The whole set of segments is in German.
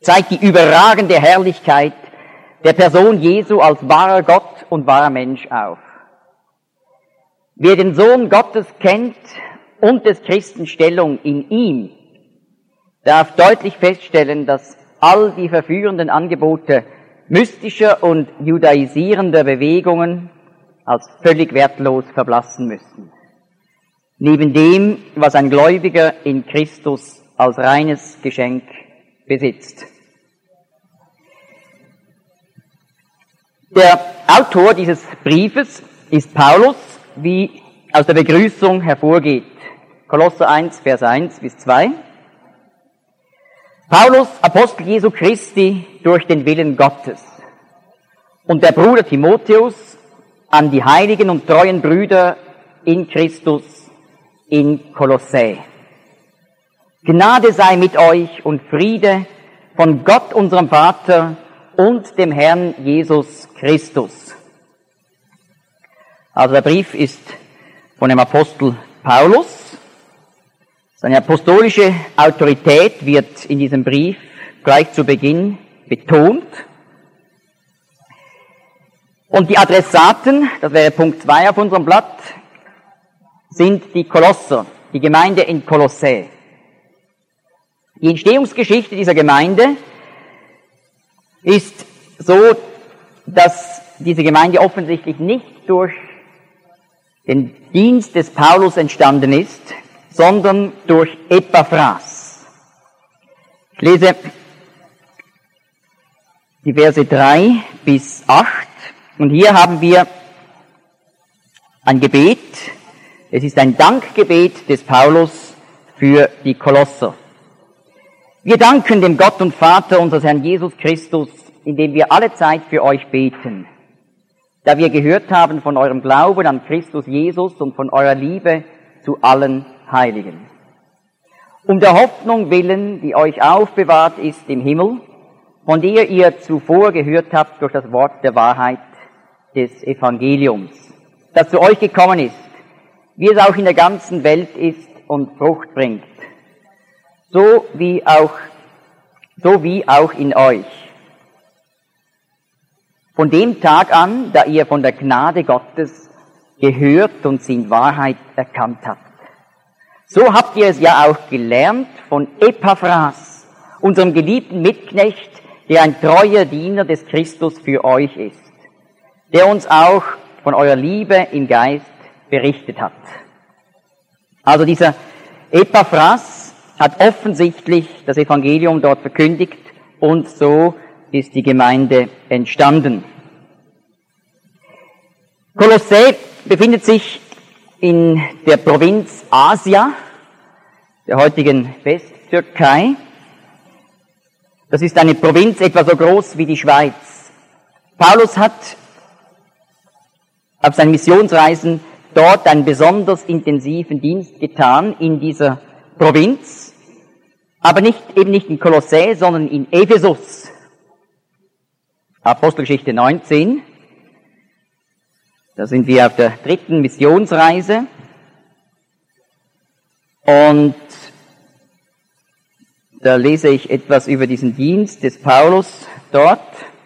zeigt die überragende Herrlichkeit der Person Jesu als wahrer Gott und wahrer Mensch auf. Wer den Sohn Gottes kennt und des Christen Stellung in ihm, darf deutlich feststellen, dass all die verführenden Angebote mystischer und judaisierender Bewegungen als völlig wertlos verblassen müssen. Neben dem, was ein Gläubiger in Christus als reines Geschenk besitzt. Der Autor dieses Briefes ist Paulus, wie aus der Begrüßung hervorgeht. Kolosser 1, Vers 1 bis 2. Paulus, Apostel Jesu Christi, durch den Willen Gottes. Und der Bruder Timotheus an die heiligen und treuen Brüder in Christus in Kolossä. Gnade sei mit euch und Friede von Gott, unserem Vater und dem Herrn Jesus Christus. Also der Brief ist von dem Apostel Paulus. Seine apostolische Autorität wird in diesem Brief gleich zu Beginn betont. Und die Adressaten, das wäre Punkt 2 auf unserem Blatt, sind die Kolosser, die Gemeinde in Kolossä. Die Entstehungsgeschichte dieser Gemeinde ist so, dass diese Gemeinde offensichtlich nicht durch den Dienst des Paulus entstanden ist, sondern durch Epaphras. Ich lese die Verse 3 bis 8 und hier haben wir ein Gebet. Es ist ein Dankgebet des Paulus für die Kolosser. Wir danken dem Gott und Vater unseres Herrn Jesus Christus, indem wir alle Zeit für euch beten, da wir gehört haben von eurem Glauben an Christus Jesus und von eurer Liebe zu allen Heiligen. Um der Hoffnung willen, die euch aufbewahrt ist im Himmel, von der ihr zuvor gehört habt durch das Wort der Wahrheit des Evangeliums, das zu euch gekommen ist, wie es auch in der ganzen Welt ist und Frucht bringt, so wie auch in euch. Von dem Tag an, da ihr von der Gnade Gottes gehört und sie in Wahrheit erkannt habt. So habt ihr es ja auch gelernt von Epaphras, unserem geliebten Mitknecht, der ein treuer Diener des Christus für euch ist, der uns auch von eurer Liebe im Geist berichtet hat. Also dieser Epaphras hat offensichtlich das Evangelium dort verkündigt und so ist die Gemeinde entstanden. Kolossä befindet sich in der Provinz Asia, der heutigen Westtürkei. Das ist eine Provinz etwa so groß wie die Schweiz. Paulus hat auf seinen Missionsreisen dort einen besonders intensiven Dienst getan in dieser Provinz, aber eben nicht in Kolossä, sondern in Ephesus. Apostelgeschichte 19. Da sind wir auf der 3. Missionsreise. Und da lese ich etwas über diesen Dienst des Paulus dort.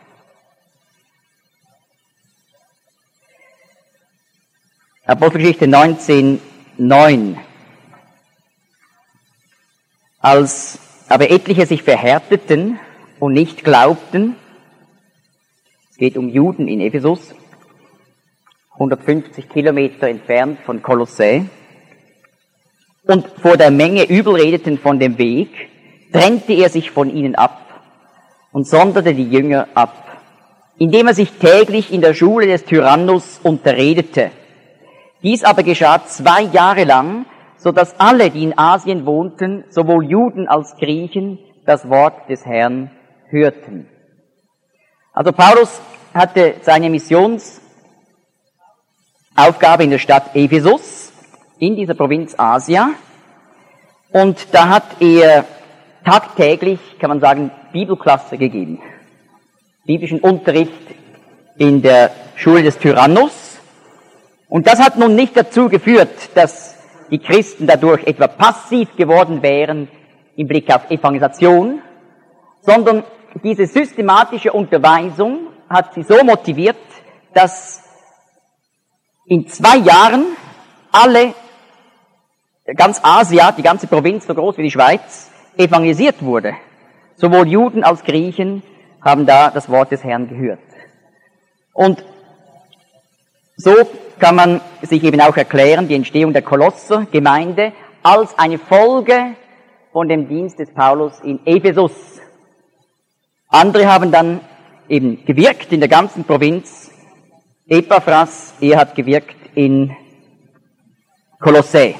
Apostelgeschichte 19,9. Als aber etliche sich verhärteten und nicht glaubten, es geht um Juden in Ephesus, 150 Kilometer entfernt von Kolossä, und vor der Menge übel redeten von dem Weg, trennte er sich von ihnen ab und sonderte die Jünger ab, indem er sich täglich in der Schule des Tyrannus unterredete. Dies aber geschah 2 Jahre lang, so dass alle, die in Asien wohnten, sowohl Juden als Griechen, das Wort des Herrn hörten. Also Paulus hatte seine Missionsaufgabe in der Stadt Ephesus, in dieser Provinz Asia, und da hat er tagtäglich, kann man sagen, Bibelklasse gegeben. Biblischen Unterricht in der Schule des Tyrannus. Und das hat nun nicht dazu geführt, dass die Christen dadurch etwa passiv geworden wären im Blick auf Evangelisation sondern diese systematische Unterweisung hat sie so motiviert, dass in 2 Jahren ganz Asia, die ganze Provinz so groß wie die Schweiz, evangelisiert wurde. Sowohl Juden als Griechen haben da das Wort des Herrn gehört. Und so kann man sich eben auch erklären, die Entstehung der Kolosser-Gemeinde als eine Folge von dem Dienst des Paulus in Ephesus. Andere haben dann eben gewirkt in der ganzen Provinz. Epaphras, er hat gewirkt in Kolossä.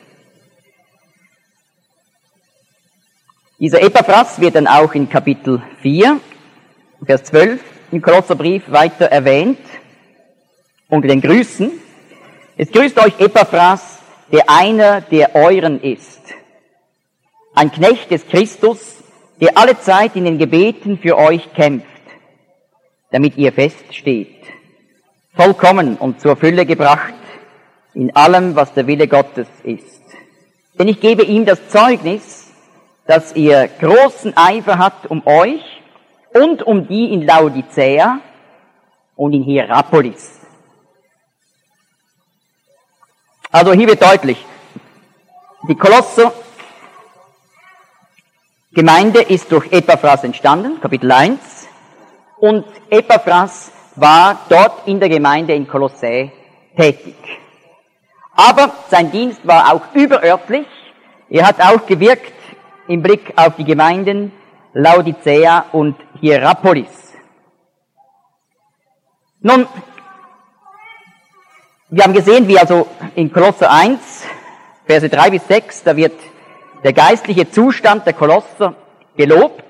Dieser Epaphras wird dann auch in Kapitel 4, Vers 12 im Kolosserbrief weiter erwähnt, unter den Grüßen. Es grüßt euch Epaphras, der einer der euren ist, ein Knecht des Christus, der alle Zeit in den Gebeten für euch kämpft, damit ihr feststeht, vollkommen und zur Fülle gebracht in allem, was der Wille Gottes ist. Denn ich gebe ihm das Zeugnis, dass er großen Eifer hat um euch und um die in Laodicea und in Hierapolis. Also hier wird deutlich, die Kolosser-Gemeinde ist durch Epaphras entstanden, Kapitel 1, und Epaphras war dort in der Gemeinde in Kolossä tätig. Aber sein Dienst war auch überörtlich, er hat auch gewirkt im Blick auf die Gemeinden Laodicea und Hierapolis. Nun, wir haben gesehen, wie also in Kolosser 1, Verse 3 bis 6, da wird der geistliche Zustand der Kolosser gelobt.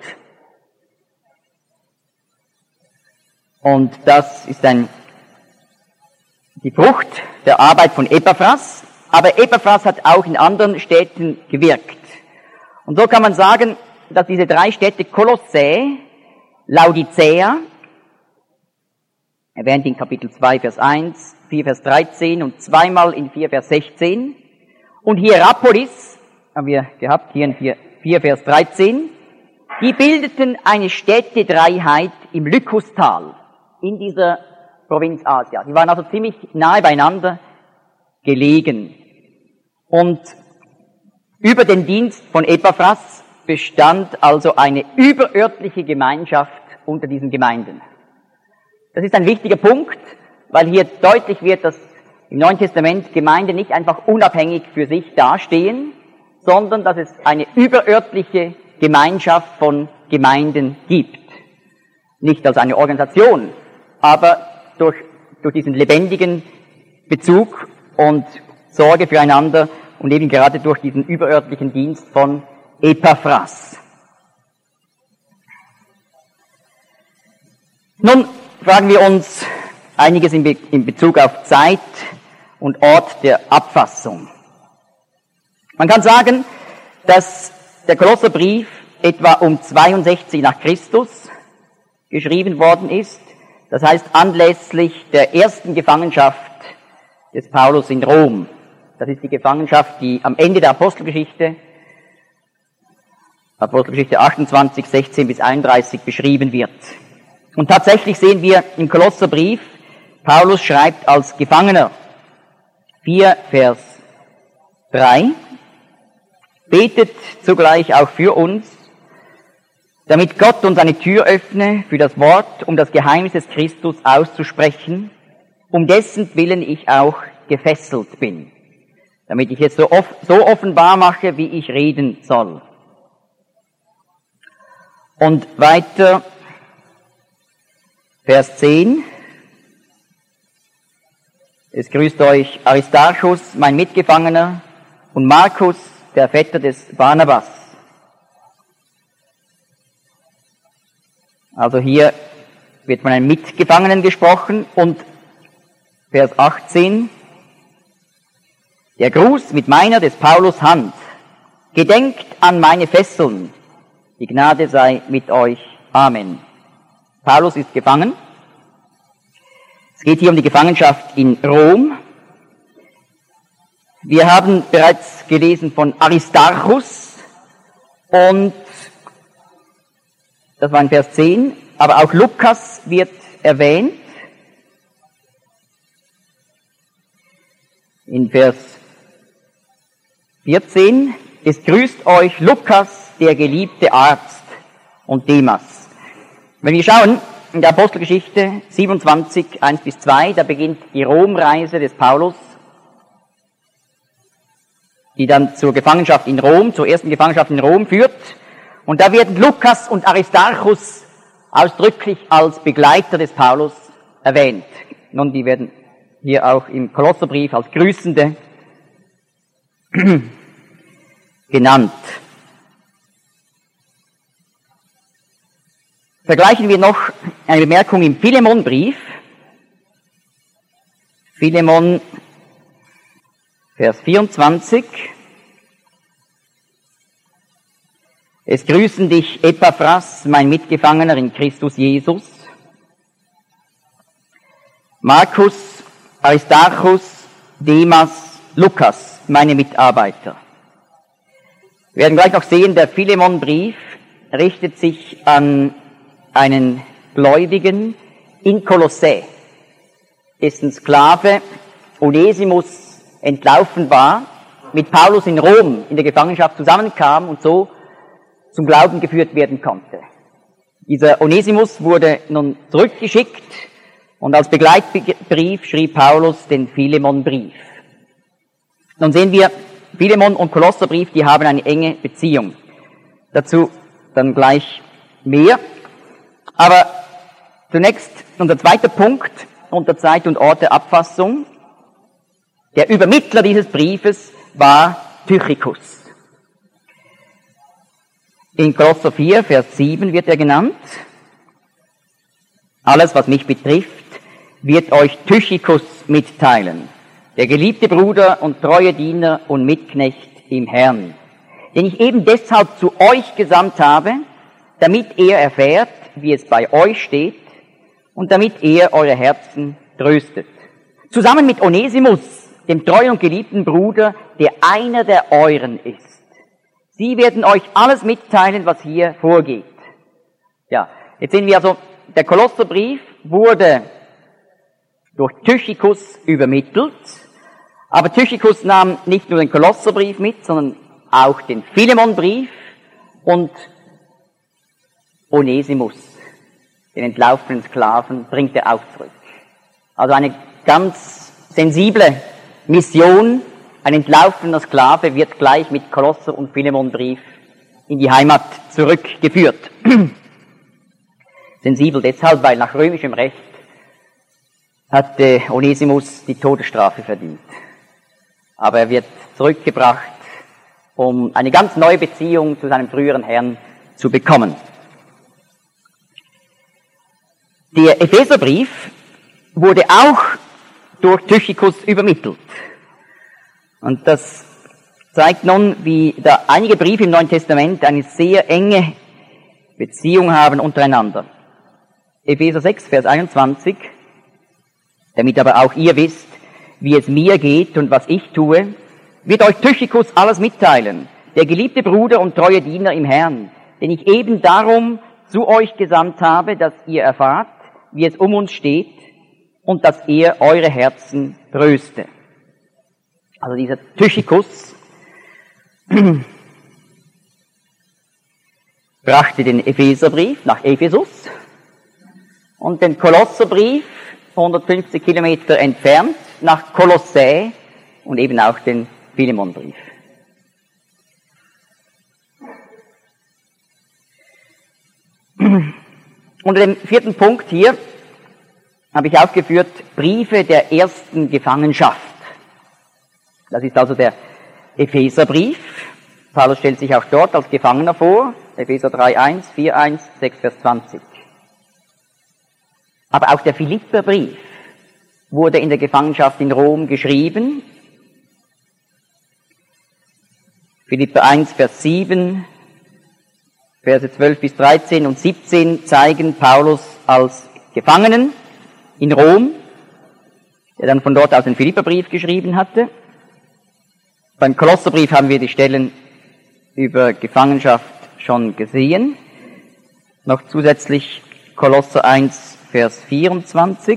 Und das ist die Frucht der Arbeit von Epaphras. Aber Epaphras hat auch in anderen Städten gewirkt. Und so kann man sagen, dass diese 3 Städte Kolossä, Laodicea, erwähnt in Kapitel 2, Vers 1, 4, Vers 13 und zweimal in 4, Vers 16, und Hierapolis, haben wir gehabt, hier in 4, Vers 13, die bildeten eine Städtedreiheit im Lykustal, in dieser Provinz Asia. Die waren also ziemlich nahe beieinander gelegen. Und über den Dienst von Epaphras bestand also eine überörtliche Gemeinschaft unter diesen Gemeinden. Das ist ein wichtiger Punkt, weil hier deutlich wird, dass im Neuen Testament Gemeinden nicht einfach unabhängig für sich dastehen, sondern dass es eine überörtliche Gemeinschaft von Gemeinden gibt. Nicht als eine Organisation, aber durch diesen lebendigen Bezug und Sorge füreinander und eben gerade durch diesen überörtlichen Dienst von Epaphras. Nun fragen wir uns einiges in Bezug auf Zeit und Ort der Abfassung. Man kann sagen, dass der Kolosserbrief etwa um 62 nach Christus geschrieben worden ist, das heißt anlässlich der ersten Gefangenschaft des Paulus in Rom. Das ist die Gefangenschaft, die am Ende der Apostelgeschichte 28, 16 bis 31 beschrieben wird. Und tatsächlich sehen wir im Kolosserbrief, Paulus schreibt als Gefangener, 4 Vers 3, betet zugleich auch für uns, damit Gott uns eine Tür öffne für das Wort, um das Geheimnis des Christus auszusprechen, um dessen Willen ich auch gefesselt bin, damit ich es so offenbar mache, wie ich reden soll. Und weiter, Vers 10, es grüßt euch Aristarchus, mein Mitgefangener, und Markus, der Vetter des Barnabas. Also hier wird von einem Mitgefangenen gesprochen und Vers 18, der Gruß mit meiner des Paulus Hand, gedenkt an meine Fesseln, die Gnade sei mit euch. Amen. Paulus ist gefangen. Es geht hier um die Gefangenschaft in Rom. Wir haben bereits gelesen von Aristarchus und Das war in Vers 10. Aber auch Lukas wird erwähnt. In Vers 14. Es grüßt euch Lukas, der geliebte Arzt, und Demas. Wenn wir schauen, in der Apostelgeschichte 27, 1-2, da beginnt die Romreise des Paulus, die dann zur Gefangenschaft in Rom, zur ersten Gefangenschaft in Rom führt. Und da werden Lukas und Aristarchus ausdrücklich als Begleiter des Paulus erwähnt. Nun, die werden hier auch im Kolosserbrief als Grüßende genannt. Vergleichen wir noch eine Bemerkung im Philemonbrief. Philemon, Vers 24. Es grüßen dich Epaphras, mein Mitgefangener in Christus Jesus, Markus, Aristarchus, Demas, Lukas, meine Mitarbeiter. Wir werden gleich noch sehen, der Philemonbrief richtet sich an einen Gläubigen in Kolossä, dessen Sklave Onesimus entlaufen war, mit Paulus in Rom in der Gefangenschaft zusammenkam und so zum Glauben geführt werden konnte. Dieser Onesimus wurde nun zurückgeschickt und als Begleitbrief schrieb Paulus den Philemonbrief. Nun sehen wir, Philemon und Kolosserbrief, die haben eine enge Beziehung. Dazu dann gleich mehr. Aber zunächst unser zweiter Punkt unter Zeit und Ort der Abfassung. Der Übermittler dieses Briefes war Tychicus. In Kolosser 4, Vers 7 wird er genannt. Alles, was mich betrifft, wird euch Tychicus mitteilen, der geliebte Bruder und treue Diener und Mitknecht im Herrn, den ich eben deshalb zu euch gesandt habe, damit er erfährt, wie es bei euch steht und damit er eure Herzen tröstet. Zusammen mit Onesimus, dem treuen und geliebten Bruder, der einer der euren ist. Sie werden euch alles mitteilen, was hier vorgeht. Ja, jetzt sehen wir also, der Kolosserbrief wurde durch Tychicus übermittelt, aber Tychicus nahm nicht nur den Kolosserbrief mit, sondern auch den Philemonbrief und Onesimus, den entlaufenen Sklaven, bringt er auch zurück. Also eine ganz sensible Mission. Ein entlaufener Sklave wird gleich mit Kolosser- und Philemonbrief in die Heimat zurückgeführt. Sensibel deshalb, weil nach römischem Recht hatte Onesimus die Todesstrafe verdient. Aber er wird zurückgebracht, um eine ganz neue Beziehung zu seinem früheren Herrn zu bekommen. Der Epheserbrief wurde auch durch Tychicus übermittelt. Und das zeigt nun, wie da einige Briefe im Neuen Testament eine sehr enge Beziehung haben untereinander. Epheser 6, Vers 21, damit aber auch ihr wisst, wie es mir geht und was ich tue, wird euch Tychicus alles mitteilen, der geliebte Bruder und treue Diener im Herrn, den ich eben darum zu euch gesandt habe, dass ihr erfahrt, wie es um uns steht und dass er eure Herzen tröste. Also dieser Tychicus brachte den Epheserbrief nach Ephesus und den Kolosserbrief 150 Kilometer entfernt nach Kolossae und eben auch den Philemonbrief. Unter dem vierten Punkt hier habe ich aufgeführt Briefe der ersten Gefangenschaft. Das ist also der Epheserbrief. Paulus stellt sich auch dort als Gefangener vor. Epheser 3,1, 4,1, 6, Vers 20. Aber auch der Philipperbrief wurde in der Gefangenschaft in Rom geschrieben. Philipper 1, Vers 7, Verse 12 bis 13 und 17 zeigen Paulus als Gefangenen in Rom, der dann von dort aus den Philipperbrief geschrieben hatte. Beim Kolosserbrief haben wir die Stellen über Gefangenschaft schon gesehen. Noch zusätzlich Kolosser 1, Vers 24.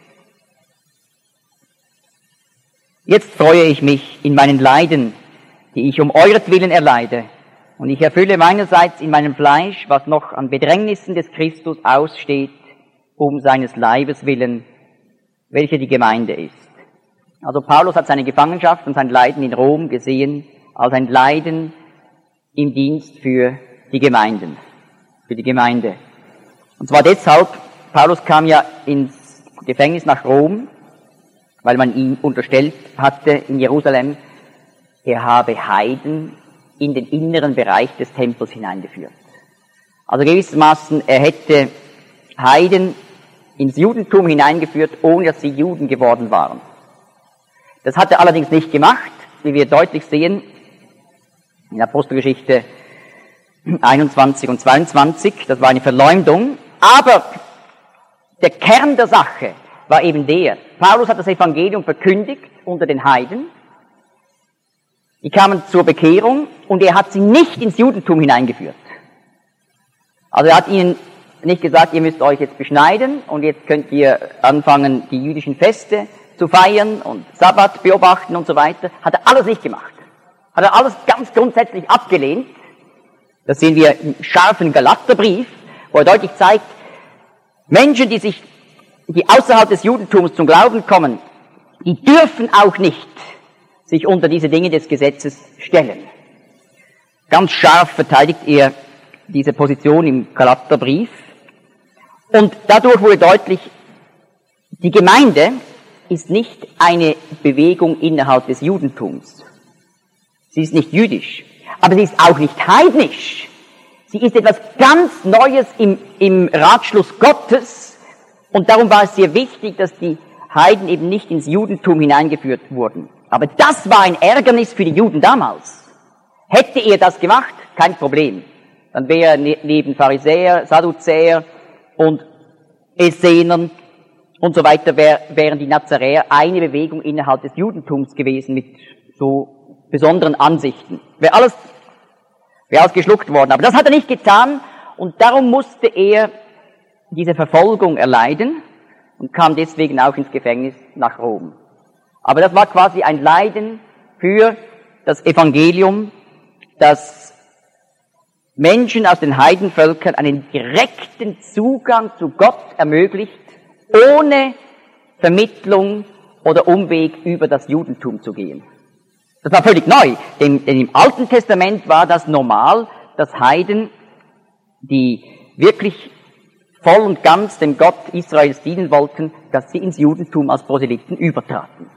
Jetzt freue ich mich in meinen Leiden, die ich um euretwillen erleide, und ich erfülle meinerseits in meinem Fleisch, was noch an Bedrängnissen des Christus aussteht, um seines Leibes willen, welcher die Gemeinde ist. Also Paulus hat seine Gefangenschaft und sein Leiden in Rom gesehen als ein Leiden im Dienst für die Gemeinden, für die Gemeinde. Und zwar deshalb, Paulus kam ja ins Gefängnis nach Rom, weil man ihm unterstellt hatte in Jerusalem, er habe Heiden in den inneren Bereich des Tempels hineingeführt. Also gewissermaßen, er hätte Heiden ins Judentum hineingeführt, ohne dass sie Juden geworden waren. Das hat er allerdings nicht gemacht, wie wir deutlich sehen in Apostelgeschichte 21 und 22. Das war eine Verleumdung. Aber der Kern der Sache war eben der: Paulus hat das Evangelium verkündigt unter den Heiden. Die kamen zur Bekehrung und er hat sie nicht ins Judentum hineingeführt. Also er hat ihnen nicht gesagt, ihr müsst euch jetzt beschneiden und jetzt könnt ihr anfangen, die jüdischen Feste zu feiern und Sabbat beobachten und so weiter. Hat er alles nicht gemacht. Hat er alles ganz grundsätzlich abgelehnt. Das sehen wir im scharfen Galaterbrief, wo er deutlich zeigt, Menschen, die außerhalb des Judentums zum Glauben kommen, die dürfen auch nicht sich unter diese Dinge des Gesetzes stellen. Ganz scharf verteidigt er diese Position im Galaterbrief. Und dadurch wurde deutlich, die Gemeinde ist nicht eine Bewegung innerhalb des Judentums. Sie ist nicht jüdisch, aber sie ist auch nicht heidnisch. Sie ist etwas ganz Neues im Ratschluss Gottes. Und darum war es sehr wichtig, dass die Heiden eben nicht ins Judentum hineingeführt wurden. Aber das war ein Ärgernis für die Juden damals. Hätte er das gemacht, kein Problem. Dann wäre neben Pharisäer, Sadduzäer und Essenern und so weiter wären die Nazaräer eine Bewegung innerhalb des Judentums gewesen mit so besonderen Ansichten. Wäre alles geschluckt worden. Aber das hat er nicht getan und darum musste er diese Verfolgung erleiden und kam deswegen auch ins Gefängnis nach Rom. Aber das war quasi ein Leiden für das Evangelium, das Menschen aus den Heidenvölkern einen direkten Zugang zu Gott ermöglicht, ohne Vermittlung oder Umweg über das Judentum zu gehen. Das war völlig neu, denn im Alten Testament war das normal, dass Heiden, die wirklich voll und ganz dem Gott Israels dienen wollten, dass sie ins Judentum als Proselyten übertraten.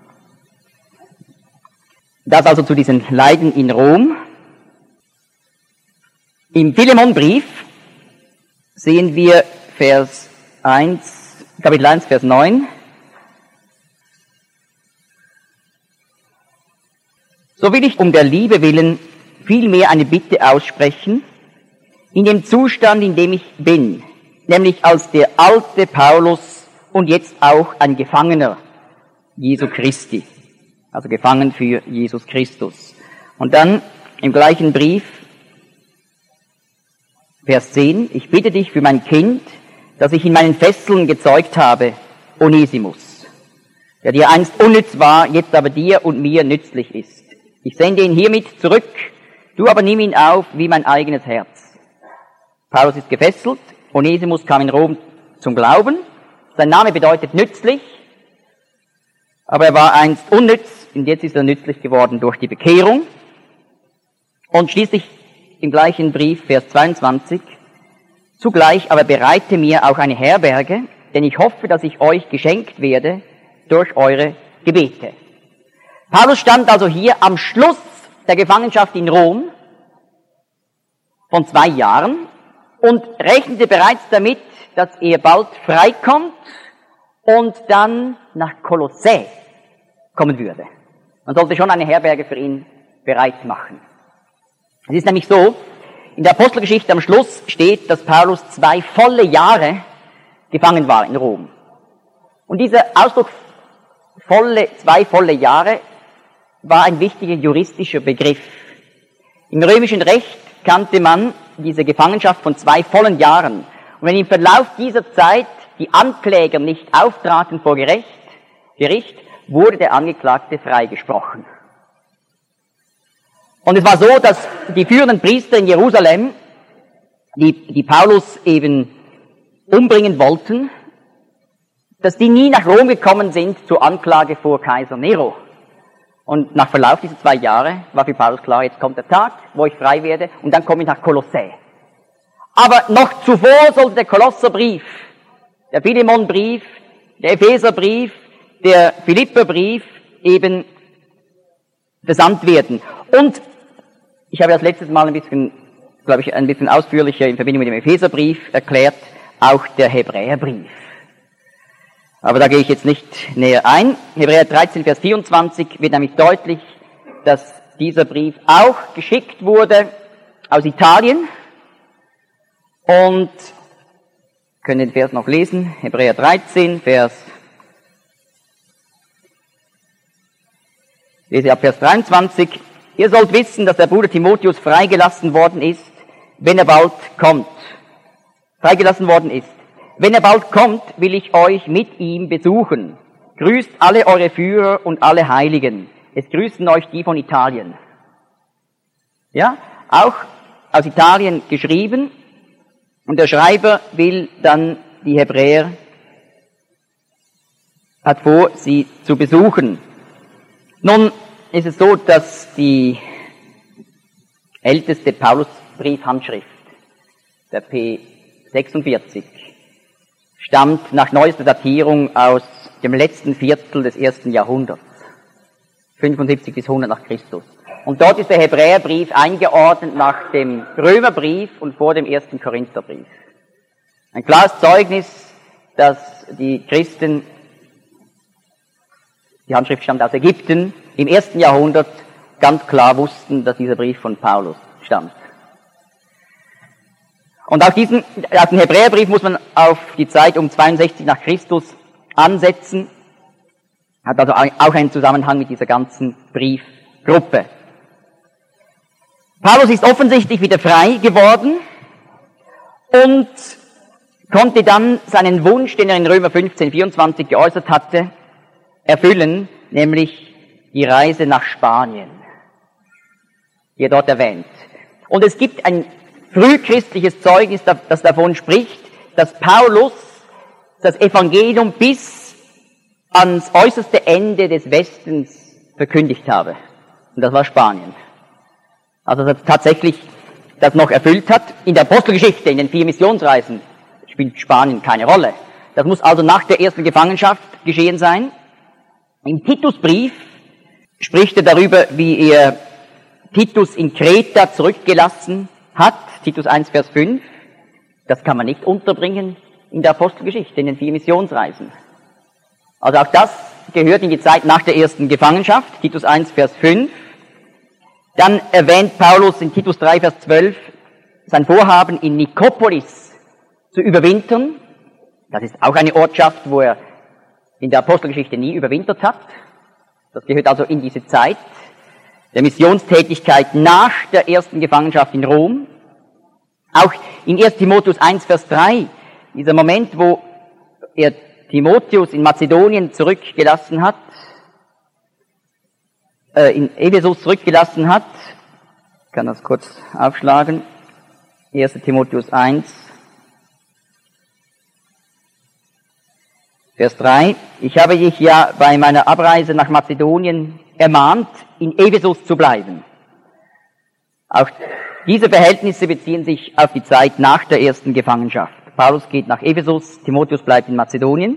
Das also zu diesen Leiden in Rom. Im Philemonbrief sehen wir Kapitel 1, Vers 9. So will ich um der Liebe willen vielmehr eine Bitte aussprechen, in dem Zustand, in dem ich bin, nämlich als der alte Paulus und jetzt auch ein Gefangener Jesu Christi, also gefangen für Jesus Christus. Und dann im gleichen Brief, Vers 10, ich bitte dich für mein Kind, das ich in meinen Fesseln gezeugt habe, Onesimus, der dir einst unnütz war, jetzt aber dir und mir nützlich ist. Ich sende ihn hiermit zurück, du aber nimm ihn auf wie mein eigenes Herz. Paulus ist gefesselt, Onesimus kam in Rom zum Glauben, sein Name bedeutet nützlich, aber er war einst unnütz und jetzt ist er nützlich geworden durch die Bekehrung. Und schließlich im gleichen Brief, Vers 22, zugleich aber bereite mir auch eine Herberge, denn ich hoffe, dass ich euch geschenkt werde durch eure Gebete. Paulus stand also hier am Schluss der Gefangenschaft in Rom von 2 Jahren und rechnete bereits damit, dass er bald freikommt und dann nach Kolossä kommen würde. Man sollte schon eine Herberge für ihn bereit machen. Es ist nämlich so, in der Apostelgeschichte am Schluss steht, dass Paulus 2 volle Jahre gefangen war in Rom. Und dieser Ausdruck 2 volle Jahre war ein wichtiger juristischer Begriff. Im römischen Recht kannte man diese Gefangenschaft von 2 vollen Jahren Und wenn im Verlauf dieser Zeit die Ankläger nicht auftraten vor Gericht, wurde der Angeklagte freigesprochen. Und es war so, dass die führenden Priester in Jerusalem, die Paulus eben umbringen wollten, dass die nie nach Rom gekommen sind zur Anklage vor Kaiser Nero. Und nach Verlauf dieser 2 Jahre war für Paulus klar, jetzt kommt der Tag, wo ich frei werde, und dann komme ich nach Kolossä. Aber noch zuvor sollte der Kolosserbrief, der Philemonbrief, der Epheserbrief, der Philipperbrief eben versandt werden. Und ich habe das letztes Mal ein bisschen ausführlicher in Verbindung mit dem Epheserbrief erklärt, auch der Hebräerbrief. Aber da gehe ich jetzt nicht näher ein. Hebräer 13, Vers 24 wird nämlich deutlich, dass dieser Brief auch geschickt wurde aus Italien. Und können den Vers noch lesen. Hebräer 13, lese ab Vers 23. Ihr sollt wissen, dass der Bruder Timotheus freigelassen worden ist, wenn er bald kommt. Freigelassen worden ist. Wenn er bald kommt, will ich euch mit ihm besuchen. Grüßt alle eure Führer und alle Heiligen. Es grüßen euch die von Italien. Ja, auch aus Italien geschrieben. Und der Schreiber will dann die Hebräer, hat vor, sie zu besuchen. Nun ist es so, dass die älteste Paulusbriefhandschrift, der P46, stammt nach neuester Datierung aus dem letzten Viertel des 1. Jahrhunderts, 75 bis 100 nach Christus. Und dort ist der Hebräerbrief eingeordnet nach dem Römerbrief und vor dem 1. Korintherbrief. Ein klares Zeugnis, dass die Christen, die Handschrift stammt aus Ägypten, im 1. Jahrhundert ganz klar wussten, dass dieser Brief von Paulus stammt. Und auch den Hebräerbrief muss man auf die Zeit um 62 nach Christus ansetzen, hat also auch einen Zusammenhang mit dieser ganzen Briefgruppe. Paulus ist offensichtlich wieder frei geworden und konnte dann seinen Wunsch, den er in Römer 15, 24 geäußert hatte, erfüllen, nämlich die Reise nach Spanien, die er dort erwähnt. Und es gibt ein frühchristliches Zeugnis, das davon spricht, dass Paulus das Evangelium bis ans äußerste Ende des Westens verkündigt habe. Und das war Spanien. Also dass er tatsächlich das noch erfüllt hat. In der Apostelgeschichte, in den 4 Missionsreisen, spielt Spanien keine Rolle. Das muss also nach der ersten Gefangenschaft geschehen sein. Im Titusbrief spricht er darüber, wie er Titus in Kreta zurückgelassen hat. Titus 1, Vers 5. Das kann man nicht unterbringen in der Apostelgeschichte, in den 4 Missionsreisen. Also auch das gehört in die Zeit nach der ersten Gefangenschaft. Titus 1, Vers 5. Dann erwähnt Paulus in Titus 3, Vers 12 sein Vorhaben, in Nikopolis zu überwintern. Das ist auch eine Ortschaft, wo er in der Apostelgeschichte nie überwintert hat. Das gehört also in diese Zeit der Missionstätigkeit nach der ersten Gefangenschaft in Rom. Auch in 1 Timotheus 1, Vers 3, dieser Moment, wo er Timotheus in Mazedonien zurückgelassen hat, in Ephesus zurückgelassen hat. Ich kann das kurz aufschlagen. 1. Timotheus 1, Vers 3. Ich habe dich ja bei meiner Abreise nach Mazedonien ermahnt, in Ephesus zu bleiben. Auch diese Verhältnisse beziehen sich auf die Zeit nach der ersten Gefangenschaft. Paulus geht nach Ephesus, Timotheus bleibt in Mazedonien.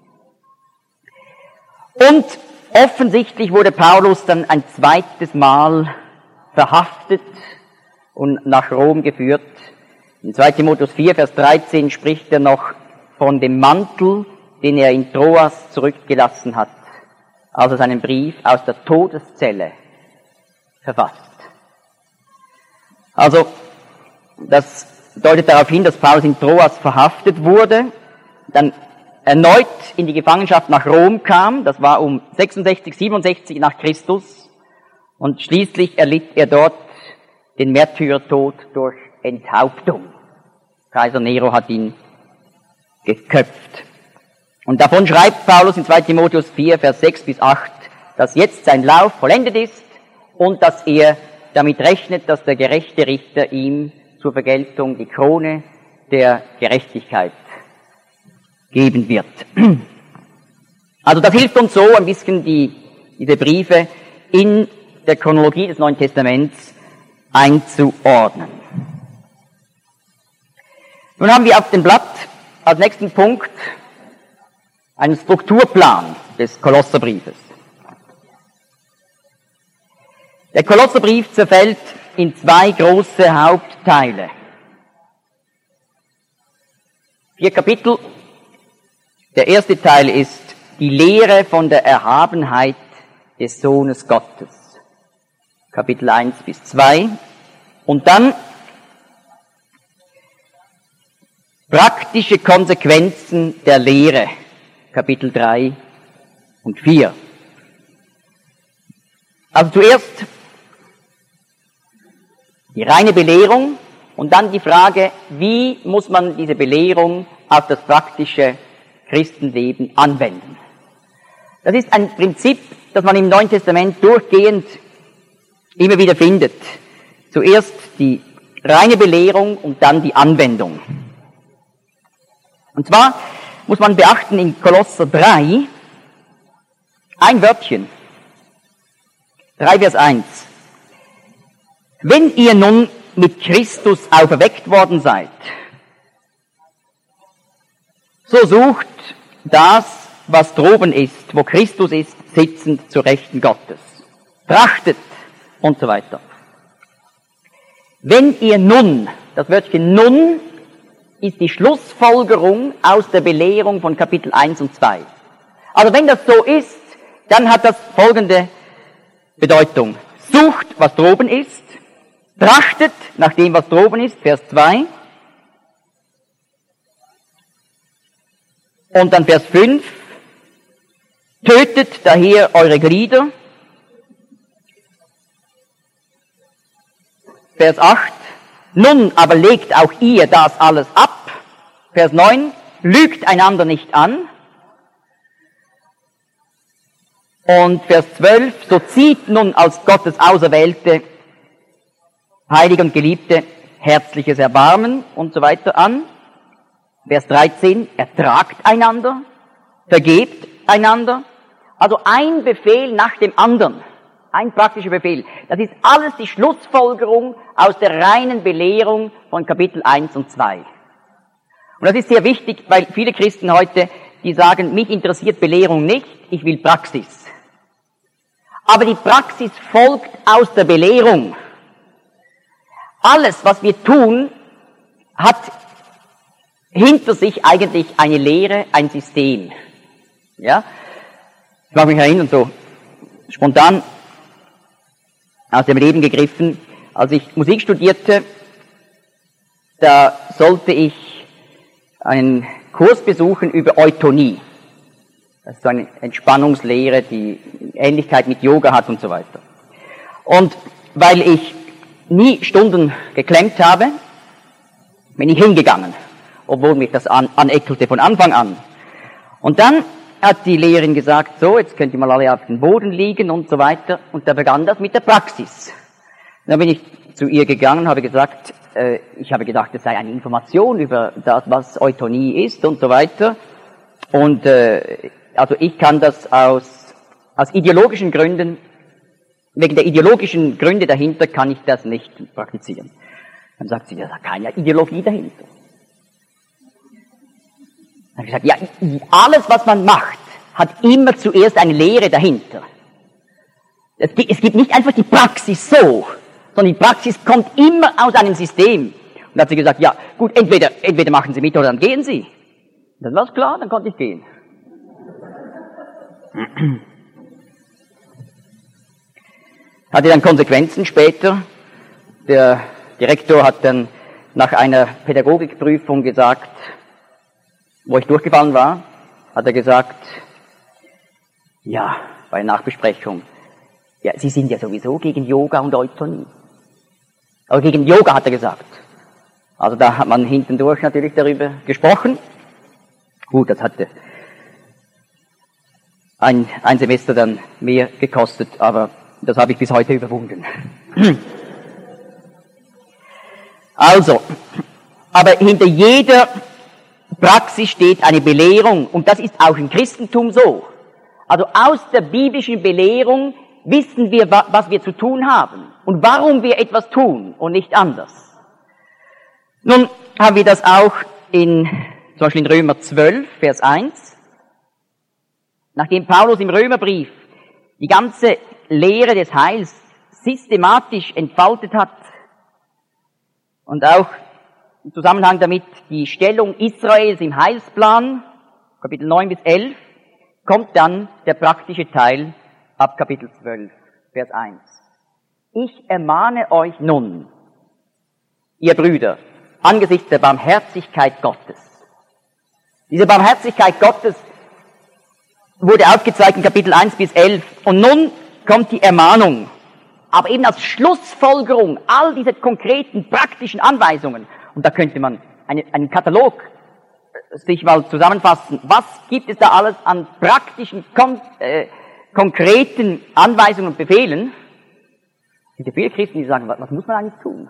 Und offensichtlich wurde Paulus dann ein zweites Mal verhaftet und nach Rom geführt. In 2 Timotheus 4, Vers 13 spricht er noch von dem Mantel, den er in Troas zurückgelassen hat, als er seinen Brief aus der Todeszelle verfasst. Also, das deutet darauf hin, dass Paulus in Troas verhaftet wurde, dann erneut in die Gefangenschaft nach Rom kam, das war um 66, 67 nach Christus, und schließlich erlitt er dort den Märtyrertod durch Enthauptung. Kaiser Nero hat ihn geköpft. Und davon schreibt Paulus in 2 Timotheus 4, Vers 6 bis 8, dass jetzt sein Lauf vollendet ist und dass er damit rechnet, dass der gerechte Richter ihm zur Vergeltung die Krone der Gerechtigkeit geben wird. Also das hilft uns so ein bisschen, diese Briefe in der Chronologie des Neuen Testaments einzuordnen. Nun haben wir auf dem Blatt als nächsten Punkt einen Strukturplan des Kolosserbriefes. Der Kolosserbrief zerfällt in 2 große Hauptteile. 4 Kapitel. Der erste Teil ist die Lehre von der Erhabenheit des Sohnes Gottes. Kapitel 1 bis 2. Und dann praktische Konsequenzen der Lehre. Kapitel 3 und 4. Also zuerst die reine Belehrung und dann die Frage, wie muss man diese Belehrung auf das praktische Christenleben anwenden. Das ist ein Prinzip, das man im Neuen Testament durchgehend immer wieder findet. Zuerst die reine Belehrung und dann die Anwendung. Und zwar muss man beachten in Kolosser 3 ein Wörtchen. 3 Vers 1. Wenn ihr nun mit Christus auferweckt worden seid, so sucht das, was droben ist, wo Christus ist, sitzend zur Rechten Gottes. Trachtet und so weiter. Wenn ihr nun, das Wörtchen nun ist die Schlussfolgerung aus der Belehrung von Kapitel 1 und 2. Also wenn das so ist, dann hat das folgende Bedeutung. Sucht, was droben ist, trachtet nach dem, was droben ist, Vers 2. Und dann Vers 5. Tötet daher eure Glieder. Vers 8. Nun aber legt auch ihr das alles ab. Vers 9. Lügt einander nicht an. Und Vers 12. So zieht nun als Gottes Auserwählte, Heilige und Geliebte, herzliches Erbarmen und so weiter an. Vers 13. Ertragt einander. Vergebt einander. Also ein Befehl nach dem anderen. Ein praktischer Befehl. Das ist alles die Schlussfolgerung aus der reinen Belehrung von Kapitel 1 und 2. Und das ist sehr wichtig, weil viele Christen heute, die sagen, mich interessiert Belehrung nicht, ich will Praxis. Aber die Praxis folgt aus der Belehrung. Alles, was wir tun, hat hinter sich eigentlich eine Lehre, ein System. Ja? Ich mag mich erinnern, so spontan aus dem Leben gegriffen, als ich Musik studierte, da sollte ich einen Kurs besuchen über Eutonie. Das ist so eine Entspannungslehre, die Ähnlichkeit mit Yoga hat und so weiter. Und weil ich nie Stunden geklemmt habe, bin ich hingegangen, obwohl mich das aneckelte von Anfang an. Und dann hat die Lehrerin gesagt, so, jetzt könnt ihr mal alle auf den Boden liegen und so weiter. Und da begann das mit der Praxis. Dann bin ich zu ihr gegangen und habe gesagt, ich habe gedacht, es sei eine Information über das, was Eutonie ist und so weiter. Und also ich kann das aus ideologischen Gründen, wegen der ideologischen Gründe dahinter kann ich das nicht praktizieren. Dann sagt sie, da ist keine Ideologie dahinter. Dann habe ich gesagt, ja, alles, was man macht, hat immer zuerst eine Lehre dahinter. Es gibt nicht einfach die Praxis so, sondern die Praxis kommt immer aus einem System. Und dann hat sie gesagt, ja, gut, entweder machen Sie mit oder dann gehen Sie. Und dann war es klar, dann konnte ich gehen. Hatte dann Konsequenzen später. Der Direktor hat dann nach einer Pädagogikprüfung gesagt, wo ich durchgefallen war, hat er gesagt, ja, bei Nachbesprechung, ja, Sie sind ja sowieso gegen Yoga und Eutonie. Aber gegen Yoga hat er gesagt. Also da hat man hintendurch natürlich darüber gesprochen. Gut, das hatte ein Semester dann mehr gekostet, aber das habe ich bis heute überwunden. Also, aber hinter jeder Praxis steht eine Belehrung, und das ist auch im Christentum so. Also aus der biblischen Belehrung wissen wir, was wir zu tun haben und warum wir etwas tun und nicht anders. Nun haben wir das auch zum Beispiel in Römer 12, Vers 1. Nachdem Paulus im Römerbrief die ganze Lehre des Heils systematisch entfaltet hat und auch im Zusammenhang damit die Stellung Israels im Heilsplan, Kapitel 9 bis 11, kommt dann der praktische Teil ab Kapitel 12, Vers 1. Ich ermahne euch nun, ihr Brüder, angesichts der Barmherzigkeit Gottes. Diese Barmherzigkeit Gottes wurde aufgezeigt in Kapitel 1 bis 11. Und nun kommt die Ermahnung. Aber eben als Schlussfolgerung all diese konkreten, praktischen Anweisungen. Und da könnte man einen Katalog sich mal zusammenfassen. Was gibt es da alles an praktischen, konkreten Anweisungen und Befehlen? Es gibt ja viele Christen, die sagen, was muss man eigentlich tun?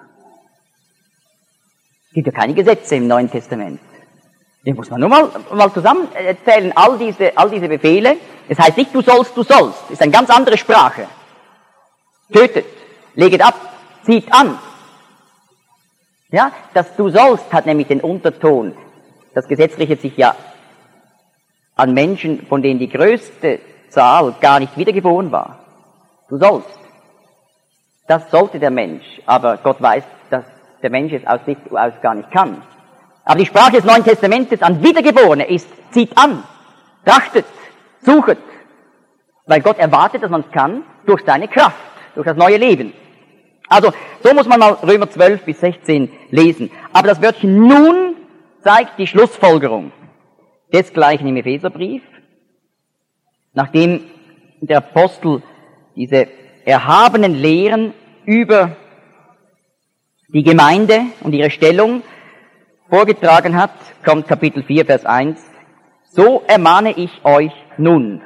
Es gibt ja keine Gesetze im Neuen Testament. Die muss man nur mal zusammenzählen, all diese Befehle. Es heißt nicht, du sollst. Das ist eine ganz andere Sprache. Tötet, leget ab, zieht an. Ja, das du sollst hat nämlich den Unterton. Das Gesetz richtet sich ja an Menschen, von denen die größte Zahl gar nicht wiedergeboren war. Du sollst. Das sollte der Mensch, aber Gott weiß, dass der Mensch es aus sich aus gar nicht kann. Aber die Sprache des Neuen Testamentes an Wiedergeborene ist, zieht an, trachtet, suchet, weil Gott erwartet, dass man es kann, durch seine Kraft, durch das neue Leben. Also, so muss man mal Römer 12 bis 16 lesen. Aber das Wörtchen nun zeigt die Schlussfolgerung. Desgleichen im Epheserbrief, nachdem der Apostel diese erhabenen Lehren über die Gemeinde und ihre Stellung vorgetragen hat, kommt Kapitel 4, Vers 1. So ermahne ich euch nun.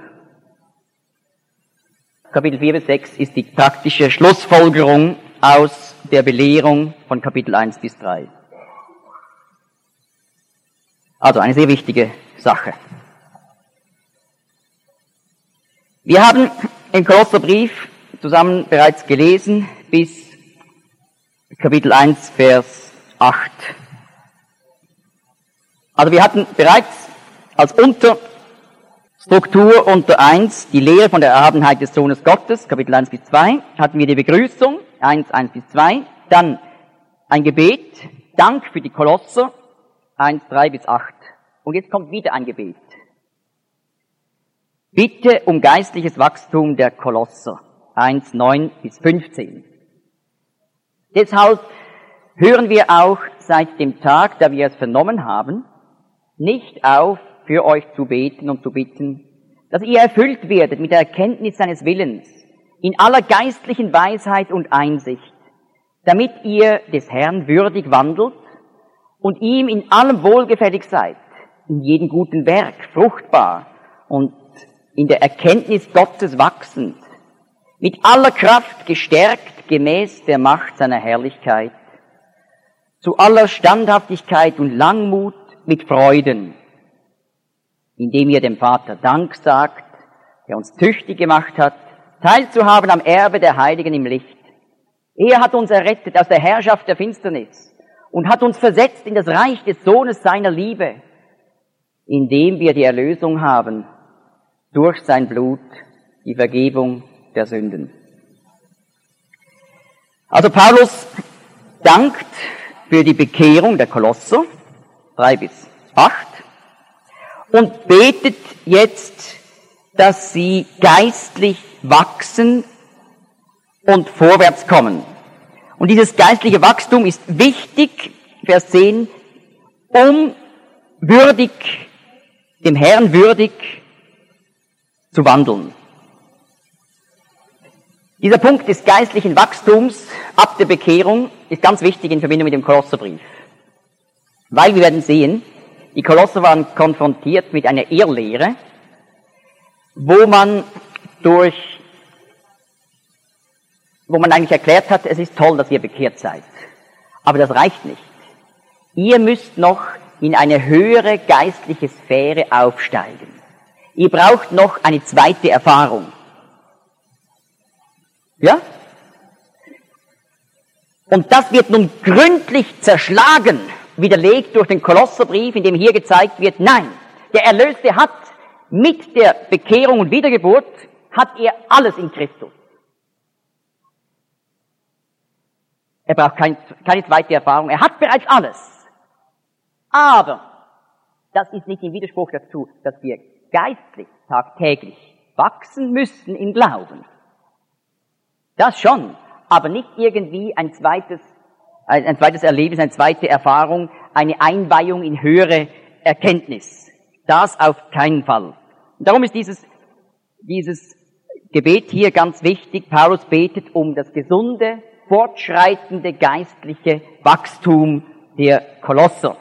Kapitel 4 bis 6 ist die praktische Schlussfolgerung aus der Belehrung von Kapitel 1 bis 3. Also eine sehr wichtige Sache. Wir haben im Kolosserbrief zusammen bereits gelesen bis Kapitel 1, Vers 8. Also wir hatten bereits als Unterstruktur unter 1 die Lehre von der Erhabenheit des Sohnes Gottes, Kapitel 1 bis 2, hatten wir die Begrüßung, 1 bis 2, dann ein Gebet, Dank für die Kolosser, 1, 3 bis 8. Und jetzt kommt wieder ein Gebet. Bitte um geistliches Wachstum der Kolosser, 1, 9 bis 15. Deshalb hören wir auch seit dem Tag, da wir es vernommen haben, nicht auf, für euch zu beten und zu bitten, dass ihr erfüllt werdet mit der Erkenntnis seines Willens, in aller geistlichen Weisheit und Einsicht, damit ihr des Herrn würdig wandelt und ihm in allem wohlgefällig seid, in jedem guten Werk fruchtbar und in der Erkenntnis Gottes wachsend, mit aller Kraft gestärkt gemäß der Macht seiner Herrlichkeit, zu aller Standhaftigkeit und Langmut mit Freuden, indem ihr dem Vater Dank sagt, der uns tüchtig gemacht hat, teilzuhaben am Erbe der Heiligen im Licht. Er hat uns errettet aus der Herrschaft der Finsternis und hat uns versetzt in das Reich des Sohnes seiner Liebe, indem wir die Erlösung haben durch sein Blut, die Vergebung der Sünden. Also Paulus dankt für die Bekehrung der Kolosser, 3 bis 8, und betet jetzt, dass sie geistlich wachsen und vorwärts kommen. Und dieses geistliche Wachstum ist wichtig, Vers 10, um dem Herrn würdig zu wandeln. Dieser Punkt des geistlichen Wachstums ab der Bekehrung ist ganz wichtig in Verbindung mit dem Kolosserbrief. Weil wir werden sehen, Die Kolosser waren konfrontiert mit einer Irrlehre, wo man eigentlich erklärt hat, es ist toll, dass ihr bekehrt seid. Aber das reicht nicht. Ihr müsst noch in eine höhere geistliche Sphäre aufsteigen. Ihr braucht noch eine zweite Erfahrung. Ja? Und das wird nun gründlich zerschlagen, widerlegt durch den Kolosserbrief, in dem hier gezeigt wird, nein, der Erlöste hat mit der Bekehrung und Wiedergeburt, hat er alles in Christus. Er braucht keine zweite Erfahrung, er hat bereits alles. Aber das ist nicht im Widerspruch dazu, dass wir geistlich tagtäglich wachsen müssen im Glauben. Das schon, aber nicht irgendwie ein zweites Erlebnis, eine zweite Erfahrung, eine Einweihung in höhere Erkenntnis. Das auf keinen Fall. Und darum ist dieses Gebet hier ganz wichtig. Paulus betet um das gesunde, fortschreitende geistliche Wachstum der Kolosser.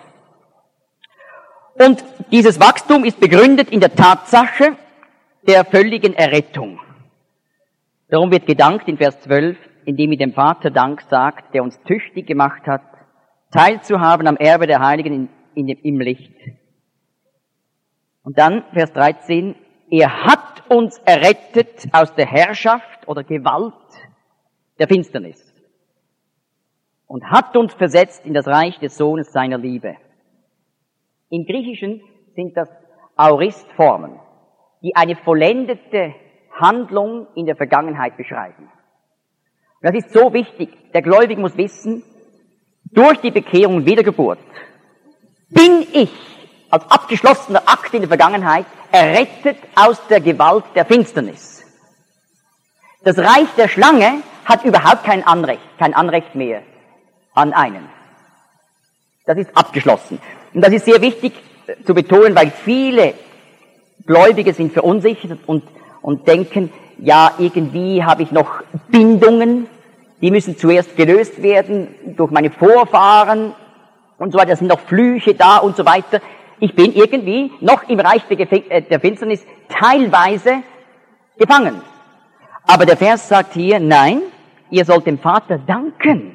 Und dieses Wachstum ist begründet in der Tatsache der völligen Errettung. Darum wird gedankt in Vers 12, indem er dem Vater Dank sagt, der uns tüchtig gemacht hat, teilzuhaben am Erbe der Heiligen im Licht. Und dann Vers 13, er hat uns errettet aus der Herrschaft oder Gewalt der Finsternis und hat uns versetzt in das Reich des Sohnes seiner Liebe. Im Griechischen sind das Aoristformen, die eine vollendete Handlung in der Vergangenheit beschreiben. Und das ist so wichtig. Der Gläubige muss wissen, durch die Bekehrung und Wiedergeburt bin ich als abgeschlossener Akt in der Vergangenheit errettet aus der Gewalt der Finsternis. Das Reich der Schlange hat überhaupt kein Anrecht mehr an einen. Das ist abgeschlossen. Und das ist sehr wichtig zu betonen, weil viele Gläubige sind verunsichert und denken, ja, irgendwie habe ich noch Bindungen, die müssen zuerst gelöst werden durch meine Vorfahren und so weiter, es sind noch Flüche da und so weiter. Ich bin irgendwie noch im Reich der Finsternis teilweise gefangen. Aber der Vers sagt hier, nein, ihr sollt dem Vater danken.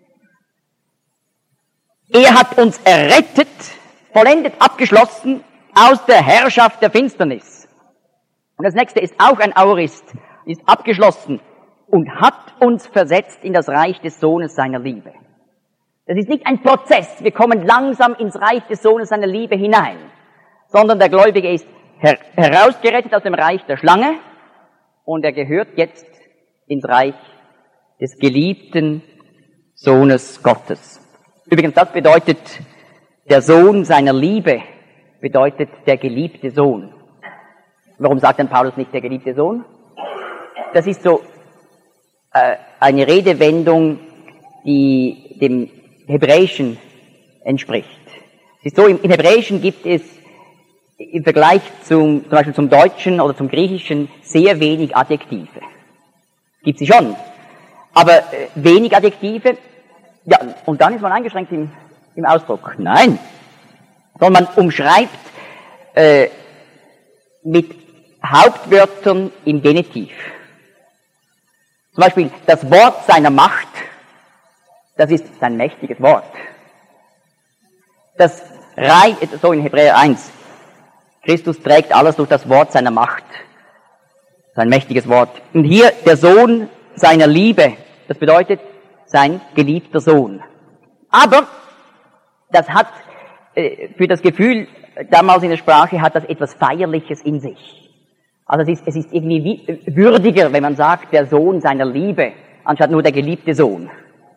Er hat uns errettet, vollendet, abgeschlossen aus der Herrschaft der Finsternis. Und das nächste ist auch ein Aorist, ist abgeschlossen und hat uns versetzt in das Reich des Sohnes seiner Liebe. Das ist nicht ein Prozess, wir kommen langsam ins Reich des Sohnes seiner Liebe hinein, sondern der Gläubige ist herausgerettet aus dem Reich der Schlange und er gehört jetzt ins Reich des geliebten Sohnes Gottes. Übrigens, das bedeutet, der Sohn seiner Liebe bedeutet der geliebte Sohn. Warum sagt dann Paulus nicht der geliebte Sohn? Das ist so eine Redewendung, die dem Hebräischen entspricht. Es ist so, im Hebräischen gibt es im Vergleich zum Beispiel zum Deutschen oder zum Griechischen sehr wenig Adjektive. Gibt sie schon, aber wenig Adjektive. Ja, und dann ist man eingeschränkt im Ausdruck. Nein, sondern man umschreibt mit Hauptwörtern im Genitiv. Zum Beispiel das Wort seiner Macht, das ist sein mächtiges Wort. Das Reich, so in Hebräer 1, Christus trägt alles durch das Wort seiner Macht, sein mächtiges Wort. Und hier der Sohn seiner Liebe, das bedeutet sein geliebter Sohn. Aber das hat für das Gefühl damals in der Sprache hat das etwas Feierliches in sich. Also es ist irgendwie würdiger, wenn man sagt, der Sohn seiner Liebe, anstatt nur der geliebte Sohn.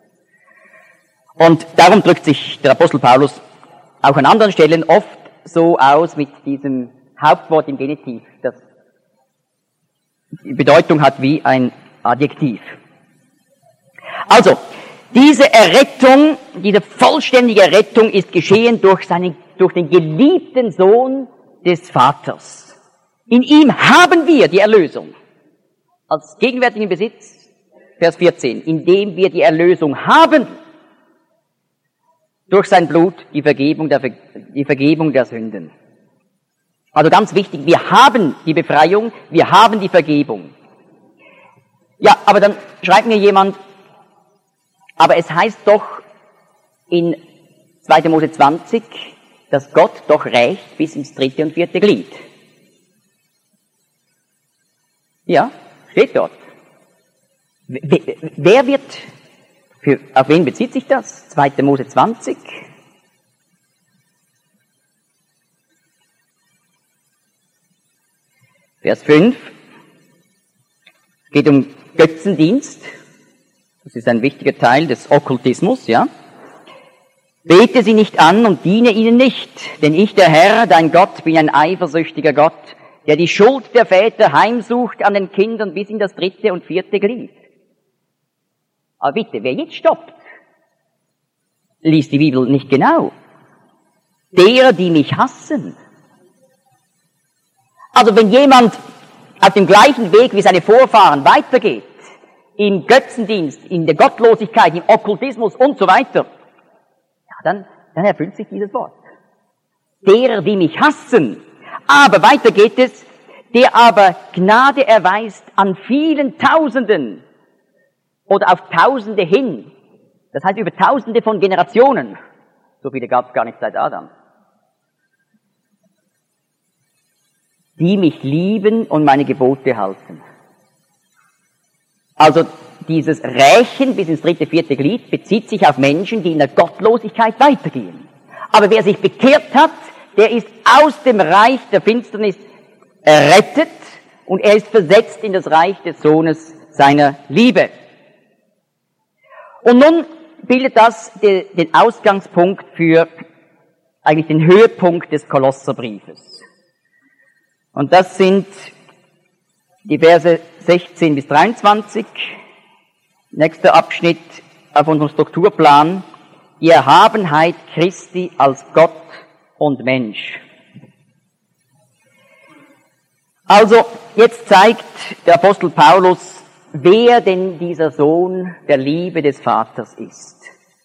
Und darum drückt sich der Apostel Paulus auch an anderen Stellen oft so aus mit diesem Hauptwort im Genitiv, das die Bedeutung hat wie ein Adjektiv. Also, diese Errettung, diese vollständige Errettung ist geschehen durch den geliebten Sohn des Vaters. In ihm haben wir die Erlösung. Als gegenwärtigen Besitz, Vers 14, indem wir die Erlösung haben durch sein Blut die Vergebung der Sünden. Also ganz wichtig, wir haben die Befreiung, wir haben die Vergebung. Ja, aber dann schreibt mir jemand, aber es heißt doch in 2. Mose 20, dass Gott doch rächt bis ins 3. und 4. Glied. Ja, steht dort. Wer wird, auf wen bezieht sich das? 2. Mose 20. Vers 5. Es geht um Götzendienst. Das ist ein wichtiger Teil des Okkultismus, ja. Bete sie nicht an und diene ihnen nicht, denn ich, der Herr, dein Gott, bin ein eifersüchtiger Gott, der die Schuld der Väter heimsucht an den Kindern bis in das 3. und 4. Glied. Aber bitte, wer jetzt stoppt, liest die Bibel nicht genau. Derer, die mich hassen. Also wenn jemand auf dem gleichen Weg wie seine Vorfahren weitergeht, im Götzendienst, in der Gottlosigkeit, im Okkultismus und so weiter, ja, dann erfüllt sich dieses Wort. Derer, die mich hassen. Aber weiter geht es, der aber Gnade erweist an vielen Tausenden oder auf Tausende hin. Das heißt über Tausende von Generationen. So viele gab es gar nicht seit Adam. Die mich lieben und meine Gebote halten. Also dieses Rächen bis ins 3., 4. Glied bezieht sich auf Menschen, die in der Gottlosigkeit weitergehen. Aber wer sich bekehrt hat, der ist aus dem Reich der Finsternis errettet und er ist versetzt in das Reich des Sohnes seiner Liebe. Und nun bildet das den Ausgangspunkt für eigentlich den Höhepunkt des Kolosserbriefes. Und das sind die Verse 16 bis 23. Nächster Abschnitt auf unserem Strukturplan. Die Erhabenheit Christi als Gott und Mensch. Also, jetzt zeigt der Apostel Paulus, wer denn dieser Sohn der Liebe des Vaters ist.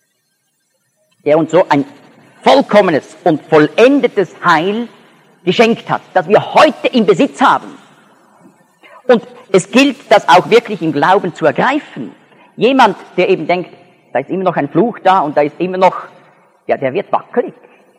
Der uns so ein vollkommenes und vollendetes Heil geschenkt hat, das wir heute im Besitz haben. Und es gilt, das auch wirklich im Glauben zu ergreifen. Jemand, der eben denkt, da ist immer noch ein Fluch da und da ist immer noch, ja, der wird wackelig.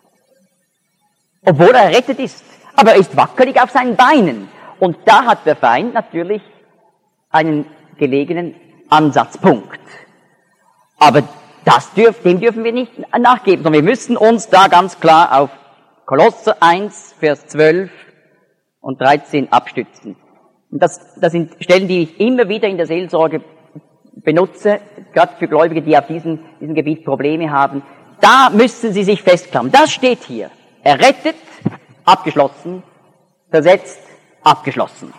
Obwohl er errettet ist. Aber er ist wackelig auf seinen Beinen. Und da hat der Feind natürlich einen gelegenen Ansatzpunkt. Aber dem dürfen wir nicht nachgeben, sondern wir müssen uns da ganz klar auf Kolosser 1, Vers 12 und 13 abstützen. Und das sind Stellen, die ich immer wieder in der Seelsorge benutze, gerade für Gläubige, die auf diesem Gebiet Probleme haben. Da müssen sie sich festklammern. Das steht hier. Errettet, abgeschlossen, versetzt, abgeschlossen.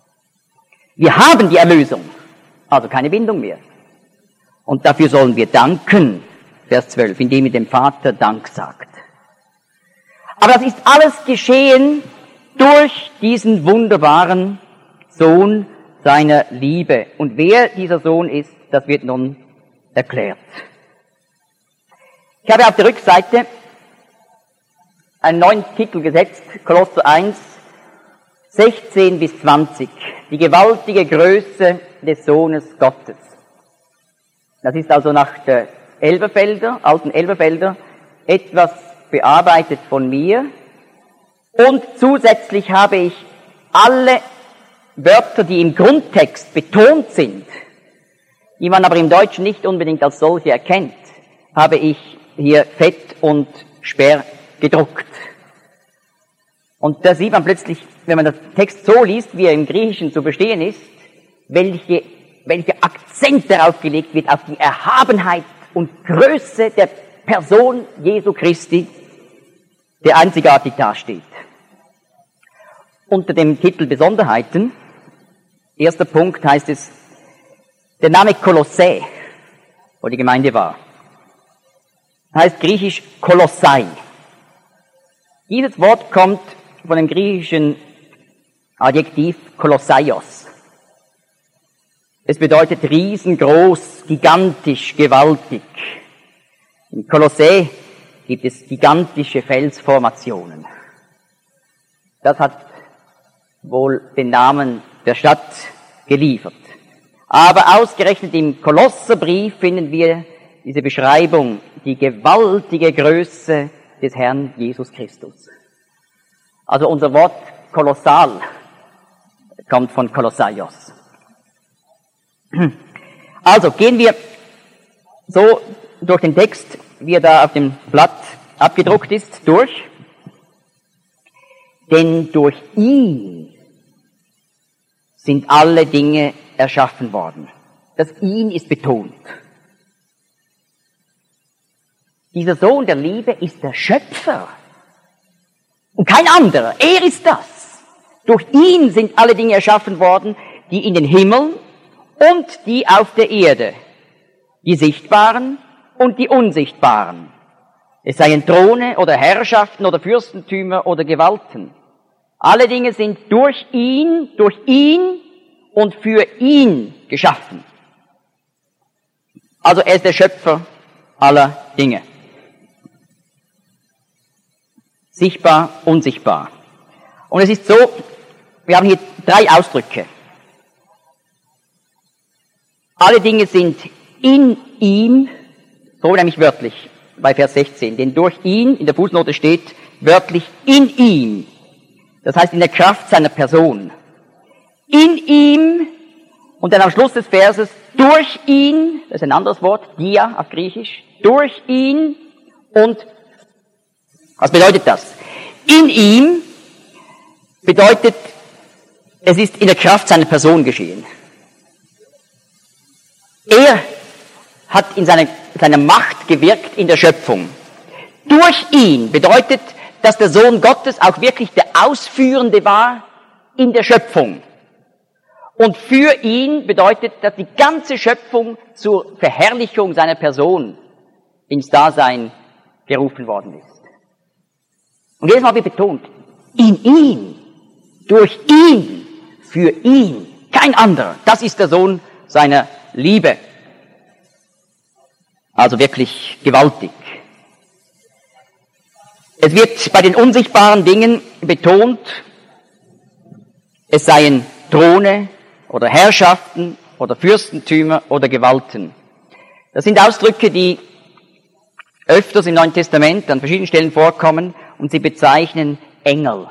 Wir haben die Erlösung, also keine Bindung mehr. Und dafür sollen wir danken, Vers 12, indem ihr dem Vater Dank sagt. Aber das ist alles geschehen durch diesen wunderbaren Sohn seiner Liebe. Und wer dieser Sohn ist, das wird nun erklärt. Ich habe auf der Rückseite einen neuen Titel gesetzt, Kolosser 1, 16 bis 20. Die gewaltige Größe des Sohnes Gottes. Das ist also nach der alten Elberfelder, etwas bearbeitet von mir. Und zusätzlich habe ich alle Wörter, die im Grundtext betont sind, die man aber im Deutschen nicht unbedingt als solche erkennt, habe ich hier fett und sperr gedruckt. Und da sieht man plötzlich, wenn man den Text so liest, wie er im Griechischen zu verstehen ist, welcher Akzent darauf gelegt wird, auf die Erhabenheit und Größe der Person Jesu Christi, der einzigartig dasteht. Unter dem Titel Besonderheiten, erster Punkt, heißt es, der Name Kolossä, wo die Gemeinde war, heißt griechisch Kolossai. Dieses Wort kommt von dem griechischen Adjektiv Kolossaios. Es bedeutet riesengroß, gigantisch, gewaltig. In Kolossä gibt es gigantische Felsformationen. Das hat wohl den Namen der Stadt geliefert. Aber ausgerechnet im Kolosserbrief finden wir diese Beschreibung, die gewaltige Größe des Herrn Jesus Christus. Also unser Wort kolossal kommt von Kolossaios. Also gehen wir so durch den Text, wie er da auf dem Blatt abgedruckt ist, durch. Denn durch ihn sind alle Dinge erschaffen worden. Das ihn ist betont. Dieser Sohn der Liebe ist der Schöpfer und kein anderer. Er ist das. Durch ihn sind alle Dinge erschaffen worden, die in den Himmeln und die auf der Erde, die sichtbaren und die unsichtbaren. Es seien Throne oder Herrschaften oder Fürstentümer oder Gewalten. Alle Dinge sind durch ihn und für ihn geschaffen. Also er ist der Schöpfer aller Dinge. Sichtbar, unsichtbar. Und es ist so, wir haben hier 3 Ausdrücke. Alle Dinge sind in ihm, so nämlich wörtlich bei Vers 16, denn durch ihn, in der Fußnote steht wörtlich in ihm, das heißt in der Kraft seiner Person. In ihm und dann am Schluss des Verses durch ihn, das ist ein anderes Wort, dia auf Griechisch, durch ihn und, was bedeutet das? In ihm bedeutet, es ist in der Kraft seiner Person geschehen. Er hat in seiner Macht gewirkt in der Schöpfung. Durch ihn bedeutet, dass der Sohn Gottes auch wirklich der Ausführende war in der Schöpfung. Und für ihn bedeutet, dass die ganze Schöpfung zur Verherrlichung seiner Person ins Dasein gerufen worden ist. Und jedes Mal wird betont, in ihm, durch ihn, für ihn, kein anderer. Das ist der Sohn seiner Liebe. Also wirklich gewaltig. Es wird bei den unsichtbaren Dingen betont, es seien Throne oder Herrschaften oder Fürstentümer oder Gewalten. Das sind Ausdrücke, die öfters im Neuen Testament an verschiedenen Stellen vorkommen und sie bezeichnen Engel.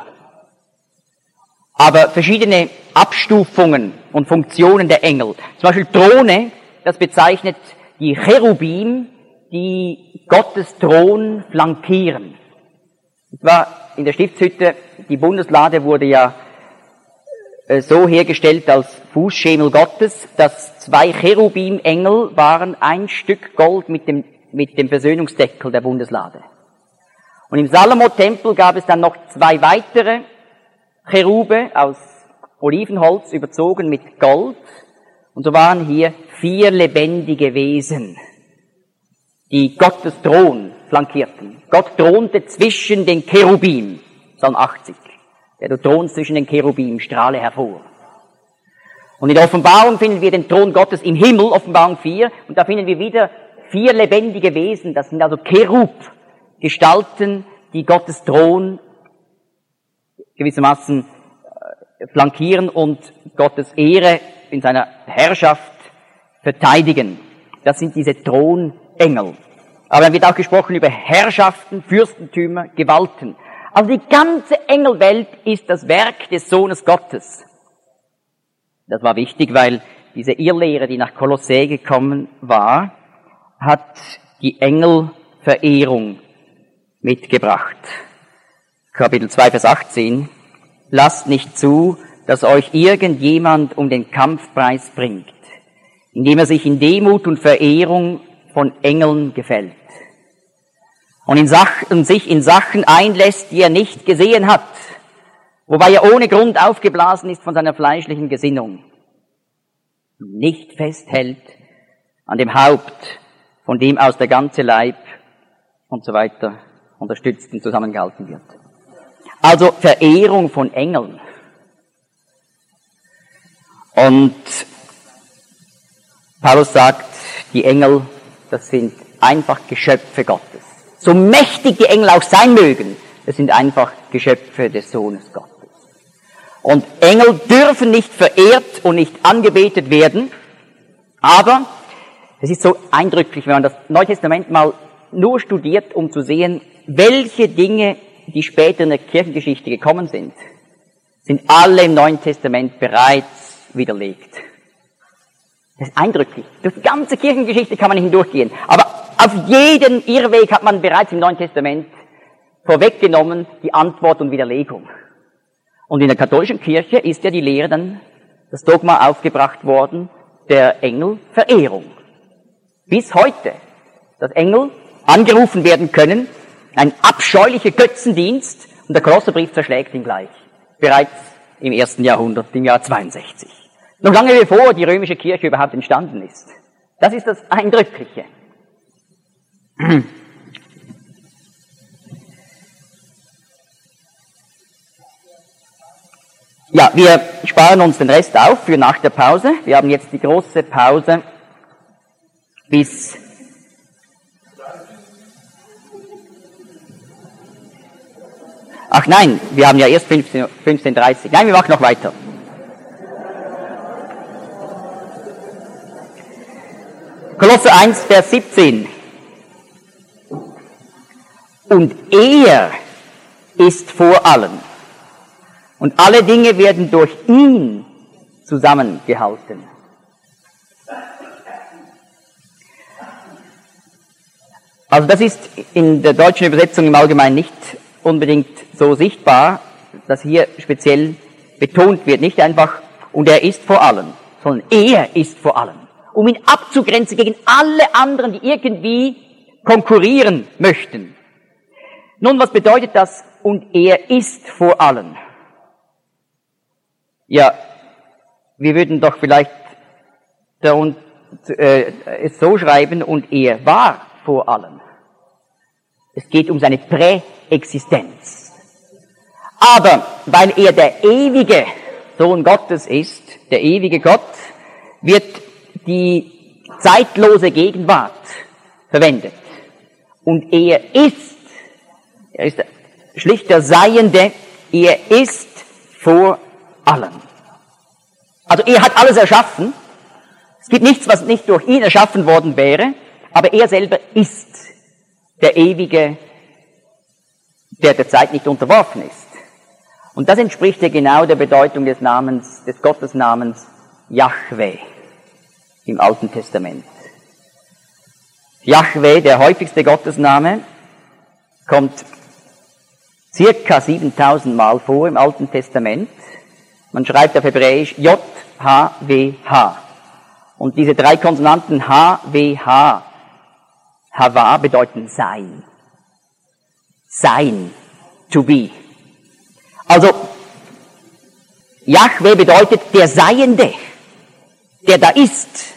Aber verschiedene Abstufungen und Funktionen der Engel. Zum Beispiel Throne, das bezeichnet die Cherubim, die Gottes Thron flankieren. Es war in der Stiftshütte, die Bundeslade wurde ja so hergestellt als Fußschemel Gottes, dass 2 Cherubim-Engel waren, ein Stück Gold mit dem Versöhnungsdeckel der Bundeslade. Und im Salomo-Tempel gab es dann noch 2 weitere Cherube aus Olivenholz überzogen mit Gold. Und so waren hier 4 lebendige Wesen, die Gottes Thron flankierten. Gott thronte zwischen den Cherubim, Psalm 80. Du thronst zwischen den Cherubim, strahle hervor. Und in der Offenbarung finden wir den Thron Gottes im Himmel, Offenbarung 4, und da finden wir wieder 4 lebendige Wesen, das sind also Cherub-Gestalten, die Gottes Thron gewissermaßen flankieren und Gottes Ehre in seiner Herrschaft verteidigen. Das sind diese Thronengel. Aber dann wird auch gesprochen über Herrschaften, Fürstentümer, Gewalten. Also die ganze Engelwelt ist das Werk des Sohnes Gottes. Das war wichtig, weil diese Irrlehre, die nach Kolossä gekommen war, hat die Engelverehrung mitgebracht. Kapitel 2, Vers 18. Lasst nicht zu, dass euch irgendjemand um den Kampfpreis bringt, indem er sich in Demut und Verehrung von Engeln gefällt und sich in Sachen einlässt, die er nicht gesehen hat, wobei er ohne Grund aufgeblasen ist von seiner fleischlichen Gesinnung, nicht festhält an dem Haupt, von dem aus der ganze Leib und so weiter unterstützt und zusammengehalten wird. Also Verehrung von Engeln. Und Paulus sagt, die Engel, das sind einfach Geschöpfe Gottes. So mächtig die Engel auch sein mögen, es sind einfach Geschöpfe des Sohnes Gottes. Und Engel dürfen nicht verehrt und nicht angebetet werden, aber es ist so eindrücklich, wenn man das Neue Testament mal nur studiert, um zu sehen, welche Dinge, die später in der Kirchengeschichte gekommen sind alle im Neuen Testament bereits widerlegt. Das ist eindrücklich. Durch die ganze Kirchengeschichte kann man nicht hindurchgehen. Aber auf jeden Irrweg hat man bereits im Neuen Testament vorweggenommen die Antwort und Widerlegung. Und in der katholischen Kirche ist ja die Lehre dann, das Dogma aufgebracht worden, der Engelverehrung. Bis heute, dass Engel angerufen werden können, ein abscheulicher Götzendienst, und der Kolosserbrief zerschlägt ihn gleich. Bereits im 1. Jahrhundert, im Jahr 62. Noch lange bevor die römische Kirche überhaupt entstanden ist. Das ist das Eindrückliche. Ja, wir sparen uns den Rest auf für nach der Pause. Wir haben jetzt die große Pause bis Ach nein, wir haben ja erst 15:30. Nein, wir machen noch weiter. Kolosser 1, Vers 17. Und er ist vor allem. Und alle Dinge werden durch ihn zusammengehalten. Also das ist in der deutschen Übersetzung im Allgemeinen nicht unbedingt so sichtbar, dass hier speziell betont wird, nicht einfach, und er ist vor allem, sondern er ist vor allem, um ihn abzugrenzen gegen alle anderen, die irgendwie konkurrieren möchten. Nun, was bedeutet das, und er ist vor allem? Ja, wir würden doch vielleicht es so schreiben, und er war vor allem. Es geht um seine Präexistenz. Aber weil er der ewige Sohn Gottes ist, der ewige Gott, wird die zeitlose Gegenwart verwendet. Und er ist schlicht der Seiende, er ist vor allem. Also er hat alles erschaffen. Es gibt nichts, was nicht durch ihn erschaffen worden wäre, aber er selber ist der Ewige, der der Zeit nicht unterworfen ist. Und das entspricht ja genau der Bedeutung des Namens, des Gottesnamens Jahwe im Alten Testament. Jahwe, der häufigste Gottesname, kommt circa 7000 Mal vor im Alten Testament. Man schreibt auf Hebräisch J-H-W-H. Und diese drei Konsonanten H-W-H, Hava, bedeuten sein. Sein. To be. Also, Jahwe bedeutet der Seiende, der da ist.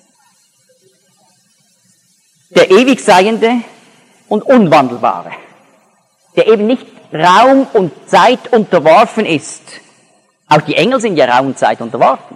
Der ewig Seiende und Unwandelbare. Der eben nicht Raum und Zeit unterworfen ist. Auch die Engel sind ja Raum und Zeit unterworfen.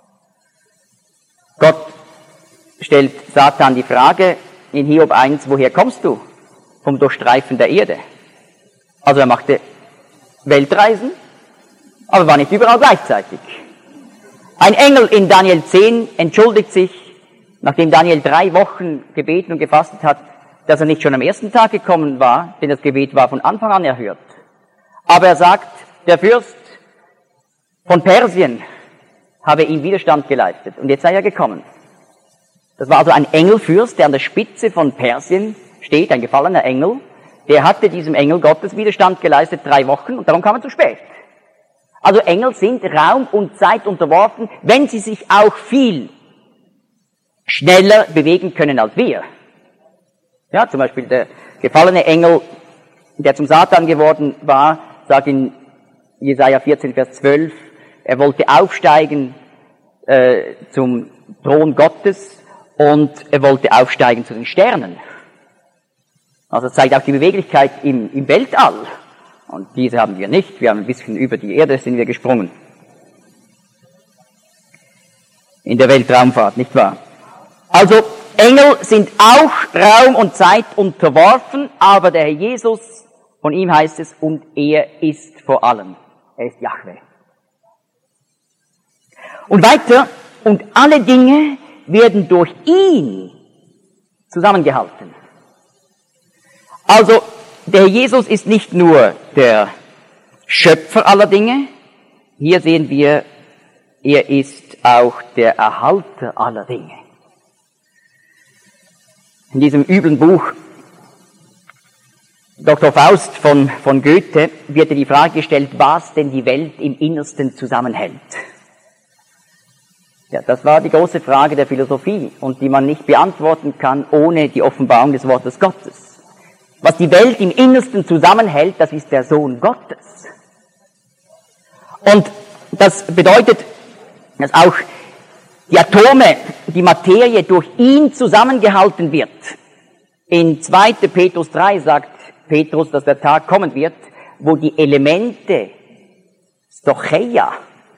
Gott stellt Satan die Frage in Hiob 1, woher kommst du? Vom Durchstreifen der Erde. Also er machte Weltreisen, aber war nicht überall gleichzeitig. Ein Engel in Daniel 10 entschuldigt sich, nachdem Daniel 3 Wochen gebeten und gefastet hat, dass er nicht schon am ersten Tag gekommen war, denn das Gebet war von Anfang an erhört. Aber er sagt, der Fürst von Persien habe ihm Widerstand geleistet und jetzt sei er gekommen. Das war also ein Engelfürst, der an der Spitze von Persien steht, ein gefallener Engel. Der hatte diesem Engel Gottes Widerstand geleistet 3 Wochen und darum kam er zu spät. Also Engel sind Raum und Zeit unterworfen, wenn sie sich auch viel schneller bewegen können als wir. Ja, zum Beispiel der gefallene Engel, der zum Satan geworden war, sagt in Jesaja 14, Vers 12, er wollte aufsteigen zum Thron Gottes und er wollte aufsteigen zu den Sternen. Also das zeigt auch die Beweglichkeit im Weltall. Und diese haben wir nicht. Wir haben ein bisschen über die Erde sind wir gesprungen. In der Weltraumfahrt, nicht wahr? Also, Engel sind auch Raum und Zeit unterworfen, aber der Herr Jesus, von ihm heißt es, und er ist vor allem. Er ist Jahwe. Und weiter, und alle Dinge werden durch ihn zusammengehalten. Also, der Herr Jesus ist nicht nur der Schöpfer aller Dinge, hier sehen wir, er ist auch der Erhalter aller Dinge. In diesem üblen Buch Dr. Faust von Goethe wird die Frage gestellt, was denn die Welt im Innersten zusammenhält. Ja, das war die große Frage der Philosophie und die man nicht beantworten kann ohne die Offenbarung des Wortes Gottes. Was die Welt im Innersten zusammenhält, das ist der Sohn Gottes. Und das bedeutet, dass auch die Atome, die Materie durch ihn zusammengehalten wird. In 2. Petrus 3 sagt Petrus, dass der Tag kommen wird, wo die Elemente, Stocheia,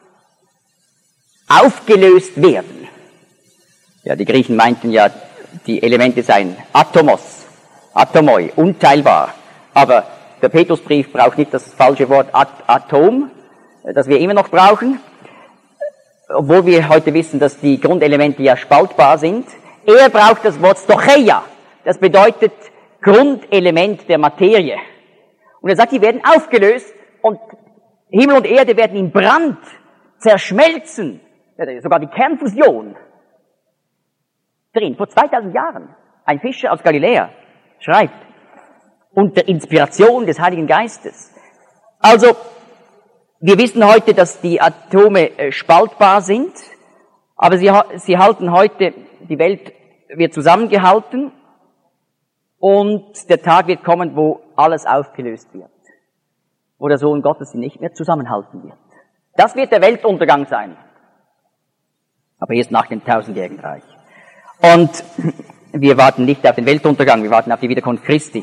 aufgelöst werden. Ja, die Griechen meinten ja, die Elemente seien Atomos, Atomoi, unteilbar. Aber der Petrusbrief braucht nicht das falsche Wort Atom, das wir immer noch brauchen, obwohl wir heute wissen, dass die Grundelemente ja spaltbar sind. Er braucht das Wort Stocheia, das bedeutet Grundelement der Materie. Und er sagt, die werden aufgelöst und Himmel und Erde werden in Brand zerschmelzen. Ja, sogar die Kernfusion drin, vor 2000 Jahren. Ein Fischer aus Galiläa schreibt, unter Inspiration des Heiligen Geistes. Also, wir wissen heute, dass die Atome spaltbar sind, aber sie halten heute, die Welt wird zusammengehalten und der Tag wird kommen, wo alles aufgelöst wird, wo der Sohn Gottes sie nicht mehr zusammenhalten wird. Das wird der Weltuntergang sein, aber erst nach dem 1000-jährigen Reich. Und wir warten nicht auf den Weltuntergang, wir warten auf die Wiederkunft Christi.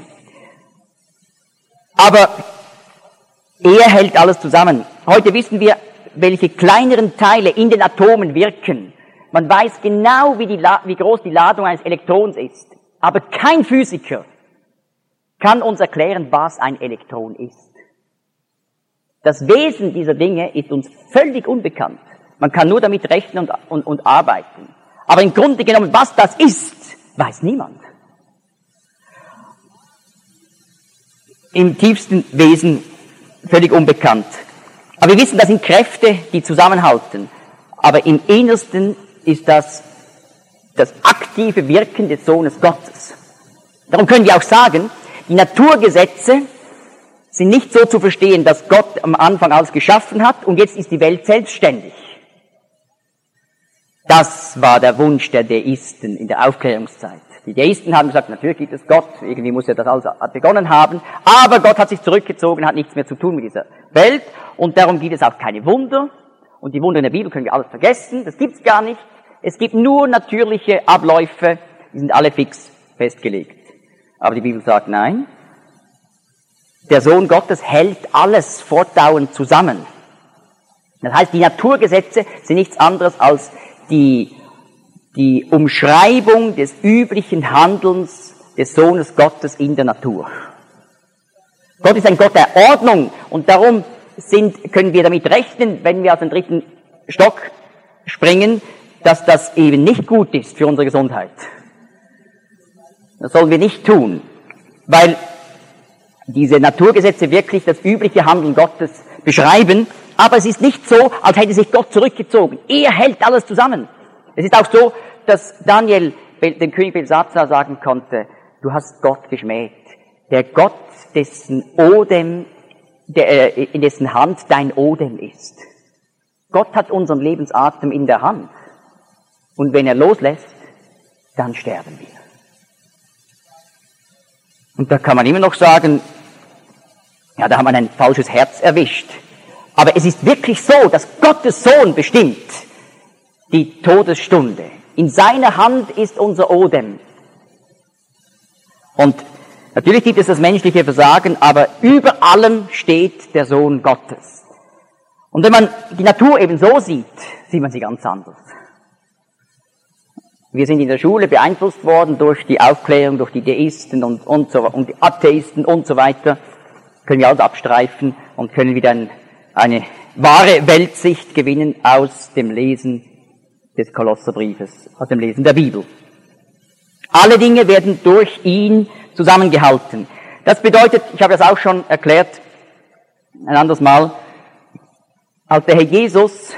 Aber er hält alles zusammen. Heute wissen wir, welche kleineren Teile in den Atomen wirken. Man weiß genau, wie groß die Ladung eines Elektrons ist. Aber kein Physiker kann uns erklären, was ein Elektron ist. Das Wesen dieser Dinge ist uns völlig unbekannt. Man kann nur damit rechnen und arbeiten. Aber im Grunde genommen, was das ist, weiß niemand. Im tiefsten Wesen völlig unbekannt. Aber wir wissen, das sind Kräfte, die zusammenhalten. Aber im Innersten ist das aktive Wirken des Sohnes Gottes. Darum können wir auch sagen, die Naturgesetze sind nicht so zu verstehen, dass Gott am Anfang alles geschaffen hat und jetzt ist die Welt selbstständig. Das war der Wunsch der Deisten in der Aufklärungszeit. Die Deisten haben gesagt, natürlich gibt es Gott, irgendwie muss er das alles begonnen haben, aber Gott hat sich zurückgezogen, hat nichts mehr zu tun mit dieser Welt und darum gibt es auch keine Wunder und die Wunder in der Bibel können wir alles vergessen, das gibt's gar nicht. Es gibt nur natürliche Abläufe, die sind alle fix festgelegt. Aber die Bibel sagt nein, der Sohn Gottes hält alles fortdauernd zusammen. Das heißt, die Naturgesetze sind nichts anderes als die Umschreibung des üblichen Handelns des Sohnes Gottes in der Natur. Gott ist ein Gott der Ordnung und darum können wir damit rechnen, wenn wir aus dem 3. Stock springen, dass das eben nicht gut ist für unsere Gesundheit. Das sollen wir nicht tun, weil diese Naturgesetze wirklich das übliche Handeln Gottes beschreiben, aber es ist nicht so, als hätte sich Gott zurückgezogen. Er hält alles zusammen. Es ist auch so, dass Daniel dem König Belsazar sagen konnte, du hast Gott geschmäht. Der Gott, dessen Odem, in dessen Hand dein Odem ist. Gott hat unseren Lebensatem in der Hand. Und wenn er loslässt, dann sterben wir. Und da kann man immer noch sagen, ja, da hat man ein falsches Herz erwischt. Aber es ist wirklich so, dass Gottes Sohn bestimmt die Todesstunde. In seiner Hand ist unser Odem. Und natürlich gibt es das menschliche Versagen, aber über allem steht der Sohn Gottes. Und wenn man die Natur eben so sieht, sieht man sie ganz anders. Wir sind in der Schule beeinflusst worden durch die Aufklärung, durch die Deisten und die Atheisten und so weiter. Können wir alles abstreifen und können wieder eine wahre Weltsicht gewinnen aus dem Lesen des Kolosserbriefes, aus dem Lesen der Bibel. Alle Dinge werden durch ihn zusammengehalten. Das bedeutet, ich habe das auch schon erklärt, ein anderes Mal, als der Herr Jesus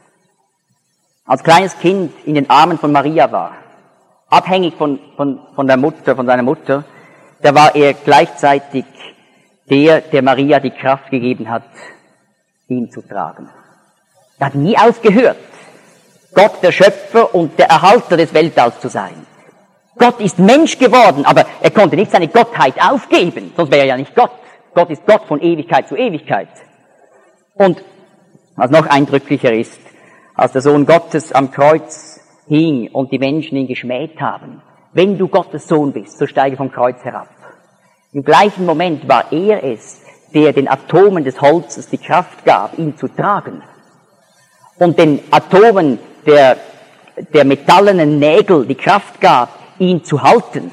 als kleines Kind in den Armen von Maria war, abhängig von seiner Mutter, da war er gleichzeitig der Maria die Kraft gegeben hat, ihn zu tragen. Er hat nie aufgehört, Gott der Schöpfer und der Erhalter des Weltalls zu sein. Gott ist Mensch geworden, aber er konnte nicht seine Gottheit aufgeben, sonst wäre er ja nicht Gott. Gott ist Gott von Ewigkeit zu Ewigkeit. Und was noch eindrücklicher ist, als der Sohn Gottes am Kreuz hing und die Menschen ihn geschmäht haben, wenn du Gottes Sohn bist, so steige vom Kreuz herab. Im gleichen Moment war er es, der den Atomen des Holzes die Kraft gab, ihn zu tragen. Und den Atomen der metallenen Nägel die Kraft gab, ihn zu halten.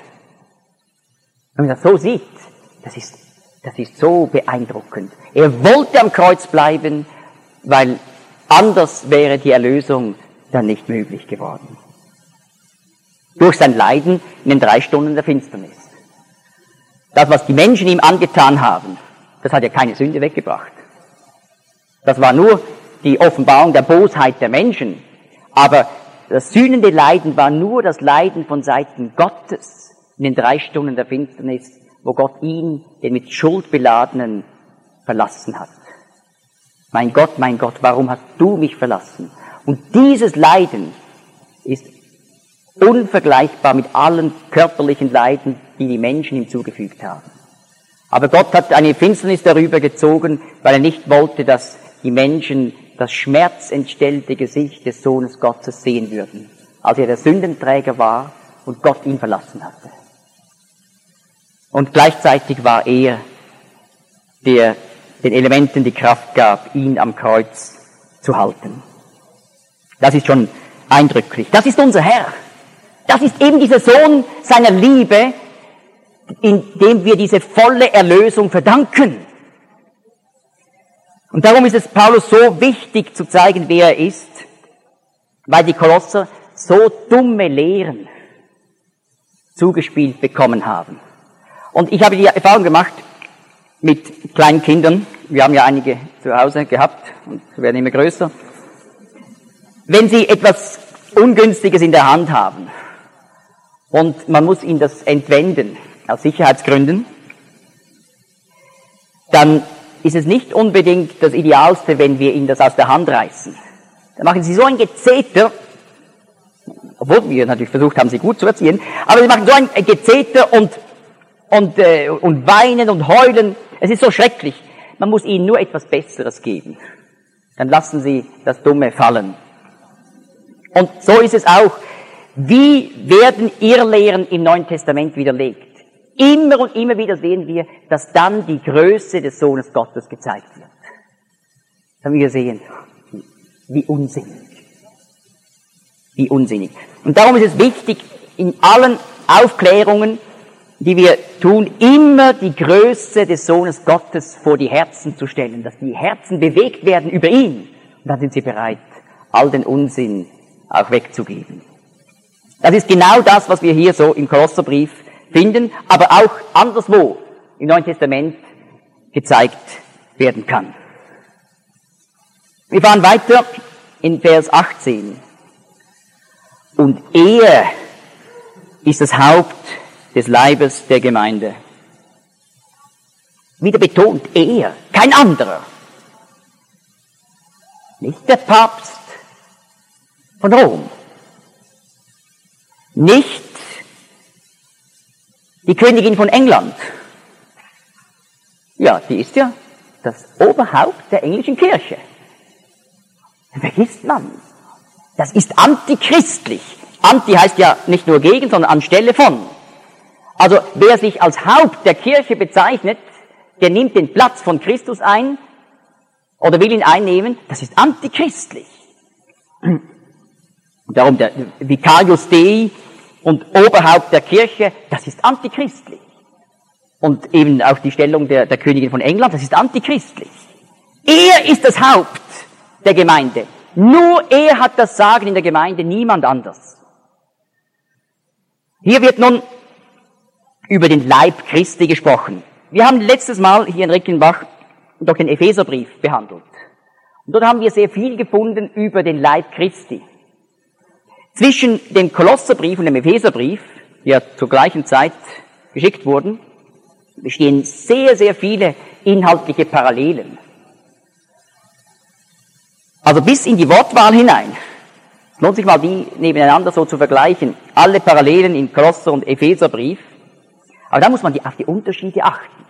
Wenn man das so sieht, das ist so beeindruckend. Er wollte am Kreuz bleiben, weil anders wäre die Erlösung dann nicht möglich geworden. Durch sein Leiden in den 3 Stunden der Finsternis. Das, was die Menschen ihm angetan haben, das hat ja keine Sünde weggebracht. Das war nur die Offenbarung der Bosheit der Menschen. Aber das sühnende Leiden war nur das Leiden von Seiten Gottes in den 3 Stunden der Finsternis, wo Gott ihn, den mit Schuld beladenen, verlassen hat. Mein Gott, warum hast du mich verlassen? Und dieses Leiden ist unvergleichbar mit allen körperlichen Leiden, die die Menschen ihm zugefügt haben. Aber Gott hat eine Finsternis darüber gezogen, weil er nicht wollte, dass die Menschen das schmerzentstellte Gesicht des Sohnes Gottes sehen würden, als er der Sündenträger war und Gott ihn verlassen hatte. Und gleichzeitig war er, der den Elementen die Kraft gab, ihn am Kreuz zu halten. Das ist schon eindrücklich. Das ist unser Herr. Das ist eben dieser Sohn seiner Liebe, in dem wir diese volle Erlösung verdanken. Und darum ist es Paulus so wichtig zu zeigen, wer er ist, weil die Kolosser so dumme Lehren zugespielt bekommen haben. Und ich habe die Erfahrung gemacht mit kleinen Kindern, wir haben ja einige zu Hause gehabt und werden immer größer, wenn sie etwas Ungünstiges in der Hand haben und man muss ihnen das entwenden, aus Sicherheitsgründen, dann ist es nicht unbedingt das Idealste, wenn wir ihnen das aus der Hand reißen. Dann machen sie so ein Gezeter, obwohl wir natürlich versucht haben, sie gut zu erziehen, aber sie machen so ein Gezeter und weinen und heulen. Es ist so schrecklich. Man muss ihnen nur etwas Besseres geben. Dann lassen sie das Dumme fallen. Und so ist es auch. Wie werden Irrlehren im Neuen Testament widerlegt? Immer und immer wieder sehen wir, dass dann die Größe des Sohnes Gottes gezeigt wird. Dann haben wir sehen, wie unsinnig. Wie unsinnig. Und darum ist es wichtig, in allen Aufklärungen, die wir tun, immer die Größe des Sohnes Gottes vor die Herzen zu stellen, dass die Herzen bewegt werden über ihn. Und dann sind sie bereit, all den Unsinn auch wegzugeben. Das ist genau das, was wir hier so im Kolosserbrief finden, aber auch anderswo im Neuen Testament gezeigt werden kann. Wir fahren weiter in Vers 18. Und er ist das Haupt des Leibes der Gemeinde. Wieder betont, er, kein anderer. Nicht der Papst von Rom. Nicht die Königin von England. Ja, die ist ja das Oberhaupt der englischen Kirche. Vergisst man. Das ist antichristlich. Anti heißt ja nicht nur gegen, sondern anstelle von. Also wer sich als Haupt der Kirche bezeichnet, der nimmt den Platz von Christus ein oder will ihn einnehmen, das ist antichristlich. Und darum der Vicarius Dei und Oberhaupt der Kirche, das ist antichristlich. Und eben auch die Stellung der Königin von England, das ist antichristlich. Er ist das Haupt der Gemeinde. Nur er hat das Sagen in der Gemeinde, niemand anders. Hier wird nun über den Leib Christi gesprochen. Wir haben letztes Mal hier in Rickenbach doch den Epheserbrief behandelt. Und dort haben wir sehr viel gefunden über den Leib Christi. Zwischen dem Kolosserbrief und dem Epheserbrief, die ja zur gleichen Zeit geschickt wurden, bestehen sehr, sehr viele inhaltliche Parallelen. Also bis in die Wortwahl hinein. Es lohnt sich mal, die nebeneinander so zu vergleichen. Alle Parallelen im Kolosser- und Epheserbrief. Aber da muss man auf die Unterschiede achten.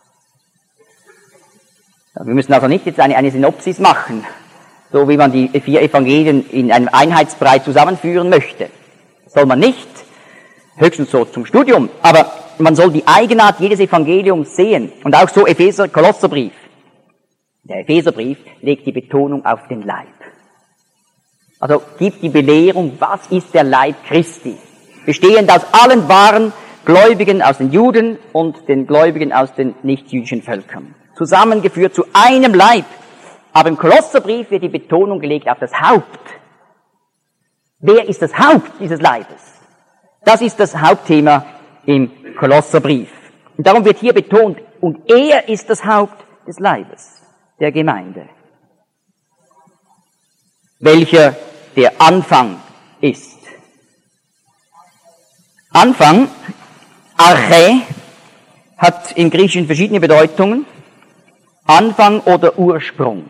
Wir müssen also nicht jetzt eine Synopsis machen, so wie man die 4 Evangelien in einem Einheitsbrei zusammenführen möchte. Das soll man nicht, höchstens so zum Studium, aber man soll die Eigenart jedes Evangeliums sehen. Und auch so Kolosserbrief. Der Epheserbrief legt die Betonung auf den Leib. Also gibt die Belehrung, was ist der Leib Christi? Bestehend aus allen wahren Gläubigen, aus den Juden und den Gläubigen aus den nichtjüdischen Völkern. Zusammengeführt zu einem Leib. Aber im Kolosserbrief wird die Betonung gelegt auf das Haupt. Wer ist das Haupt dieses Leibes? Das ist das Hauptthema im Kolosserbrief. Und darum wird hier betont, und er ist das Haupt des Leibes, der Gemeinde, welcher der Anfang ist. Anfang, Arche, hat im Griechischen verschiedene Bedeutungen. Anfang oder Ursprung.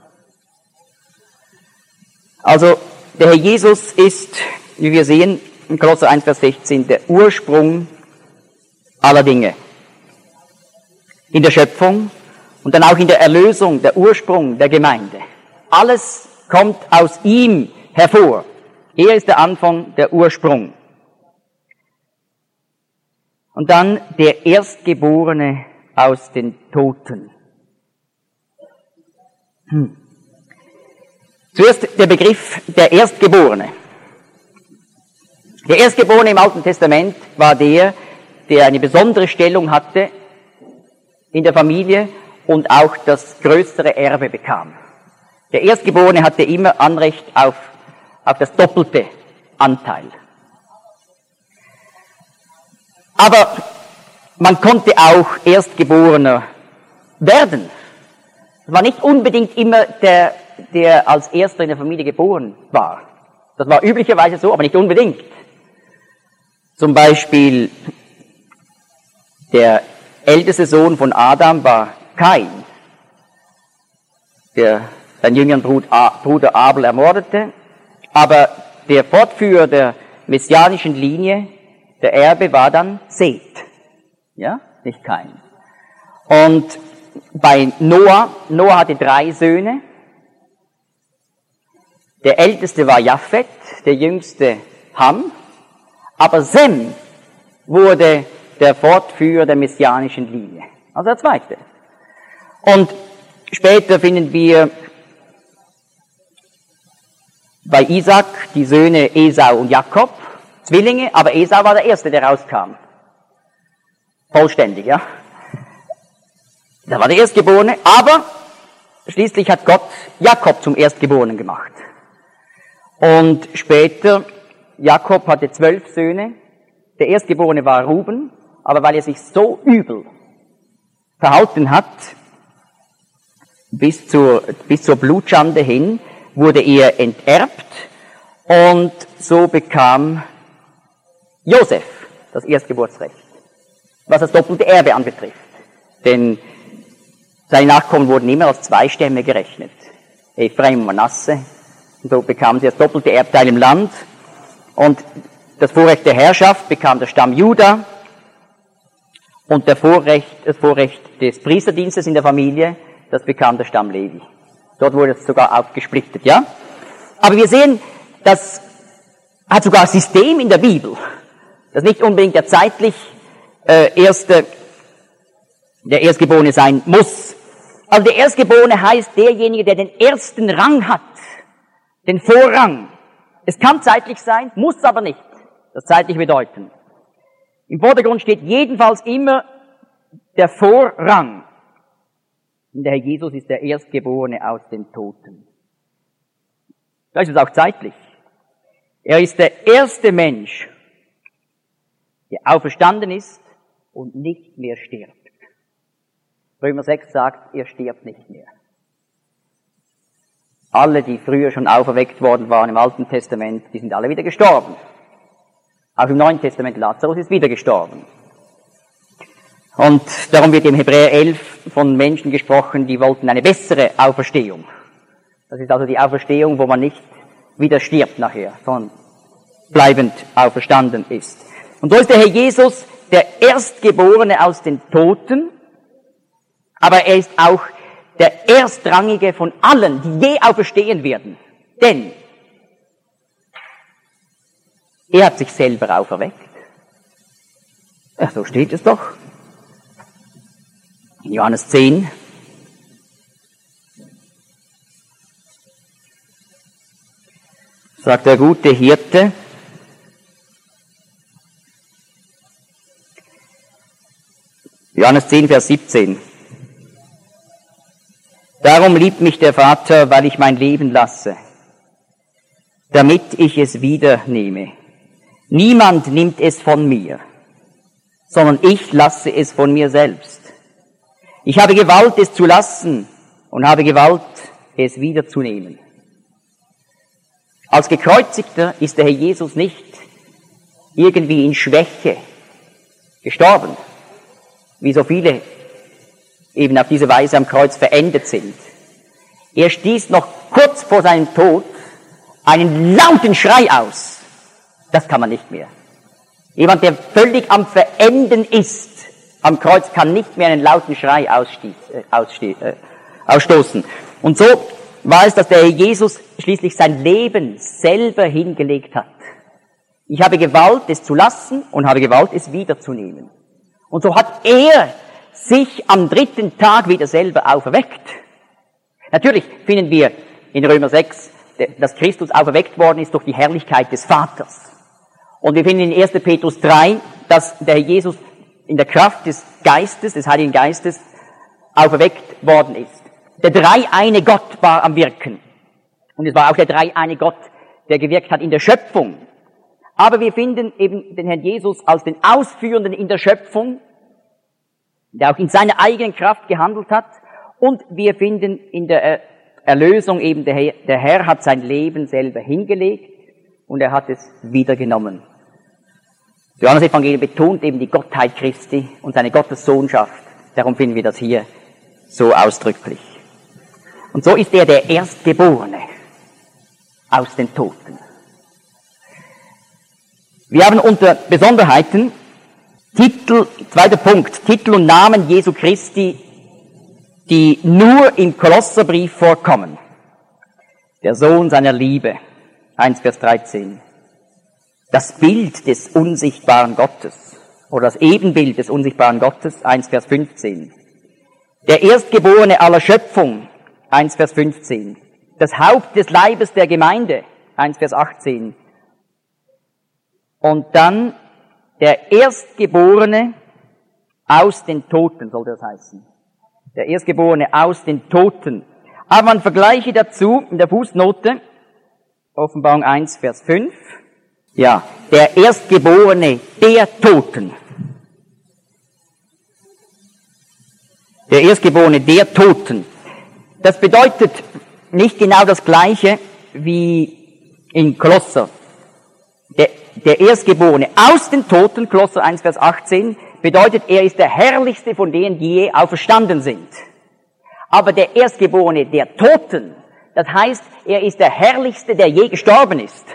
Also der Herr Jesus ist, wie wir sehen, in Kolosser 1, Vers 16, der Ursprung aller Dinge. In der Schöpfung und dann auch in der Erlösung, der Ursprung der Gemeinde. Alles kommt aus ihm hervor. Er ist der Anfang, der Ursprung. Und dann der Erstgeborene aus den Toten. Zuerst der Begriff der Erstgeborene. Der Erstgeborene im Alten Testament war der eine besondere Stellung hatte in der Familie und auch das größere Erbe bekam. Der Erstgeborene hatte immer Anrecht auf das doppelte Anteil. Aber man konnte auch Erstgeborener werden. Es war nicht unbedingt immer der als Erster in der Familie geboren war. Das war üblicherweise so, aber nicht unbedingt. Zum Beispiel der älteste Sohn von Adam war Kain, der seinen jüngeren Bruder Abel ermordete, aber der Fortführer der messianischen Linie, der Erbe, war dann Seth, ja, nicht Kain. Und bei Noah hatte 3 Söhne. Der älteste war Japhet, der jüngste Ham, aber Sem wurde der Fortführer der messianischen Linie, also der zweite. Und später finden wir bei Isaac die Söhne Esau und Jakob, Zwillinge, aber Esau war der erste, der rauskam. Vollständig, ja. Da war der Erstgeborene, aber schließlich hat Gott Jakob zum Erstgeborenen gemacht. Und später, Jakob hatte 12 Söhne, der Erstgeborene war Ruben, aber weil er sich so übel verhalten hat, bis zur Blutschande hin, wurde er enterbt und so bekam Josef das Erstgeburtsrecht, was das doppelte Erbe anbetrifft. Denn seine Nachkommen wurden immer als 2 Stämme gerechnet, Ephraim und Manasse. Und so bekamen sie das doppelte Erbteil im Land. Und das Vorrecht der Herrschaft bekam der Stamm Juda. Und das Vorrecht des Priesterdienstes in der Familie, das bekam der Stamm Levi. Dort wurde es sogar aufgesplittet, ja? Aber wir sehen, das hat sogar ein System in der Bibel, das nicht unbedingt der zeitlich der Erstgeborene sein muss. Also der Erstgeborene heißt derjenige, der den ersten Rang hat, den Vorrang, Es kann zeitlich sein, muss aber nicht das zeitliche bedeuten. Im Vordergrund steht jedenfalls immer der Vorrang. Und der Herr Jesus ist der Erstgeborene aus den Toten. Da ist es auch zeitlich. Er ist der erste Mensch, der auferstanden ist und nicht mehr stirbt. Römer 6 sagt, er stirbt nicht mehr. Alle, die früher schon auferweckt worden waren im Alten Testament, die sind alle wieder gestorben. Auch im Neuen Testament, Lazarus ist wieder gestorben. Und darum wird im Hebräer 11 von Menschen gesprochen, die wollten eine bessere Auferstehung. Das ist also die Auferstehung, wo man nicht wieder stirbt nachher, sondern bleibend auferstanden ist. Und so ist der Herr Jesus der Erstgeborene aus den Toten, aber er ist auch der Erstrangige von allen, die je auferstehen werden. Denn er hat sich selber auferweckt. Ja, so steht es doch. In Johannes 10. Sagt der gute Hirte, Johannes 10, Vers 17. Darum liebt mich der Vater, weil ich mein Leben lasse, damit ich es wieder nehme. Niemand nimmt es von mir, sondern ich lasse es von mir selbst. Ich habe Gewalt, es zu lassen, und habe Gewalt, es wiederzunehmen. Als Gekreuzigter ist der Herr Jesus nicht irgendwie in Schwäche gestorben, wie so viele eben auf diese Weise am Kreuz verendet sind. Er stieß noch kurz vor seinem Tod einen lauten Schrei aus. Das kann man nicht mehr. Jemand, der völlig am Verenden ist, am Kreuz, kann nicht mehr einen lauten Schrei ausstoßen. Und so war es, dass der Herr Jesus schließlich sein Leben selber hingelegt hat. Ich habe Gewalt, es zu lassen, und habe Gewalt, es wiederzunehmen. Und so hat er sich am dritten Tag wieder selber auferweckt. Natürlich finden wir in Römer 6, dass Christus auferweckt worden ist durch die Herrlichkeit des Vaters. Und wir finden in 1. Petrus 3, dass der Herr Jesus in der Kraft des Geistes, des Heiligen Geistes, auferweckt worden ist. Der dreieine Gott war am Wirken. Und es war auch der dreieine Gott, der gewirkt hat in der Schöpfung. Aber wir finden eben den Herrn Jesus als den Ausführenden in der Schöpfung, der auch in seiner eigenen Kraft gehandelt hat. Und wir finden in der Erlösung eben, der Herr hat sein Leben selber hingelegt und er hat es wiedergenommen. Das Johannes-Evangelium betont eben die Gottheit Christi und seine Gottessohnschaft. Darum finden wir das hier so ausdrücklich. Und so ist er der Erstgeborene aus den Toten. Wir haben unter Besonderheiten zweiter Punkt, Titel und Namen Jesu Christi, die nur im Kolosserbrief vorkommen. Der Sohn seiner Liebe, 1 Vers 13. Das Bild des unsichtbaren Gottes oder das Ebenbild des unsichtbaren Gottes, 1 Vers 15. Der Erstgeborene aller Schöpfung, 1 Vers 15. Das Haupt des Leibes der Gemeinde, 1 Vers 18. Und dann der Erstgeborene aus den Toten, soll das heißen. Der Erstgeborene aus den Toten. Aber man vergleiche dazu in der Fußnote, Offenbarung 1, Vers 5, ja, der Erstgeborene der Toten. Der Erstgeborene der Toten. Das bedeutet nicht genau das Gleiche wie in Kolosser. Der Erstgeborene aus den Toten, Kolosser 1, Vers 18, bedeutet, er ist der Herrlichste von denen, die je auferstanden sind. Aber der Erstgeborene der Toten, das heißt, er ist der Herrlichste, der je gestorben ist.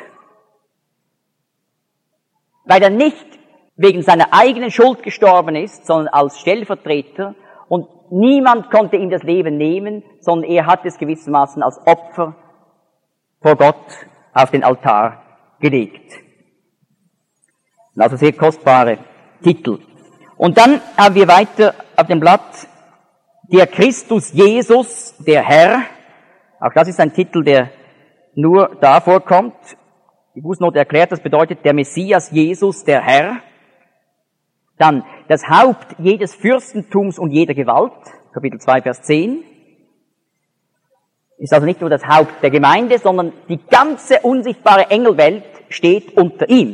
Weil er nicht wegen seiner eigenen Schuld gestorben ist, sondern als Stellvertreter, und niemand konnte ihm das Leben nehmen, sondern er hat es gewissermaßen als Opfer vor Gott auf den Altar gelegt. Also sehr kostbare Titel. Und dann haben wir weiter auf dem Blatt der Christus Jesus, der Herr. Auch das ist ein Titel, der nur da vorkommt. Die Fußnote erklärt, das bedeutet der Messias, Jesus, der Herr. Dann das Haupt jedes Fürstentums und jeder Gewalt, Kapitel 2, Vers 10. Ist also nicht nur das Haupt der Gemeinde, sondern die ganze unsichtbare Engelwelt steht unter ihm.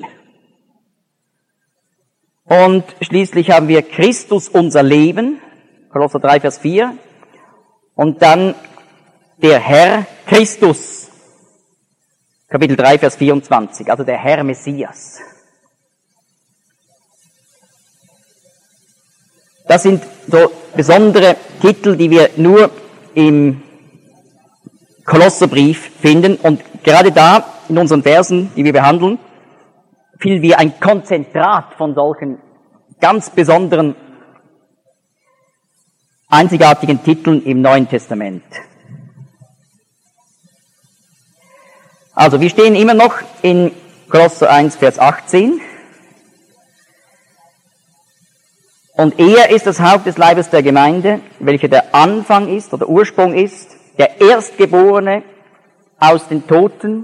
Und schließlich haben wir Christus, unser Leben, Kolosser 3, Vers 4. Und dann der Herr Christus, Kapitel 3, Vers 24, also der Herr Messias. Das sind so besondere Titel, die wir nur im Kolosserbrief finden. Und gerade da, in unseren Versen, die wir behandeln, finden wir ein Konzentrat von solchen ganz besonderen, einzigartigen Titeln im Neuen Testament. Also, wir stehen immer noch in Kolosser 1, Vers 18. Und er ist das Haupt des Leibes der Gemeinde, welcher der Anfang ist oder Ursprung ist, der Erstgeborene aus den Toten,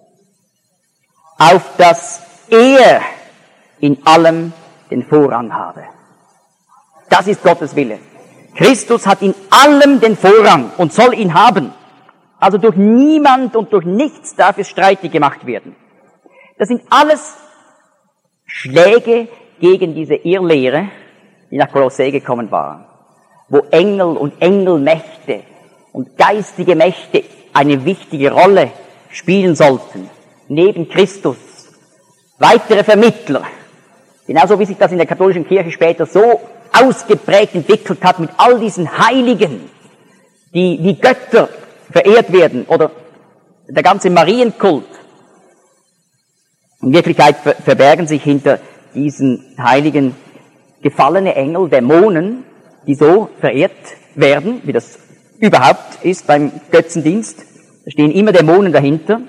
auf dass er in allem den Vorrang habe. Das ist Gottes Wille. Christus hat in allem den Vorrang und soll ihn haben. Also durch niemand und durch nichts darf es streitig gemacht werden. Das sind alles Schläge gegen diese Irrlehre, die nach Kolossä gekommen war, wo Engel und Engelmächte und geistige Mächte eine wichtige Rolle spielen sollten, neben Christus, weitere Vermittler, genauso wie sich das in der katholischen Kirche später so ausgeprägt entwickelt hat mit all diesen Heiligen, die wie Götter verehrt werden, oder der ganze Marienkult. In Wirklichkeit verbergen sich hinter diesen Heiligen gefallene Engel, Dämonen, die so verehrt werden, wie das überhaupt ist beim Götzendienst. Da stehen immer Dämonen dahinter.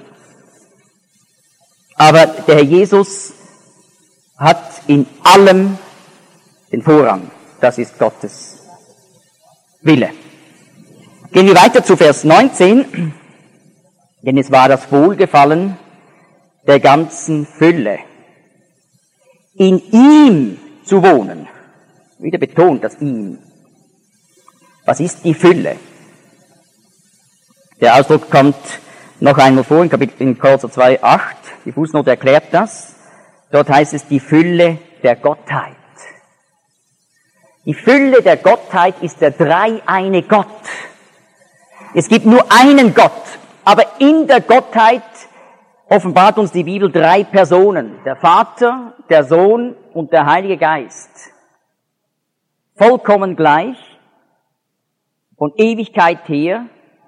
Aber der Herr Jesus hat in allem den Vorrang. Das ist Gottes Wille. Gehen wir weiter zu Vers 19. Denn es war das Wohlgefallen der ganzen Fülle, in ihm zu wohnen. Wieder betont das ihm. Was ist die Fülle? Der Ausdruck kommt noch einmal vor in Kolosser 2, 8. Die Fußnote erklärt das. Dort heißt es die Fülle der Gottheit. Die Fülle der Gottheit ist der dreieine Gott. Es gibt nur einen Gott, aber in der Gottheit offenbart uns die Bibel drei Personen. Der Vater, der Sohn und der Heilige Geist. Vollkommen gleich, von Ewigkeit her,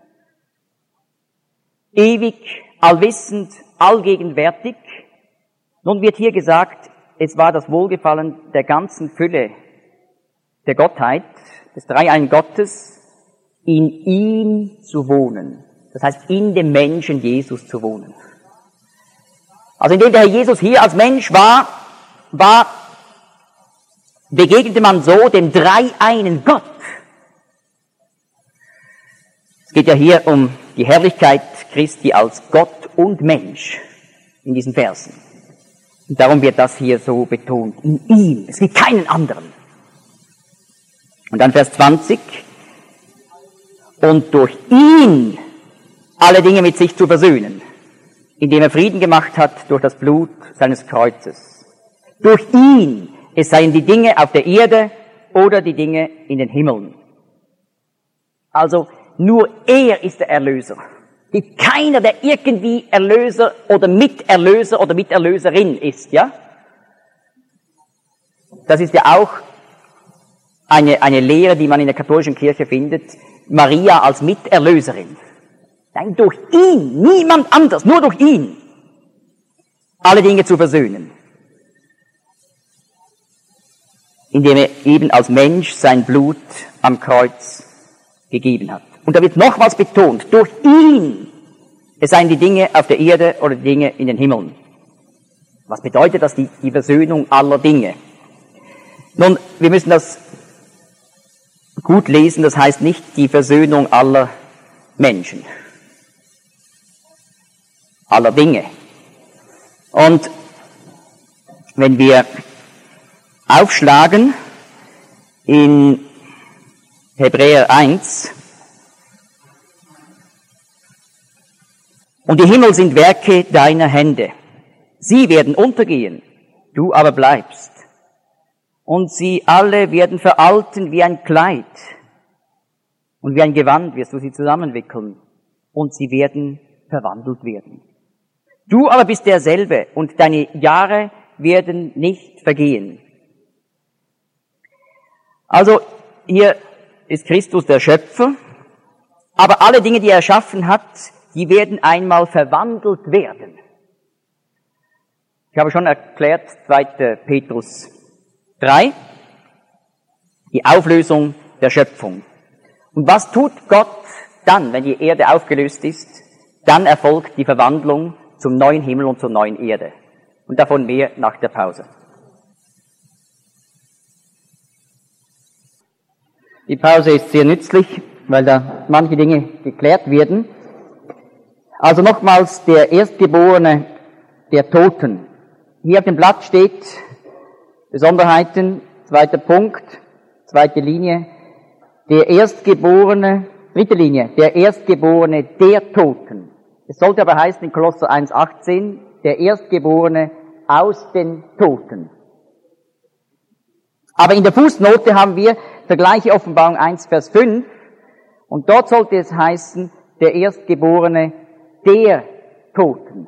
ewig, allwissend, allgegenwärtig. Nun wird hier gesagt, es war das Wohlgefallen der ganzen Fülle der Gottheit, des dreieinen Gottes, in ihm zu wohnen. Das heißt, in dem Menschen Jesus zu wohnen. Also indem der Herr Jesus hier als Mensch war, begegnete man so dem dreieinen Gott. Es geht ja hier um die Herrlichkeit Christi als Gott und Mensch in diesen Versen. Und darum wird das hier so betont. In ihm. Es gibt keinen anderen. Und dann Vers 20. Und durch ihn alle Dinge mit sich zu versöhnen, indem er Frieden gemacht hat durch das Blut seines Kreuzes. Durch ihn, es seien die Dinge auf der Erde oder die Dinge in den Himmeln. Also nur er ist der Erlöser. Es gibt keiner, der irgendwie Erlöser oder Miterlöserin ist, ja? Das ist ja auch eine Lehre, die man in der katholischen Kirche findet, Maria als Miterlöserin. Nein, durch ihn, niemand anders, nur durch ihn, alle Dinge zu versöhnen. Indem er eben als Mensch sein Blut am Kreuz gegeben hat. Und da wird nochmals betont, durch ihn, es seien die Dinge auf der Erde oder die Dinge in den Himmeln. Was bedeutet das, die Versöhnung aller Dinge? Nun, wir müssen das gut lesen, das heißt nicht die Versöhnung aller Menschen, aller Dinge. Und wenn wir aufschlagen in Hebräer 1, und die Himmel sind Werke deiner Hände. Sie werden untergehen, du aber bleibst. Und sie alle werden veralten wie ein Kleid. Und wie ein Gewand wirst du sie zusammenwickeln. Und sie werden verwandelt werden. Du aber bist derselbe und deine Jahre werden nicht vergehen. Also hier ist Christus der Schöpfer, aber alle Dinge, die er erschaffen hat, die werden einmal verwandelt werden. Ich habe schon erklärt, 2. Petrus 3, die Auflösung der Schöpfung. Und was tut Gott dann, wenn die Erde aufgelöst ist? Dann erfolgt die Verwandlung zum neuen Himmel und zur neuen Erde. Und davon mehr nach der Pause. Die Pause ist sehr nützlich, weil da manche Dinge geklärt werden. Also nochmals der Erstgeborene der Toten. Hier auf dem Blatt steht Besonderheiten, 2. Punkt, 2. Linie, der Erstgeborene, 3. Linie, der Erstgeborene der Toten. Es sollte aber heißen in Kolosser 1,18, der Erstgeborene aus den Toten. Aber in der Fußnote haben wir Vergleiche Offenbarung 1, Vers 5, und dort sollte es heißen, der Erstgeborene der Toten.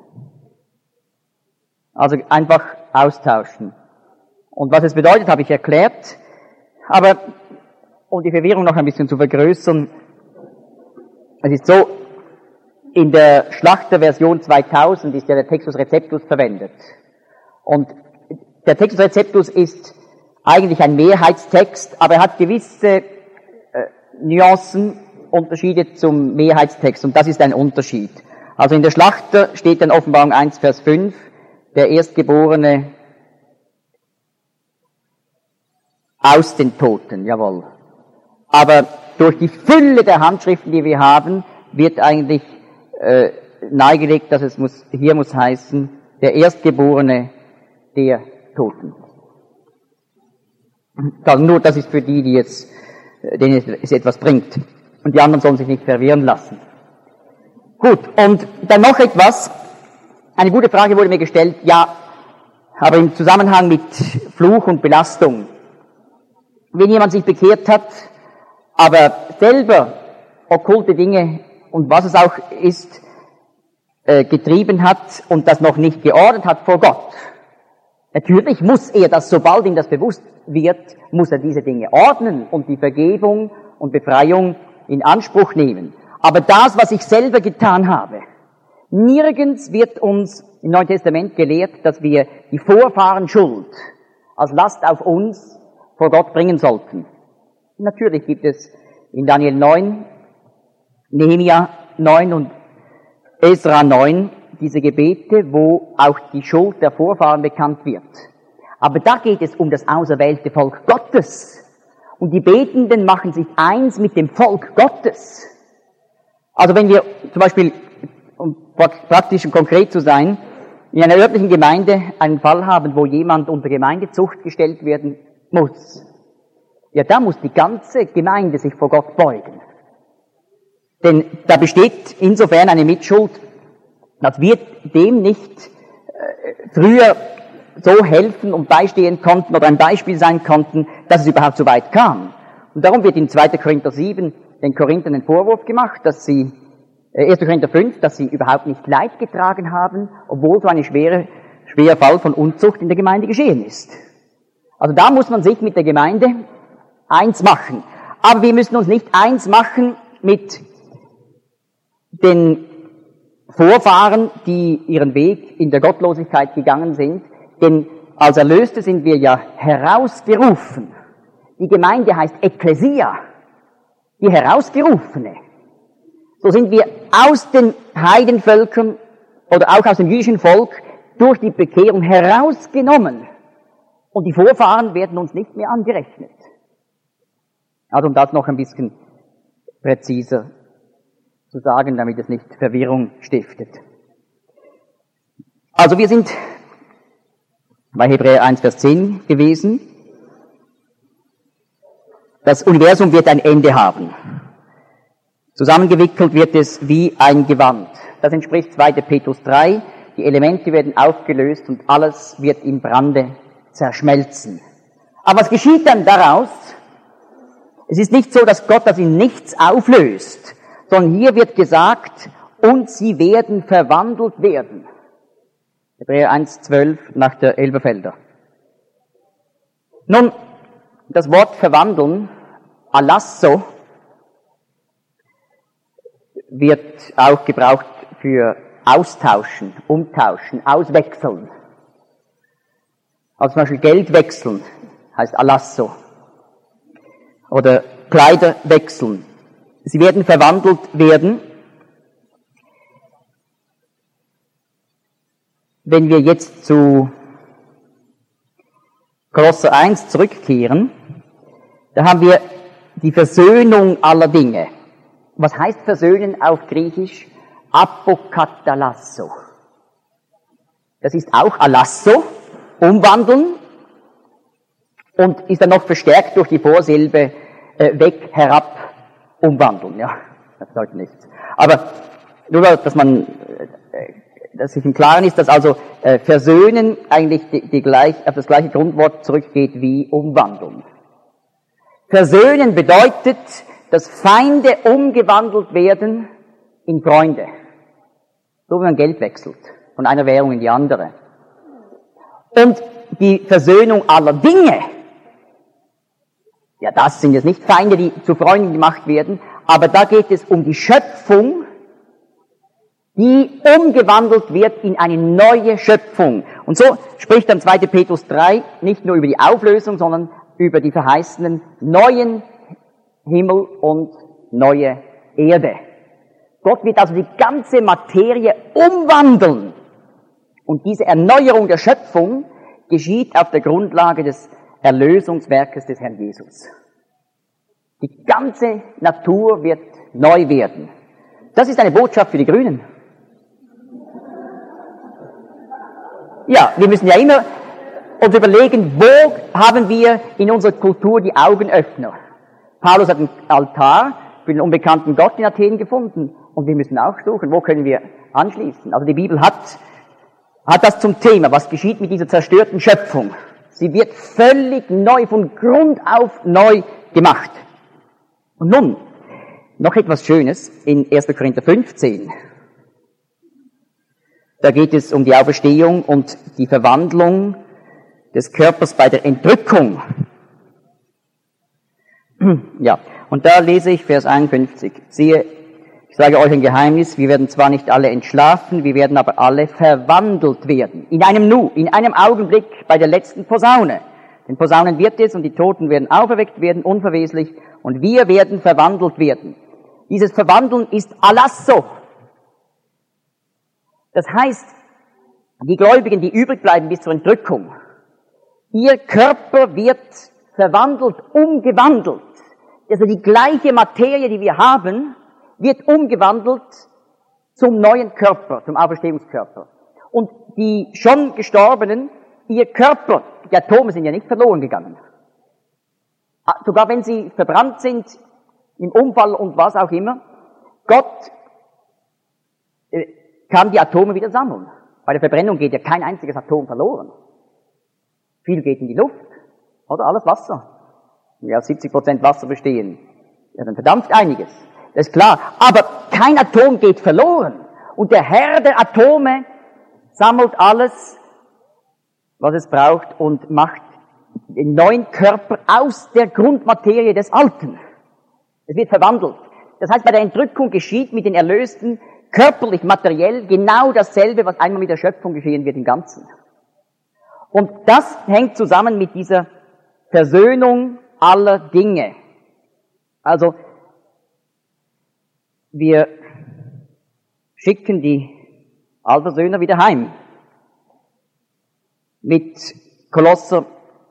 Also einfach austauschen. Und was es bedeutet, habe ich erklärt. Aber um die Verwirrung noch ein bisschen zu vergrößern, es ist so, in der Schlachterversion 2000 ist ja der Textus Receptus verwendet. Und der Textus Receptus ist eigentlich ein Mehrheitstext, aber er hat gewisse Nuancen, Unterschiede zum Mehrheitstext. Und das ist ein Unterschied. Also in der Schlachter steht dann Offenbarung 1, Vers 5, der Erstgeborene aus den Toten, jawohl. Aber durch die Fülle der Handschriften, die wir haben, wird eigentlich nahegelegt, dass hier muss heißen, der Erstgeborene der Toten. Also nur, das ist für die, denen es etwas bringt. Und die anderen sollen sich nicht verwirren lassen. Gut, und dann noch etwas. Eine gute Frage wurde mir gestellt, ja, aber im Zusammenhang mit Fluch und Belastung. Wenn jemand sich bekehrt hat, aber selber okkulte Dinge und was es auch ist, getrieben hat und das noch nicht geordnet hat vor Gott. Natürlich muss er das, sobald ihm das bewusst wird, muss er diese Dinge ordnen und die Vergebung und Befreiung in Anspruch nehmen. Aber das, was ich selber getan habe, nirgends wird uns im Neuen Testament gelehrt, dass wir die Vorfahrenschuld als Last auf uns vor Gott bringen sollten. Natürlich gibt es in Daniel 9, Nehemia 9 und Esra 9 diese Gebete, wo auch die Schuld der Vorfahren bekannt wird. Aber da geht es um das auserwählte Volk Gottes. Und die Betenden machen sich eins mit dem Volk Gottes. Also wenn wir zum Beispiel, um praktisch und konkret zu sein, in einer örtlichen Gemeinde einen Fall haben, wo jemand unter Gemeindezucht gestellt werden muss, ja, da muss die ganze Gemeinde sich vor Gott beugen. Denn da besteht insofern eine Mitschuld, dass wir dem nicht früher so helfen und beistehen konnten oder ein Beispiel sein konnten, dass es überhaupt so weit kam. Und darum wird in 2. Korinther 7 den Korinthern ein Vorwurf gemacht, dass sie, 1. Korinther 5, dass sie überhaupt nicht Leid getragen haben, obwohl so ein schwerer Fall von Unzucht in der Gemeinde geschehen ist. Also da muss man sich mit der Gemeinde eins machen. Aber wir müssen uns nicht eins machen mit den Vorfahren, die ihren Weg in der Gottlosigkeit gegangen sind, denn als Erlöste sind wir ja herausgerufen. Die Gemeinde heißt Ekklesia, die Herausgerufene. So sind wir aus den Heidenvölkern oder auch aus dem jüdischen Volk durch die Bekehrung herausgenommen. Und die Vorfahren werden uns nicht mehr angerechnet. Also um das noch ein bisschen präziser zu sagen, damit es nicht Verwirrung stiftet. Also wir sind bei Hebräer 1, Vers 10 gewesen. Das Universum wird ein Ende haben. Zusammengewickelt wird es wie ein Gewand. Das entspricht 2. Petrus 3. Die Elemente werden aufgelöst und alles wird im Brande zerschmelzen. Aber was geschieht dann daraus? Es ist nicht so, dass Gott das in nichts auflöst, sondern hier wird gesagt, und sie werden verwandelt werden. Hebräer 1,12 nach der Elberfelder. Nun, das Wort verwandeln, alasso, wird auch gebraucht für austauschen, umtauschen, auswechseln. Also zum Beispiel Geld wechseln heißt alasso. Oder Kleider wechseln. Sie werden verwandelt werden. Wenn wir jetzt zu Kolosser 1 zurückkehren, da haben wir die Versöhnung aller Dinge. Was heißt versöhnen auf Griechisch? Apokatalasso. Das ist auch alasso, umwandeln, und ist dann noch verstärkt durch die Vorsilbe weg, herab, umwandeln. Ja, das bedeutet nichts. Aber nur, dass sich im Klaren ist, dass also versöhnen eigentlich auf das gleiche Grundwort zurückgeht wie umwandeln. Versöhnen bedeutet, dass Feinde umgewandelt werden in Freunde. So wie man Geld wechselt, von einer Währung in die andere. Und die Versöhnung aller Dinge, ja, das sind jetzt nicht Feinde, die zu Freunden gemacht werden, aber da geht es um die Schöpfung, die umgewandelt wird in eine neue Schöpfung. Und so spricht dann 2. Petrus 3 nicht nur über die Auflösung, sondern über die verheißenen neuen Himmel und neue Erde. Gott wird also die ganze Materie umwandeln. Und diese Erneuerung der Schöpfung geschieht auf der Grundlage des Erlösungswerkes des Herrn Jesus. Die ganze Natur wird neu werden. Das ist eine Botschaft für die Grünen. Ja, wir müssen ja immer uns überlegen, wo haben wir in unserer Kultur die Augenöffner. Paulus hat einen Altar für den unbekannten Gott in Athen gefunden, und wir müssen auch suchen, wo können wir anschließen. Also die Bibel hat das zum Thema, was geschieht mit dieser zerstörten Schöpfung. Sie wird völlig neu, von Grund auf neu gemacht. Und nun, noch etwas Schönes in 1. Korinther 15. Da geht es um die Auferstehung und die Verwandlung des Körpers bei der Entrückung. Ja, und da lese ich Vers 51. Siehe, ich sage euch ein Geheimnis, wir werden zwar nicht alle entschlafen, wir werden aber alle verwandelt werden. In einem Nu, in einem Augenblick bei der letzten Posaune. Denn Posaunen wird es und die Toten werden auferweckt werden, unverweslich, und wir werden verwandelt werden. Dieses Verwandeln ist alasso. Das heißt, die Gläubigen, die übrig bleiben bis zur Entrückung, ihr Körper wird verwandelt, umgewandelt. Also die gleiche Materie, die wir haben, wird umgewandelt zum neuen Körper, zum Auferstehungskörper. Und die schon Gestorbenen, ihr Körper, die Atome sind ja nicht verloren gegangen. Sogar wenn sie verbrannt sind, im Unfall und was auch immer, Gott kann die Atome wieder sammeln. Bei der Verbrennung geht ja kein einziges Atom verloren. Viel geht in die Luft, oder? Alles Wasser. Ja, 70% Wasser bestehen. Ja, dann verdampft einiges. Das ist klar. Aber kein Atom geht verloren. Und der Herr der Atome sammelt alles, was es braucht, und macht den neuen Körper aus der Grundmaterie des Alten. Es wird verwandelt. Das heißt, bei der Entrückung geschieht mit den Erlösten körperlich, materiell genau dasselbe, was einmal mit der Schöpfung geschehen wird im Ganzen. Und das hängt zusammen mit dieser Versöhnung aller Dinge. Also, wir schicken die Allversöhner wieder heim. Mit Kolosser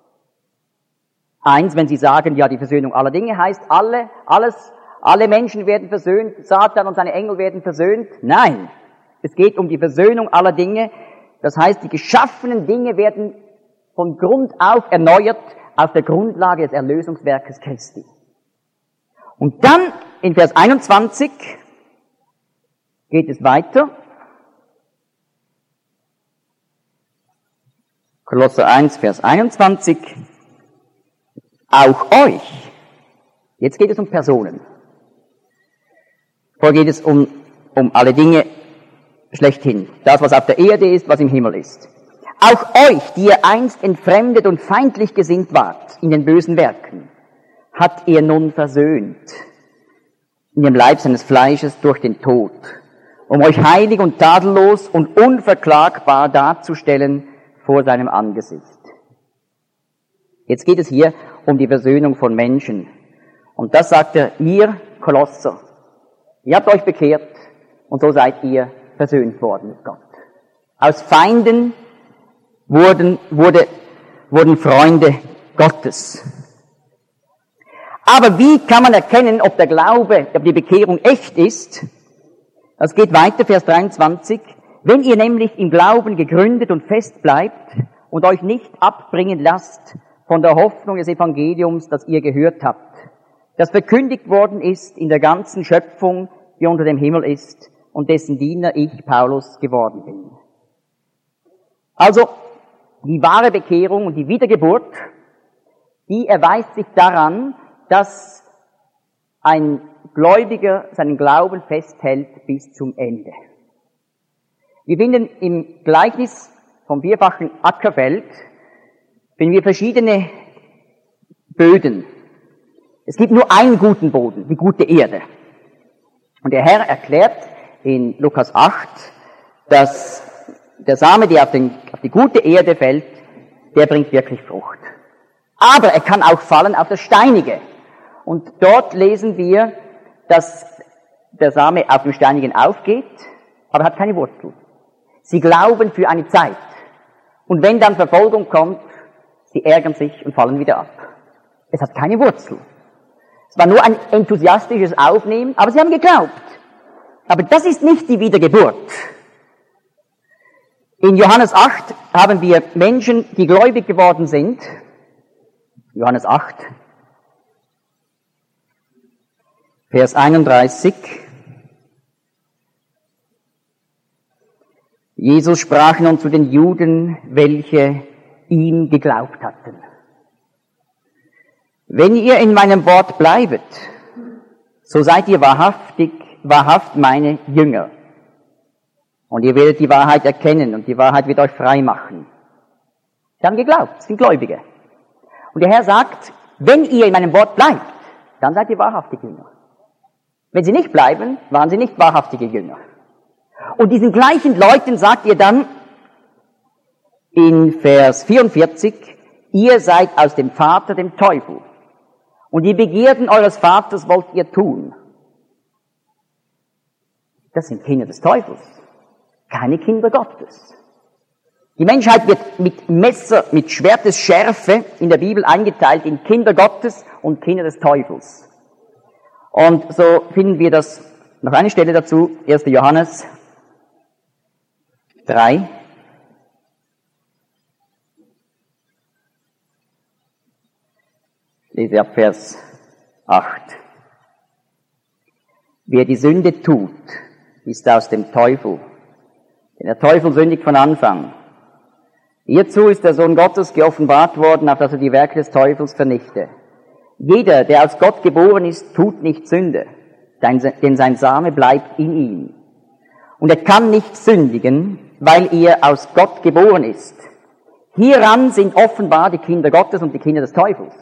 1, wenn sie sagen, ja, die Versöhnung aller Dinge heißt, alle Menschen werden versöhnt, Satan und seine Engel werden versöhnt. Nein, es geht um die Versöhnung aller Dinge. Das heißt, die geschaffenen Dinge werden von Grund auf erneuert auf der Grundlage des Erlösungswerkes Christi. Und dann in Vers 21 geht es weiter. Kolosser 1, Vers 21. Auch euch. Jetzt geht es um Personen. Vorher geht es um alle Dinge schlechthin. Das, was auf der Erde ist, was im Himmel ist. Auch euch, die ihr einst entfremdet und feindlich gesinnt wart in den bösen Werken, hat er nun versöhnt in dem Leib seines Fleisches durch den Tod, um euch heilig und tadellos und unverklagbar darzustellen vor seinem Angesicht. Jetzt geht es hier um die Versöhnung von Menschen. Und das sagt er, ihr Kolosser, ihr habt euch bekehrt und so seid ihr versöhnt worden mit Gott. Aus Feinden wurden Freunde Gottes. Aber wie kann man erkennen, ob der Glaube, ob die Bekehrung echt ist? Das geht weiter, Vers 23. Wenn ihr nämlich im Glauben gegründet und fest bleibt und euch nicht abbringen lasst von der Hoffnung des Evangeliums, das ihr gehört habt, das verkündigt worden ist in der ganzen Schöpfung, die unter dem Himmel ist und dessen Diener ich, Paulus, geworden bin. Also, die wahre Bekehrung und die Wiedergeburt, die erweist sich daran, dass ein Gläubiger seinen Glauben festhält bis zum Ende. Wir finden im Gleichnis vom vierfachen Ackerfeld, finden wir verschiedene Böden. Es gibt nur einen guten Boden, die gute Erde. Und der Herr erklärt in Lukas 8, dass der Same, der auf die gute Erde fällt, der bringt wirklich Frucht. Aber er kann auch fallen auf das Steinige. Und dort lesen wir, dass der Same auf dem Steinigen aufgeht, aber hat keine Wurzel. Sie glauben für eine Zeit. Und wenn dann Verfolgung kommt, sie ärgern sich und fallen wieder ab. Es hat keine Wurzel. Es war nur ein enthusiastisches Aufnehmen, aber sie haben geglaubt. Aber das ist nicht die Wiedergeburt. In Johannes 8 haben wir Menschen, die gläubig geworden sind. Johannes 8, Vers 31. Jesus sprach nun zu den Juden, welche ihm geglaubt hatten. Wenn ihr in meinem Wort bleibet, so seid ihr wahrhaft meine Jünger. Und ihr werdet die Wahrheit erkennen und die Wahrheit wird euch frei machen. Sie haben geglaubt, sind Gläubige. Und der Herr sagt, wenn ihr in meinem Wort bleibt, dann seid ihr wahrhaftige Jünger. Wenn sie nicht bleiben, waren sie nicht wahrhaftige Jünger. Und diesen gleichen Leuten sagt ihr dann in Vers 44, ihr seid aus dem Vater, dem Teufel. Und die Begierden eures Vaters wollt ihr tun. Das sind Kinder des Teufels, keine Kinder Gottes. Die Menschheit wird mit Schwertesschärfe in der Bibel eingeteilt in Kinder Gottes und Kinder des Teufels. Und so finden wir das, noch eine Stelle dazu, 1. Johannes 3. Ich lese ab Vers 8. Wer die Sünde tut, ist aus dem Teufel. Denn der Teufel sündigt von Anfang. Hierzu ist der Sohn Gottes geoffenbart worden, auf dass er die Werke des Teufels vernichte. Jeder, der aus Gott geboren ist, tut nicht Sünde, denn sein Same bleibt in ihm. Und er kann nicht sündigen, weil er aus Gott geboren ist. Hieran sind offenbar die Kinder Gottes und die Kinder des Teufels.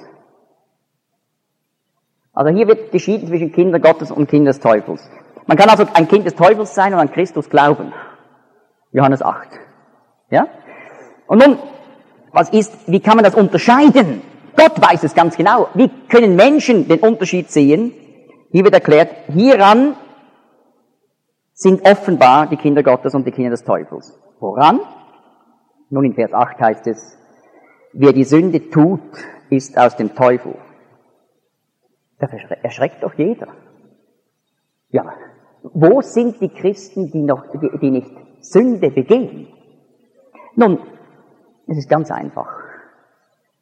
Also hier wird geschieden zwischen Kinder Gottes und Kinder des Teufels. Man kann also ein Kind des Teufels sein und an Christus glauben. Johannes 8. Ja? Und nun, wie kann man das unterscheiden? Gott weiß es ganz genau. Wie können Menschen den Unterschied sehen? Hier wird erklärt, hieran sind offenbar die Kinder Gottes und die Kinder des Teufels. Woran? Nun in Vers 8 heißt es, wer die Sünde tut, ist aus dem Teufel. Da erschreckt doch jeder. Ja, wo sind die Christen, die nicht Sünde begehen? Nun, es ist ganz einfach.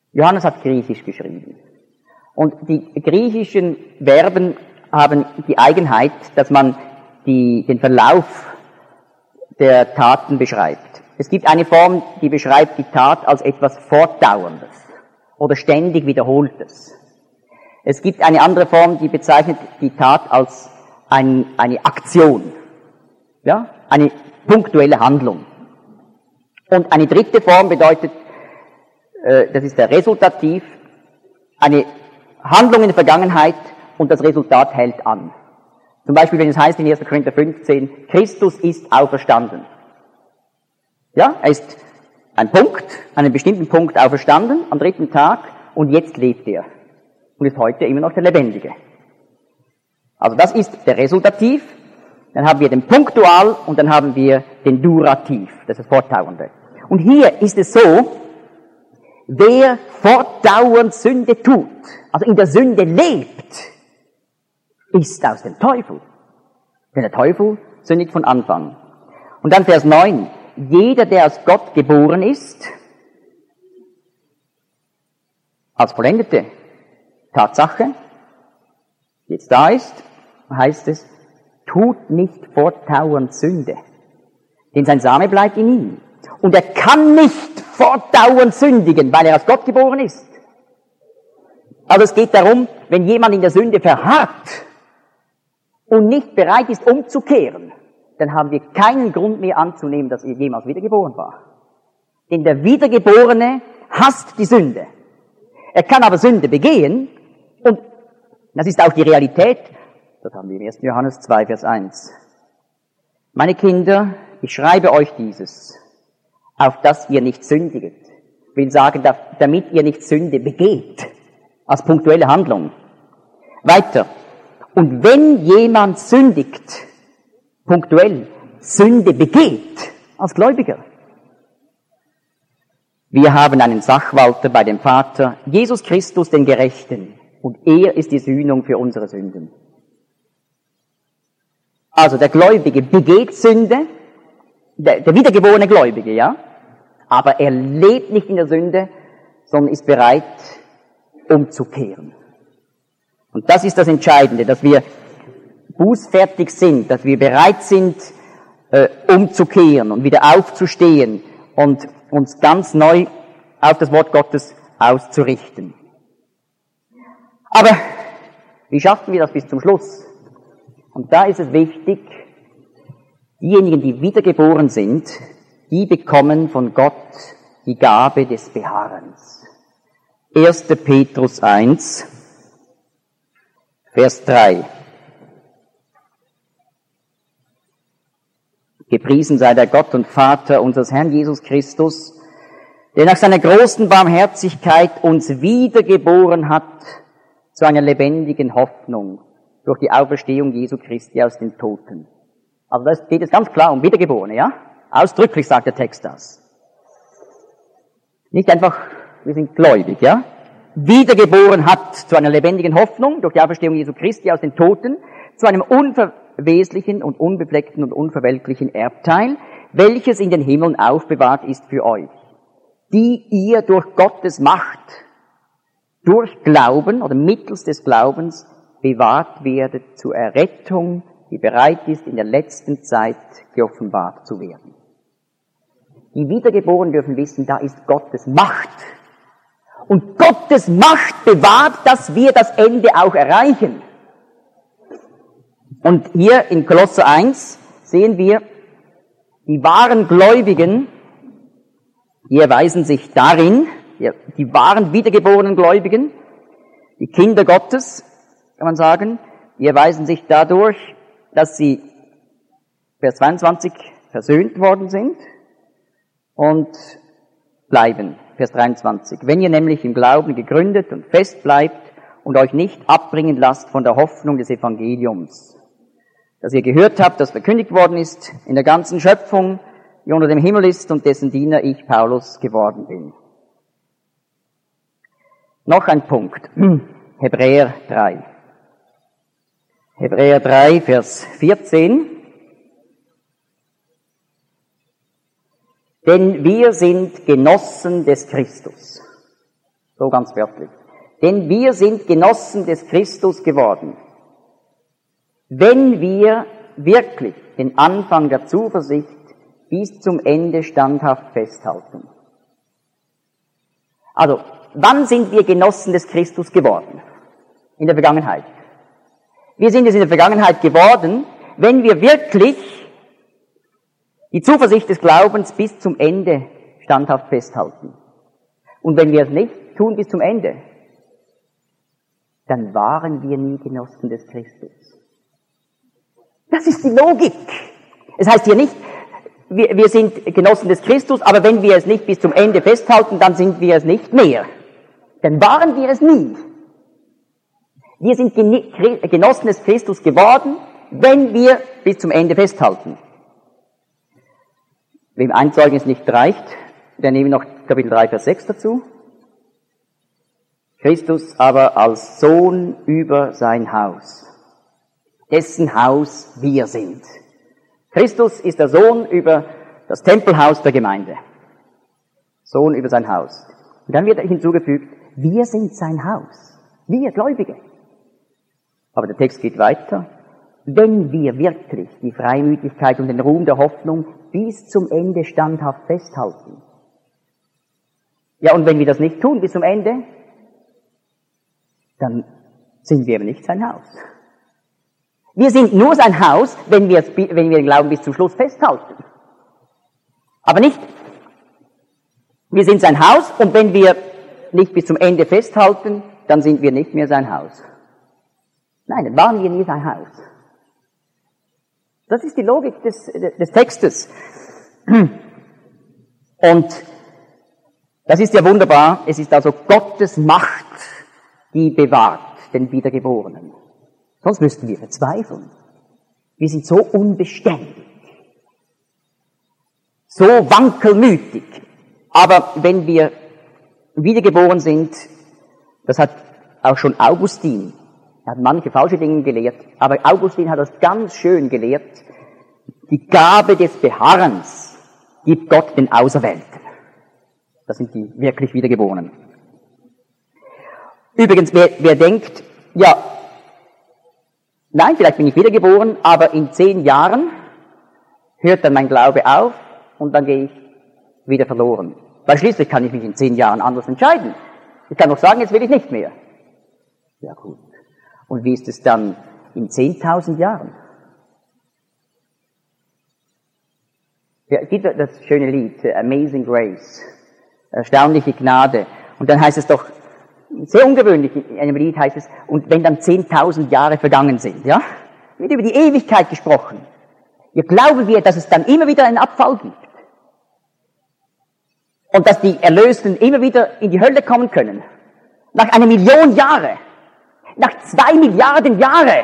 Johannes hat Griechisch geschrieben. Und die griechischen Verben haben die Eigenheit, dass man den Verlauf der Taten beschreibt. Es gibt eine Form, die beschreibt die Tat als etwas Fortdauerndes oder ständig Wiederholtes. Es gibt eine andere Form, die bezeichnet die Tat als eine Aktion, ja, eine punktuelle Handlung. Und eine dritte Form bedeutet, das ist der Resultativ, eine Handlung in der Vergangenheit und das Resultat hält an. Zum Beispiel, wenn es heißt in 1. Korinther 15, Christus ist auferstanden. Ja, er ist an einem bestimmten Punkt auferstanden, am 3. Tag, und jetzt lebt er. Und ist heute immer noch der Lebendige. Also das ist der Resultativ, dann haben wir den Punktual und dann haben wir den Durativ, das ist das Fortdauernde. Und hier ist es so, wer fortdauernd Sünde tut, also in der Sünde lebt, ist aus dem Teufel. Denn der Teufel sündigt von Anfang. Und dann Vers 9. Jeder, der aus Gott geboren ist, als vollendete Tatsache, jetzt da ist, heißt es, tut nicht fortdauernd Sünde. Denn sein Same bleibt in ihm. Und er kann nicht fortdauernd sündigen, weil er aus Gott geboren ist. Also es geht darum, wenn jemand in der Sünde verharrt und nicht bereit ist, umzukehren, dann haben wir keinen Grund mehr anzunehmen, dass er jemals wiedergeboren war. Denn der Wiedergeborene hasst die Sünde. Er kann aber Sünde begehen, und das ist auch die Realität. Das haben wir im 1. Johannes 2, Vers 1. Meine Kinder, ich schreibe euch dieses, auf dass ihr nicht sündiget. Ich will sagen, damit ihr nicht Sünde begeht, als punktuelle Handlung. Weiter. Und wenn jemand sündigt, punktuell Sünde begeht, als Gläubiger. Wir haben einen Sachwalter bei dem Vater, Jesus Christus, den Gerechten, und er ist die Sühnung für unsere Sünden. Also der Gläubige begeht Sünde, der wiedergeborene Gläubige, ja, aber er lebt nicht in der Sünde, sondern ist bereit, umzukehren. Und das ist das Entscheidende, dass wir bußfertig sind, dass wir bereit sind, umzukehren und wieder aufzustehen und uns ganz neu auf das Wort Gottes auszurichten. Aber wie schaffen wir das bis zum Schluss? Und da ist es wichtig, diejenigen, die wiedergeboren sind, die bekommen von Gott die Gabe des Beharrens. 1. Petrus 1, Vers 3. Gepriesen sei der Gott und Vater unseres Herrn Jesus Christus, der nach seiner großen Barmherzigkeit uns wiedergeboren hat zu einer lebendigen Hoffnung durch die Auferstehung Jesu Christi aus den Toten. Also da geht es ganz klar um Wiedergeborene, ja? Ausdrücklich sagt der Text das. Nicht einfach, wir sind gläubig, ja? Wiedergeboren hat zu einer lebendigen Hoffnung durch die Auferstehung Jesu Christi aus den Toten, zu einem unverweslichen und unbefleckten und unverwelklichen Erbteil, welches in den Himmeln aufbewahrt ist für euch, die ihr durch Gottes Macht, durch Glauben oder mittels des Glaubens bewahrt werdet zur Errettung, die bereit ist, in der letzten Zeit geoffenbart zu werden. Die Wiedergeborenen dürfen wissen, da ist Gottes Macht. Und Gottes Macht bewahrt, dass wir das Ende auch erreichen. Und hier in Kolosser 1 sehen wir, die wahren Gläubigen, die erweisen sich darin, die wahren wiedergeborenen Gläubigen, die Kinder Gottes, kann man sagen, die erweisen sich dadurch, dass sie, Vers 22, versöhnt worden sind und bleiben. Vers 23. Wenn ihr nämlich im Glauben gegründet und fest bleibt und euch nicht abbringen lasst von der Hoffnung des Evangeliums, das ihr gehört habt, das verkündigt worden ist in der ganzen Schöpfung, die unter dem Himmel ist und dessen Diener ich, Paulus, geworden bin. Noch ein Punkt. Hebräer 3. Hebräer 3, Vers 14. Denn wir sind Genossen des Christus. So ganz wörtlich. Denn wir sind Genossen des Christus geworden, wenn wir wirklich den Anfang der Zuversicht bis zum Ende standhaft festhalten. Also, wann sind wir Genossen des Christus geworden? In der Vergangenheit. Wir sind es in der Vergangenheit geworden, wenn wir wirklich die Zuversicht des Glaubens bis zum Ende standhaft festhalten. Und wenn wir es nicht tun bis zum Ende, dann waren wir nie Genossen des Christus. Das ist die Logik. Es heißt hier nicht, wir sind Genossen des Christus, aber wenn wir es nicht bis zum Ende festhalten, dann sind wir es nicht mehr. Dann waren wir es nie. Wir sind Genossen des Christus geworden, wenn wir bis zum Ende festhalten. Wem ein Zeugnis nicht reicht, der nehme noch Kapitel 3, Vers 6 dazu. Christus aber als Sohn über sein Haus, dessen Haus wir sind. Christus ist der Sohn über das Tempelhaus der Gemeinde. Sohn über sein Haus. Und dann wird hinzugefügt, wir sind sein Haus. Wir Gläubige. Aber der Text geht weiter. Wenn wir wirklich die Freimütigkeit und den Ruhm der Hoffnung bis zum Ende standhaft festhalten. Ja, und wenn wir das nicht tun bis zum Ende, dann sind wir aber nicht sein Haus. Wir sind nur sein Haus, wenn wir den Glauben bis zum Schluss festhalten. Aber nicht, wir sind sein Haus und wenn wir nicht bis zum Ende festhalten, dann sind wir nicht mehr sein Haus. Nein, dann waren wir nie sein Haus. Das ist die Logik des Textes. Und das ist ja wunderbar. Es ist also Gottes Macht, die bewahrt den Wiedergeborenen. Sonst müssten wir verzweifeln. Wir sind so unbeständig, so wankelmütig. Aber wenn wir wiedergeboren sind, das hat auch schon Augustin, er hat manche falsche Dinge gelehrt, aber Augustin hat das ganz schön gelehrt, die Gabe des Beharrens gibt Gott den Auserwählten. Das sind die wirklich Wiedergeborenen. Übrigens, wer denkt, ja, nein, vielleicht bin ich wiedergeboren, aber in 10 Jahren hört dann mein Glaube auf und dann gehe ich wieder verloren. Weil schließlich kann ich mich in 10 Jahren anders entscheiden. Ich kann doch sagen, jetzt will ich nicht mehr. Ja gut. Und wie ist es dann in 10.000 Jahren? Ja, es gibt das schöne Lied, Amazing Grace, erstaunliche Gnade. Und dann heißt es doch, sehr ungewöhnlich, in einem Lied heißt es, und wenn dann 10.000 Jahre vergangen sind, ja? Wird über die Ewigkeit gesprochen. Wir glauben wir, dass es dann immer wieder einen Abfall gibt. Und dass die Erlösten immer wieder in die Hölle kommen können. Nach 1 Million Jahre. Nach 2 Milliarden Jahre.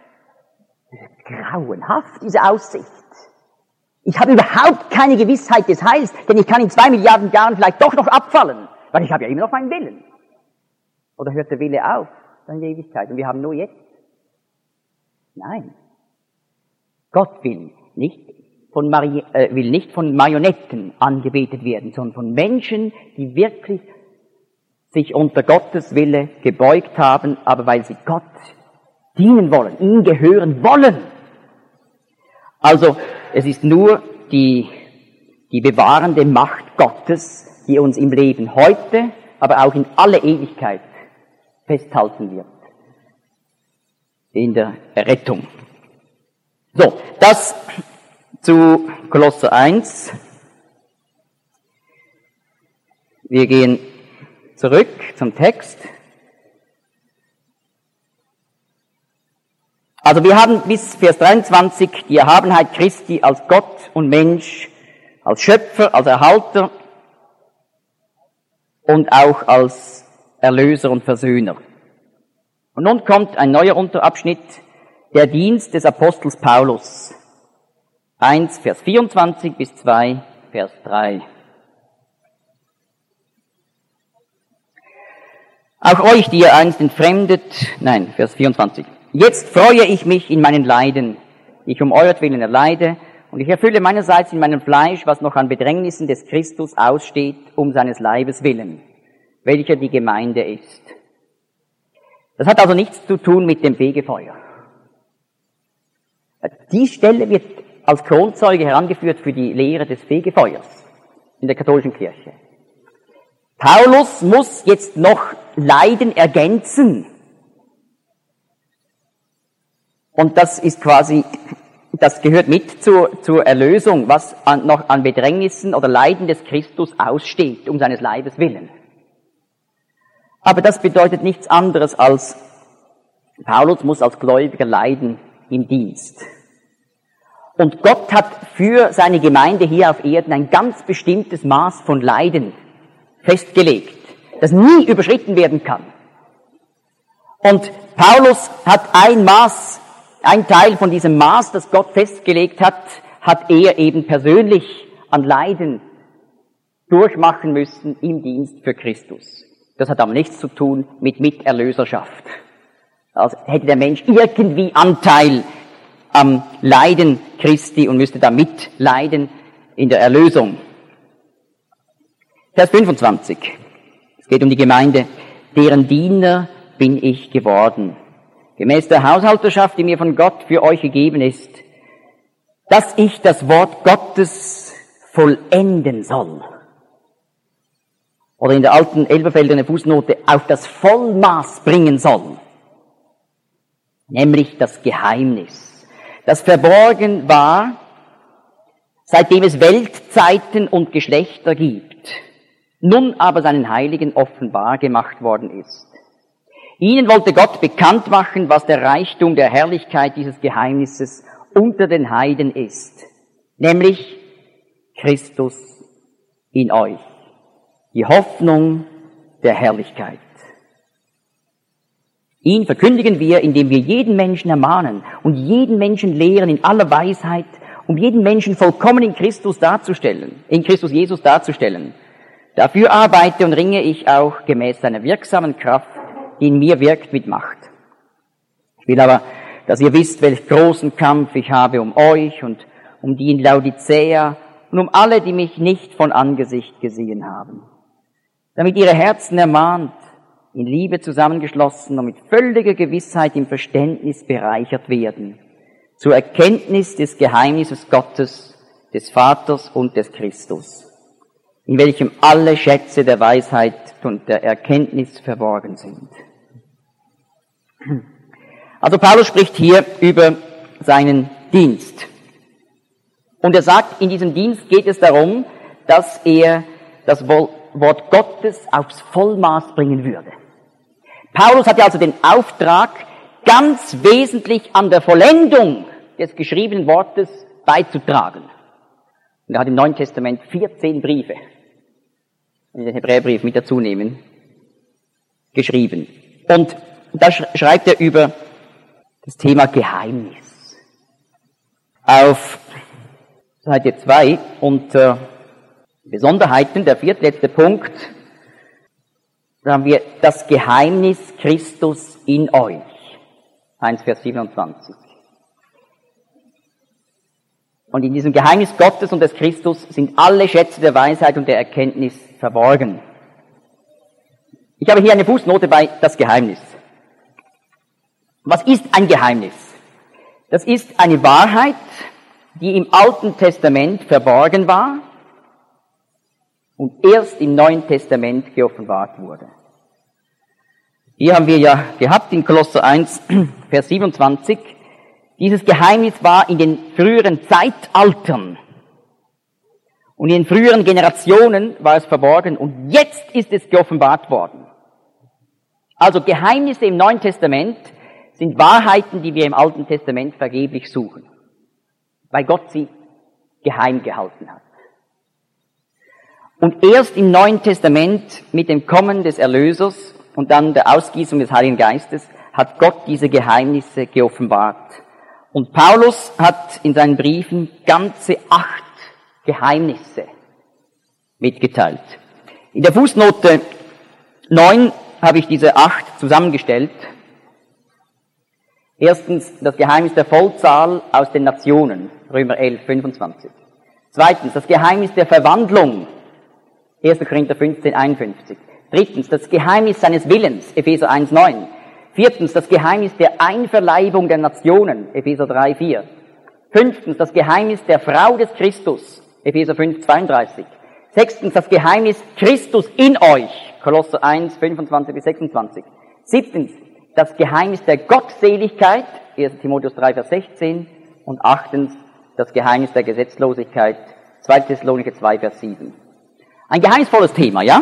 Grauenhaft, diese Aussicht. Ich habe überhaupt keine Gewissheit des Heils, denn ich kann in 2 Milliarden Jahren vielleicht doch noch abfallen, weil ich habe ja immer noch meinen Willen. Oder hört der Wille auf, dann in der Ewigkeit, und wir haben nur jetzt? Nein. Gott will nicht von Marionetten angebetet werden, sondern von Menschen, die wirklich sich unter Gottes Wille gebeugt haben, aber weil sie Gott dienen wollen, ihm gehören wollen. Also, es ist nur die bewahrende Macht Gottes, die uns im Leben heute, aber auch in alle Ewigkeit festhalten wird. In der Errettung. So, das zu Kolosser 1. Wir gehen zurück zum Text. Also wir haben bis Vers 23 die Erhabenheit Christi als Gott und Mensch, als Schöpfer, als Erhalter und auch als Erlöser und Versöhner. Und nun kommt ein neuer Unterabschnitt, der Dienst des Apostels Paulus. 1, Vers 24 bis 2, Vers 3. Auch euch, die ihr einst entfremdet, Vers 24. Jetzt freue ich mich in meinen Leiden, die ich um euretwillen erleide, und ich erfülle meinerseits in meinem Fleisch, was noch an Bedrängnissen des Christus aussteht, um seines Leibes willen, welcher die Gemeinde ist. Das hat also nichts zu tun mit dem Fegefeuer. Die Stelle wird als Kronzeuge herangeführt für die Lehre des Fegefeuers in der katholischen Kirche. Paulus muss jetzt noch Leiden ergänzen. Und das ist quasi, das gehört mit zur Erlösung, was noch an Bedrängnissen oder Leiden des Christus aussteht, um seines Leibes willen. Aber das bedeutet nichts anderes als, Paulus muss als Gläubiger leiden im Dienst. Und Gott hat für seine Gemeinde hier auf Erden ein ganz bestimmtes Maß von Leiden festgelegt, das nie überschritten werden kann. Und Paulus hat ein Teil von diesem Maß, das Gott festgelegt hat er eben persönlich an Leiden durchmachen müssen im Dienst für Christus. Das hat aber nichts zu tun mit Miterlöserschaft. Also hätte der Mensch irgendwie Anteil am Leiden Christi und müsste da mitleiden in der Erlösung. Vers 25. Es geht um die Gemeinde. Deren Diener bin ich geworden. Gemäß der Haushalterschaft, die mir von Gott für euch gegeben ist, dass ich das Wort Gottes vollenden soll. Oder in der alten Elberfelder Fußnote, auf das Vollmaß bringen soll. Nämlich das Geheimnis, das verborgen war, seitdem es Weltzeiten und Geschlechter gibt, nun aber seinen Heiligen offenbar gemacht worden ist. Ihnen wollte Gott bekannt machen, was der Reichtum der Herrlichkeit dieses Geheimnisses unter den Heiden ist, nämlich Christus in euch, die Hoffnung der Herrlichkeit. Ihn verkündigen wir, indem wir jeden Menschen ermahnen und jeden Menschen lehren in aller Weisheit, um jeden Menschen vollkommen in Christus Jesus darzustellen. Dafür arbeite und ringe ich auch gemäß seiner wirksamen Kraft, die in mir wirkt mit Macht. Ich will aber, dass ihr wisst, welch großen Kampf ich habe um euch und um die in Laodicea und um alle, die mich nicht von Angesicht gesehen haben, damit ihre Herzen ermahnt, in Liebe zusammengeschlossen und mit völliger Gewissheit im Verständnis bereichert werden, zur Erkenntnis des Geheimnisses Gottes, des Vaters und des Christus, in welchem alle Schätze der Weisheit und der Erkenntnis verborgen sind. Also Paulus spricht hier über seinen Dienst. Und er sagt, in diesem Dienst geht es darum, dass er das Wort Gottes aufs Vollmaß bringen würde. Paulus hatte also den Auftrag, ganz wesentlich an der Vollendung des geschriebenen Wortes beizutragen. Und er hat im Neuen Testament 14 Briefe, wenn wir den Hebräerbrief mit dazu nehmen, geschrieben. Und da schreibt er über das Thema Geheimnis. Auf Seite 2 unter Besonderheiten, der viertletzte Punkt, da haben wir das Geheimnis Christus in euch. 1 Vers 27. Und in diesem Geheimnis Gottes und des Christus sind alle Schätze der Weisheit und der Erkenntnis verborgen. Ich habe hier eine Fußnote bei das Geheimnis. Was ist ein Geheimnis? Das ist eine Wahrheit, die im Alten Testament verborgen war und erst im Neuen Testament geoffenbart wurde. Hier haben wir ja gehabt in Kolosser 1, Vers 27, dieses Geheimnis war in den früheren Zeitaltern und in den früheren Generationen war es verborgen und jetzt ist es geoffenbart worden. Also Geheimnisse im Neuen Testament sind Wahrheiten, die wir im Alten Testament vergeblich suchen, weil Gott sie geheim gehalten hat. Und erst im Neuen Testament mit dem Kommen des Erlösers und dann der Ausgießung des Heiligen Geistes hat Gott diese Geheimnisse geoffenbart. Und Paulus hat in seinen Briefen ganze 8 Geheimnisse mitgeteilt. In der Fußnote 9 habe ich diese 8 zusammengestellt. Erstens das Geheimnis der Vollzahl aus den Nationen, Römer 11, 25. Zweitens das Geheimnis der Verwandlung, 1. Korinther 15, 51. Drittens, das Geheimnis seines Willens, Epheser 1,9. Viertens, das Geheimnis der Einverleibung der Nationen, Epheser 3,4. Fünftens, das Geheimnis der Frau des Christus, Epheser 5,32. Sechstens, das Geheimnis Christus in euch, Kolosser 1, 25 bis 26. Siebtens, das Geheimnis der Gottseligkeit, 1. Timotheus 3, Vers 16. Und achtens, das Geheimnis der Gesetzlosigkeit, 2. Thessalonicher 2, Vers 7. Ein geheimnisvolles Thema, ja?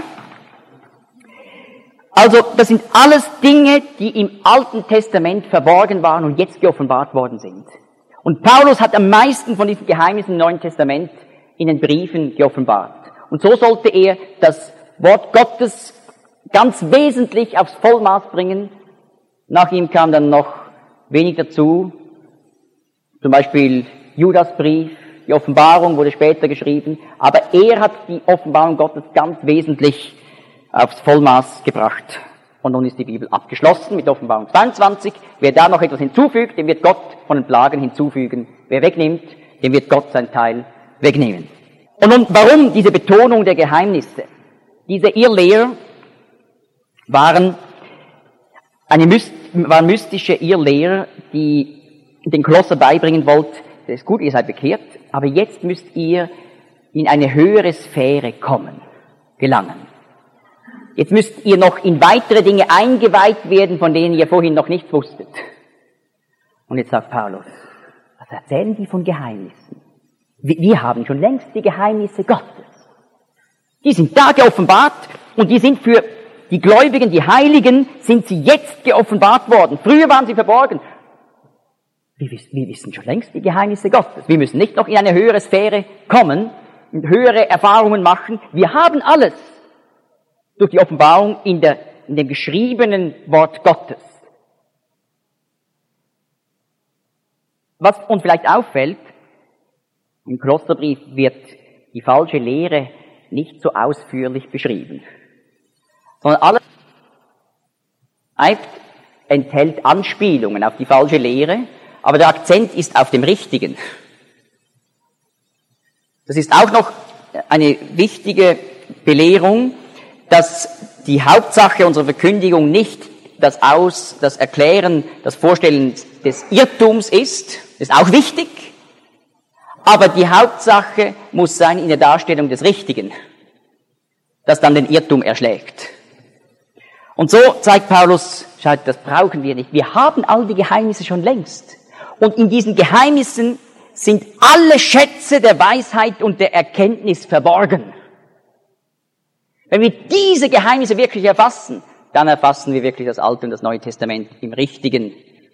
Also, das sind alles Dinge, die im Alten Testament verborgen waren und jetzt geoffenbart worden sind. Und Paulus hat am meisten von diesen Geheimnissen im Neuen Testament in den Briefen geoffenbart. Und so sollte er das Wort Gottes ganz wesentlich aufs Vollmaß bringen. Nach ihm kam dann noch wenig dazu. Zum Beispiel Judasbrief, die Offenbarung wurde später geschrieben. Aber er hat die Offenbarung Gottes ganz wesentlich aufs Vollmaß gebracht. Und nun ist die Bibel abgeschlossen mit Offenbarung 22. Wer da noch etwas hinzufügt, dem wird Gott von den Plagen hinzufügen. Wer wegnimmt, dem wird Gott sein Teil wegnehmen. Und nun, warum diese Betonung der Geheimnisse? Diese Irrlehrer waren mystische Irrlehrer, die den Kolosser beibringen wollten, das ist gut, ihr seid bekehrt, aber jetzt müsst ihr in eine höhere Sphäre kommen, gelangen. Jetzt müsst ihr noch in weitere Dinge eingeweiht werden, von denen ihr vorhin noch nichts wusstet. Und jetzt sagt Paulus, was erzählen die von Geheimnissen? Wir haben schon längst die Geheimnisse Gottes. Die sind da geoffenbart und die sind für die Gläubigen, die Heiligen, sind sie jetzt geoffenbart worden. Früher waren sie verborgen. Wir wissen schon längst die Geheimnisse Gottes. Wir müssen nicht noch in eine höhere Sphäre kommen und höhere Erfahrungen machen. Wir haben alles durch die Offenbarung in dem geschriebenen Wort Gottes. Was uns vielleicht auffällt, im Kolosserbrief wird die falsche Lehre nicht so ausführlich beschrieben, sondern alles enthält Anspielungen auf die falsche Lehre, aber der Akzent ist auf dem Richtigen. Das ist auch noch eine wichtige Belehrung, dass die Hauptsache unserer Verkündigung nicht das Erklären, das Vorstellen des Irrtums ist. Das ist auch wichtig. Aber die Hauptsache muss sein in der Darstellung des Richtigen, das dann den Irrtum erschlägt. Und so zeigt Paulus, schaut, das brauchen wir nicht. Wir haben all die Geheimnisse schon längst. Und in diesen Geheimnissen sind alle Schätze der Weisheit und der Erkenntnis verborgen. Wenn wir diese Geheimnisse wirklich erfassen, dann erfassen wir wirklich das Alte und das Neue Testament im richtigen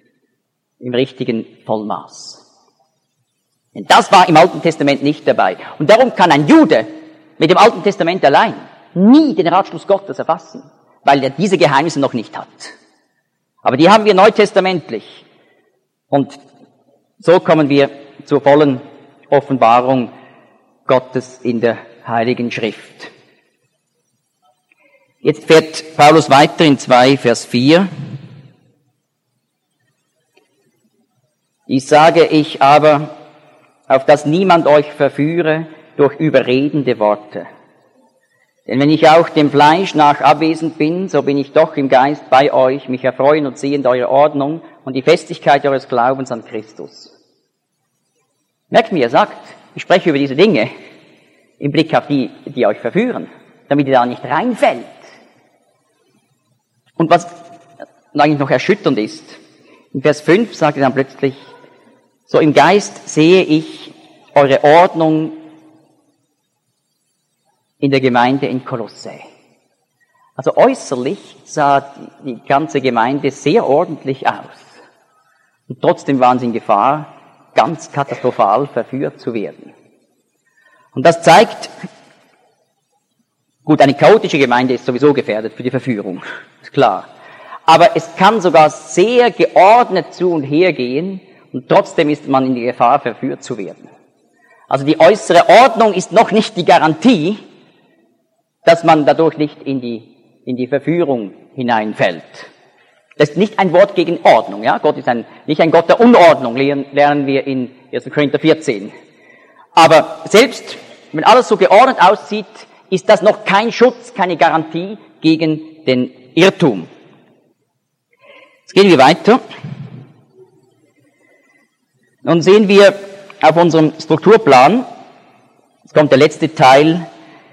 Vollmaß. Denn das war im Alten Testament nicht dabei. Und darum kann ein Jude mit dem Alten Testament allein nie den Ratschluss Gottes erfassen, weil er diese Geheimnisse noch nicht hat. Aber die haben wir neutestamentlich. Und so kommen wir zur vollen Offenbarung Gottes in der Heiligen Schrift. Jetzt fährt Paulus weiter in 2, Vers 4. Ich sage ich aber, auf dass niemand euch verführe durch überredende Worte. Denn wenn ich auch dem Fleisch nach abwesend bin, so bin ich doch im Geist bei euch, mich erfreuen und sehend eure Ordnung und die Festigkeit eures Glaubens an Christus. Merkt mir, er sagt, ich spreche über diese Dinge im Blick auf die euch verführen, damit ihr da nicht reinfällt. Und was eigentlich noch erschütternd ist, in Vers 5 sagt er dann plötzlich, so im Geist sehe ich eure Ordnung in der Gemeinde in Kolossä. Also äußerlich sah die ganze Gemeinde sehr ordentlich aus. Und trotzdem waren sie in Gefahr, ganz katastrophal verführt zu werden. Und das zeigt, gut, eine chaotische Gemeinde ist sowieso gefährdet für die Verführung, ist klar. Aber es kann sogar sehr geordnet zu und her gehen und trotzdem ist man in die Gefahr, verführt zu werden. Also die äußere Ordnung ist noch nicht die Garantie, dass man dadurch nicht in die Verführung hineinfällt. Das ist nicht ein Wort gegen Ordnung, ja. Gott ist nicht ein Gott der Unordnung, lernen wir in 1. Korinther 14. Aber selbst wenn alles so geordnet aussieht, ist das noch kein Schutz, keine Garantie, gegen den Irrtum. Jetzt gehen wir weiter. Nun sehen wir auf unserem Strukturplan, jetzt kommt der letzte Teil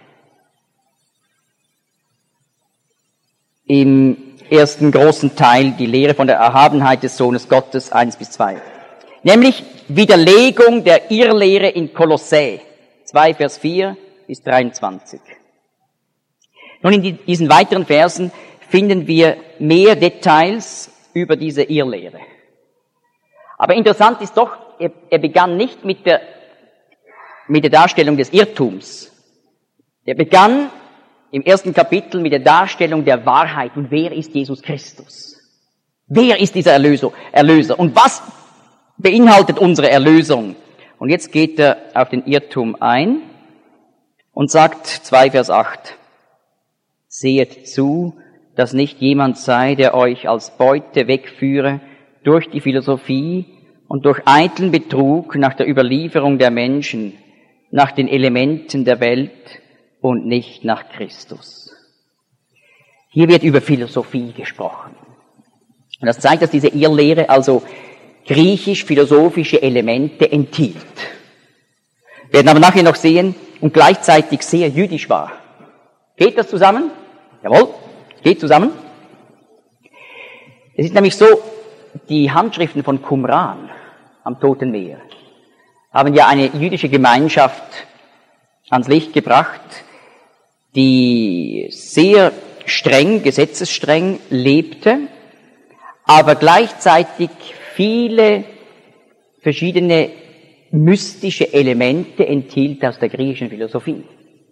im ersten großen Teil, die Lehre von der Erhabenheit des Sohnes Gottes 1-2. Nämlich Widerlegung der Irrlehre in Kolossä 2, Vers 4 bis 23. Nun, in diesen weiteren Versen finden wir mehr Details über diese Irrlehre. Aber interessant ist doch, er begann nicht mit der Darstellung des Irrtums. Er begann im ersten Kapitel mit der Darstellung der Wahrheit. Und wer ist Jesus Christus? Wer ist dieser Erlöser? Und was beinhaltet unsere Erlösung? Und jetzt geht er auf den Irrtum ein und sagt 2 Vers 8, sehet zu, dass nicht jemand sei, der euch als Beute wegführe durch die Philosophie und durch eitlen Betrug nach der Überlieferung der Menschen, nach den Elementen der Welt und nicht nach Christus. Hier wird über Philosophie gesprochen. Und das zeigt, dass diese Irrlehre also griechisch-philosophische Elemente enthielt. Wir werden aber nachher noch sehen und gleichzeitig sehr jüdisch war. Geht das zusammen? Jawohl, geht zusammen. Es ist nämlich so, die Handschriften von Qumran am Toten Meer haben ja eine jüdische Gemeinschaft ans Licht gebracht, die sehr streng, gesetzesstreng lebte, aber gleichzeitig viele verschiedene mystische Elemente enthielt aus der griechischen Philosophie.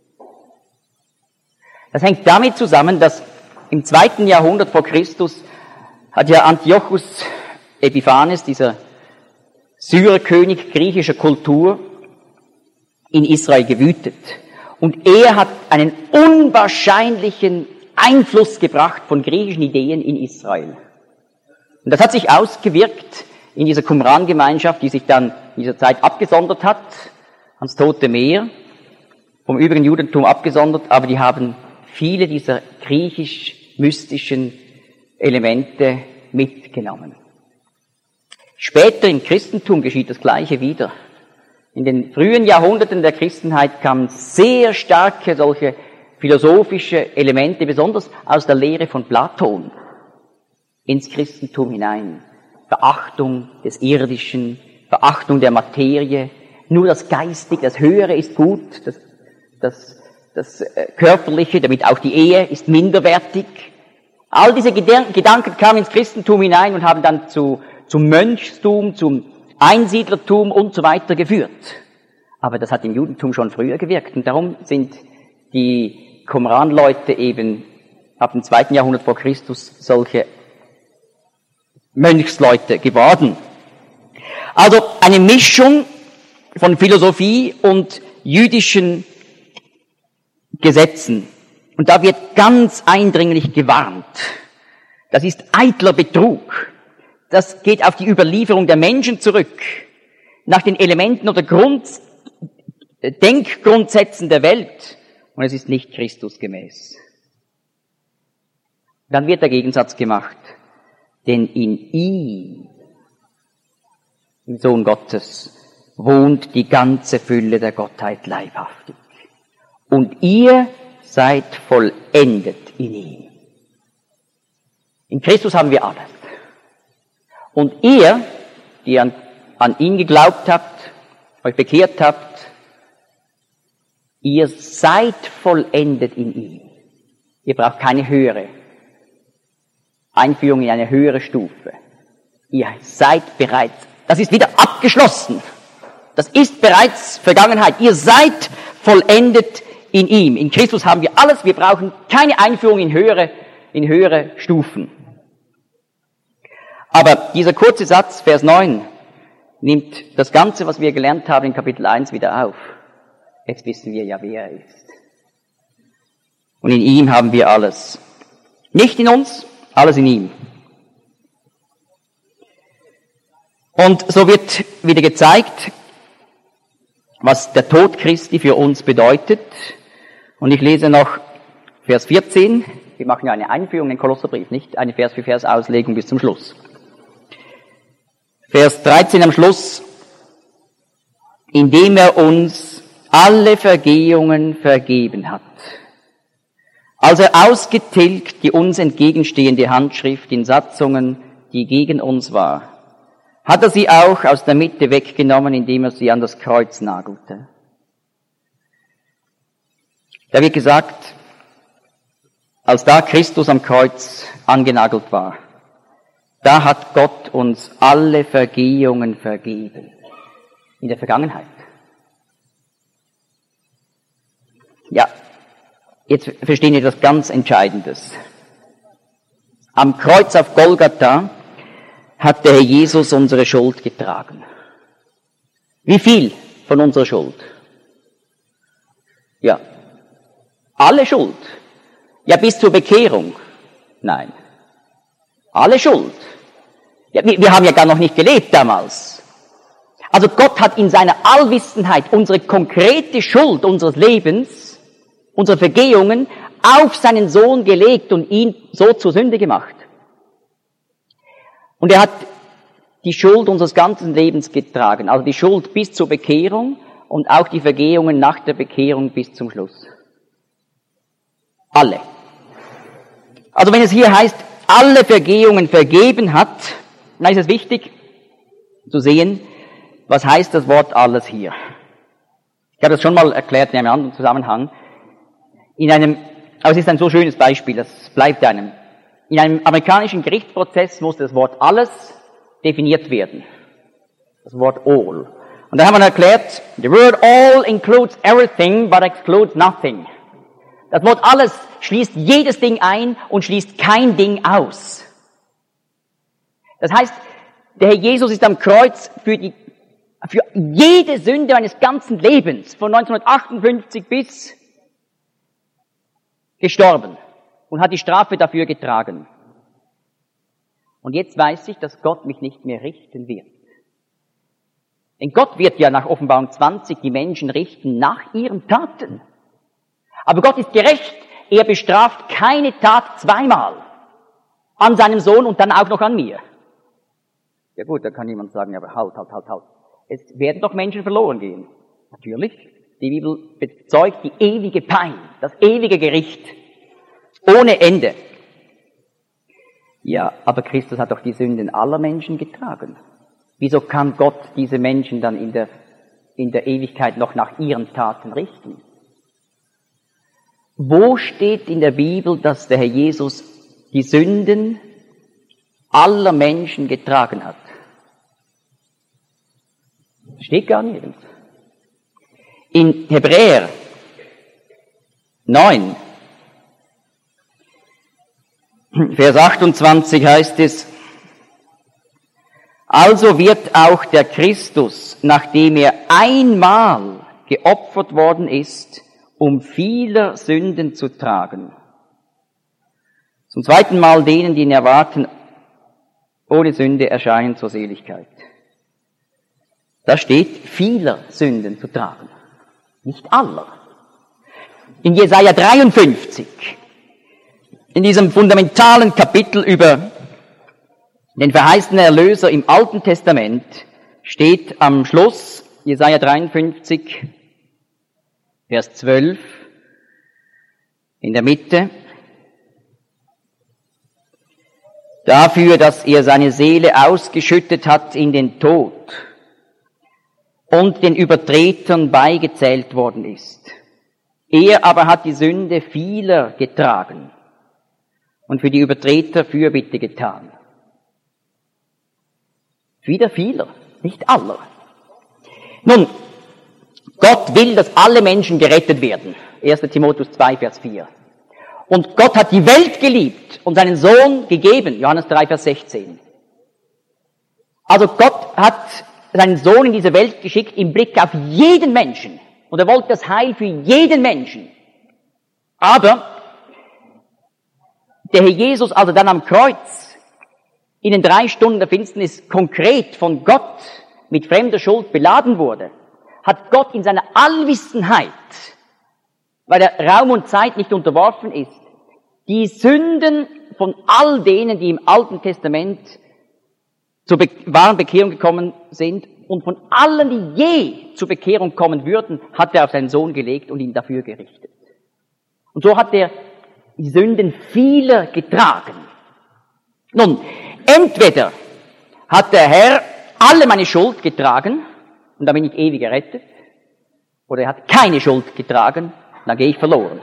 Das hängt damit zusammen, dass im 2. Jahrhundert vor Christus hat ja Antiochus Epiphanes, dieser Syrerkönig griechischer Kultur, in Israel gewütet. Und er hat einen unwahrscheinlichen Einfluss gebracht von griechischen Ideen in Israel. Und das hat sich ausgewirkt in dieser Qumran-Gemeinschaft, die sich dann in dieser Zeit abgesondert hat, ans Tote Meer, vom übrigen Judentum abgesondert, aber die haben viele dieser griechisch-mystischen Elemente mitgenommen. Später im Christentum geschieht das Gleiche wieder. In den frühen Jahrhunderten der Christenheit kamen sehr starke solche philosophische Elemente, besonders aus der Lehre von Platon, ins Christentum hinein. Verachtung des Irdischen, Verachtung der Materie, nur das Geistige, das Höhere ist gut, das Körperliche, damit auch die Ehe, ist minderwertig. All diese Gedanken kamen ins Christentum hinein und haben dann zum Mönchstum, zum Einsiedlertum und so weiter geführt. Aber das hat im Judentum schon früher gewirkt. Und darum sind die Qumran-Leute eben ab dem 2. Jahrhundert vor Christus solche Mönchsleute geworden. Also eine Mischung von Philosophie und jüdischen Gesetzen. Und da wird ganz eindringlich gewarnt. Das ist eitler Betrug. Das geht auf die Überlieferung der Menschen zurück, nach den Elementen oder Denkgrundsätzen der Welt. Und es ist nicht Christusgemäß. Dann wird der Gegensatz gemacht. Denn in ihm, im Sohn Gottes, wohnt die ganze Fülle der Gottheit leibhaftig. Und ihr seid vollendet in ihm. In Christus haben wir alles. Und ihr, die an ihn geglaubt habt, euch bekehrt habt, ihr seid vollendet in ihm. Ihr braucht keine höhere Einführung in eine höhere Stufe. Ihr seid bereits, das ist wieder abgeschlossen. Das ist bereits Vergangenheit. Ihr seid vollendet in ihm. In Christus haben wir alles. Wir brauchen keine Einführung in höhere Stufen. Aber dieser kurze Satz, Vers 9, nimmt das Ganze, was wir gelernt haben in Kapitel 1 wieder auf. Jetzt wissen wir ja, wer er ist. Und in ihm haben wir alles. Nicht in uns, alles in ihm. Und so wird wieder gezeigt, was der Tod Christi für uns bedeutet. Und ich lese noch Vers 14. Wir machen ja eine Einführung in den Kolosserbrief, nicht eine Vers-für-Vers-Auslegung bis zum Schluss. Vers 13 am Schluss. Indem er uns alle Vergehungen vergeben hat. Als er ausgetilgt die uns entgegenstehende Handschrift in Satzungen, die gegen uns war, hat er sie auch aus der Mitte weggenommen, indem er sie an das Kreuz nagelte. Da wird gesagt, als da Christus am Kreuz angenagelt war, da hat Gott uns alle Vergehungen vergeben. In der Vergangenheit. Ja, jetzt verstehen wir etwas ganz Entscheidendes. Am Kreuz auf Golgatha hat der Herr Jesus unsere Schuld getragen. Wie viel von unserer Schuld? Ja, alle Schuld. Ja, bis zur Bekehrung. Nein. Alle Schuld. Ja, wir haben ja gar noch nicht gelebt damals. Also Gott hat in seiner Allwissenheit unsere konkrete Schuld unseres Lebens, unsere Vergehungen auf seinen Sohn gelegt und ihn so zur Sünde gemacht. Und er hat die Schuld unseres ganzen Lebens getragen, also die Schuld bis zur Bekehrung und auch die Vergehungen nach der Bekehrung bis zum Schluss. Alle. Also wenn es hier heißt, alle Vergehungen vergeben hat, dann ist es wichtig zu sehen, was heißt das Wort alles hier. Ich habe das schon mal erklärt in einem anderen Zusammenhang. Aber es ist ein so schönes Beispiel, das bleibt einem. In einem amerikanischen Gerichtsprozess musste das Wort alles definiert werden. Das Wort all. Und da haben wir erklärt, the word all includes everything but excludes nothing. Das Wort alles schließt jedes Ding ein und schließt kein Ding aus. Das heißt, der Herr Jesus ist am Kreuz für jede Sünde meines ganzen Lebens, von 1958 bis gestorben und hat die Strafe dafür getragen. Und jetzt weiß ich, dass Gott mich nicht mehr richten wird. Denn Gott wird ja nach Offenbarung 20 die Menschen richten nach ihren Taten. Aber Gott ist gerecht, er bestraft keine Tat zweimal. An seinem Sohn und dann auch noch an mir. Ja gut, da kann jemand sagen, aber halt. Es werden doch Menschen verloren gehen. Natürlich. Die Bibel bezeugt die ewige Pein, das ewige Gericht. Ohne Ende. Ja, aber Christus hat doch die Sünden aller Menschen getragen. Wieso kann Gott diese Menschen dann in der Ewigkeit noch nach ihren Taten richten? Wo steht in der Bibel, dass der Herr Jesus die Sünden aller Menschen getragen hat? Steht gar nirgends. In Hebräer 9, Vers 28 heißt es, also wird auch der Christus, nachdem er einmal geopfert worden ist, um vieler Sünden zu tragen. Zum zweiten Mal denen, die ihn erwarten, ohne Sünde erscheinen zur Seligkeit. Da steht, vieler Sünden zu tragen. Nicht aller. In Jesaja 53, in diesem fundamentalen Kapitel über den verheißenen Erlöser im Alten Testament, steht am Schluss, Jesaja 53, Vers 12, in der Mitte, dafür, dass er seine Seele ausgeschüttet hat in den Tod und den Übertretern beigezählt worden ist. Er aber hat die Sünde vieler getragen und für die Übertreter Fürbitte getan. Wieder vieler, nicht aller. Nun, Gott will, dass alle Menschen gerettet werden. 1. Timotheus 2, Vers 4. Und Gott hat die Welt geliebt und seinen Sohn gegeben. Johannes 3, Vers 16. Also Gott hat seinen Sohn in diese Welt geschickt im Blick auf jeden Menschen. Und er wollte das Heil für jeden Menschen. Aber der Herr Jesus, als er dann am Kreuz in den 3 Stunden der Finsternis konkret von Gott mit fremder Schuld beladen wurde, hat Gott in seiner Allwissenheit, weil er Raum und Zeit nicht unterworfen ist, die Sünden von all denen, die im Alten Testament zur wahren Bekehrung gekommen sind und von allen, die je zur Bekehrung kommen würden, hat er auf seinen Sohn gelegt und ihn dafür gerichtet. Und so hat er die Sünden vieler getragen. Nun, entweder hat der Herr alle meine Schuld getragen und dann bin ich ewig errettet, oder er hat keine Schuld getragen, dann gehe ich verloren.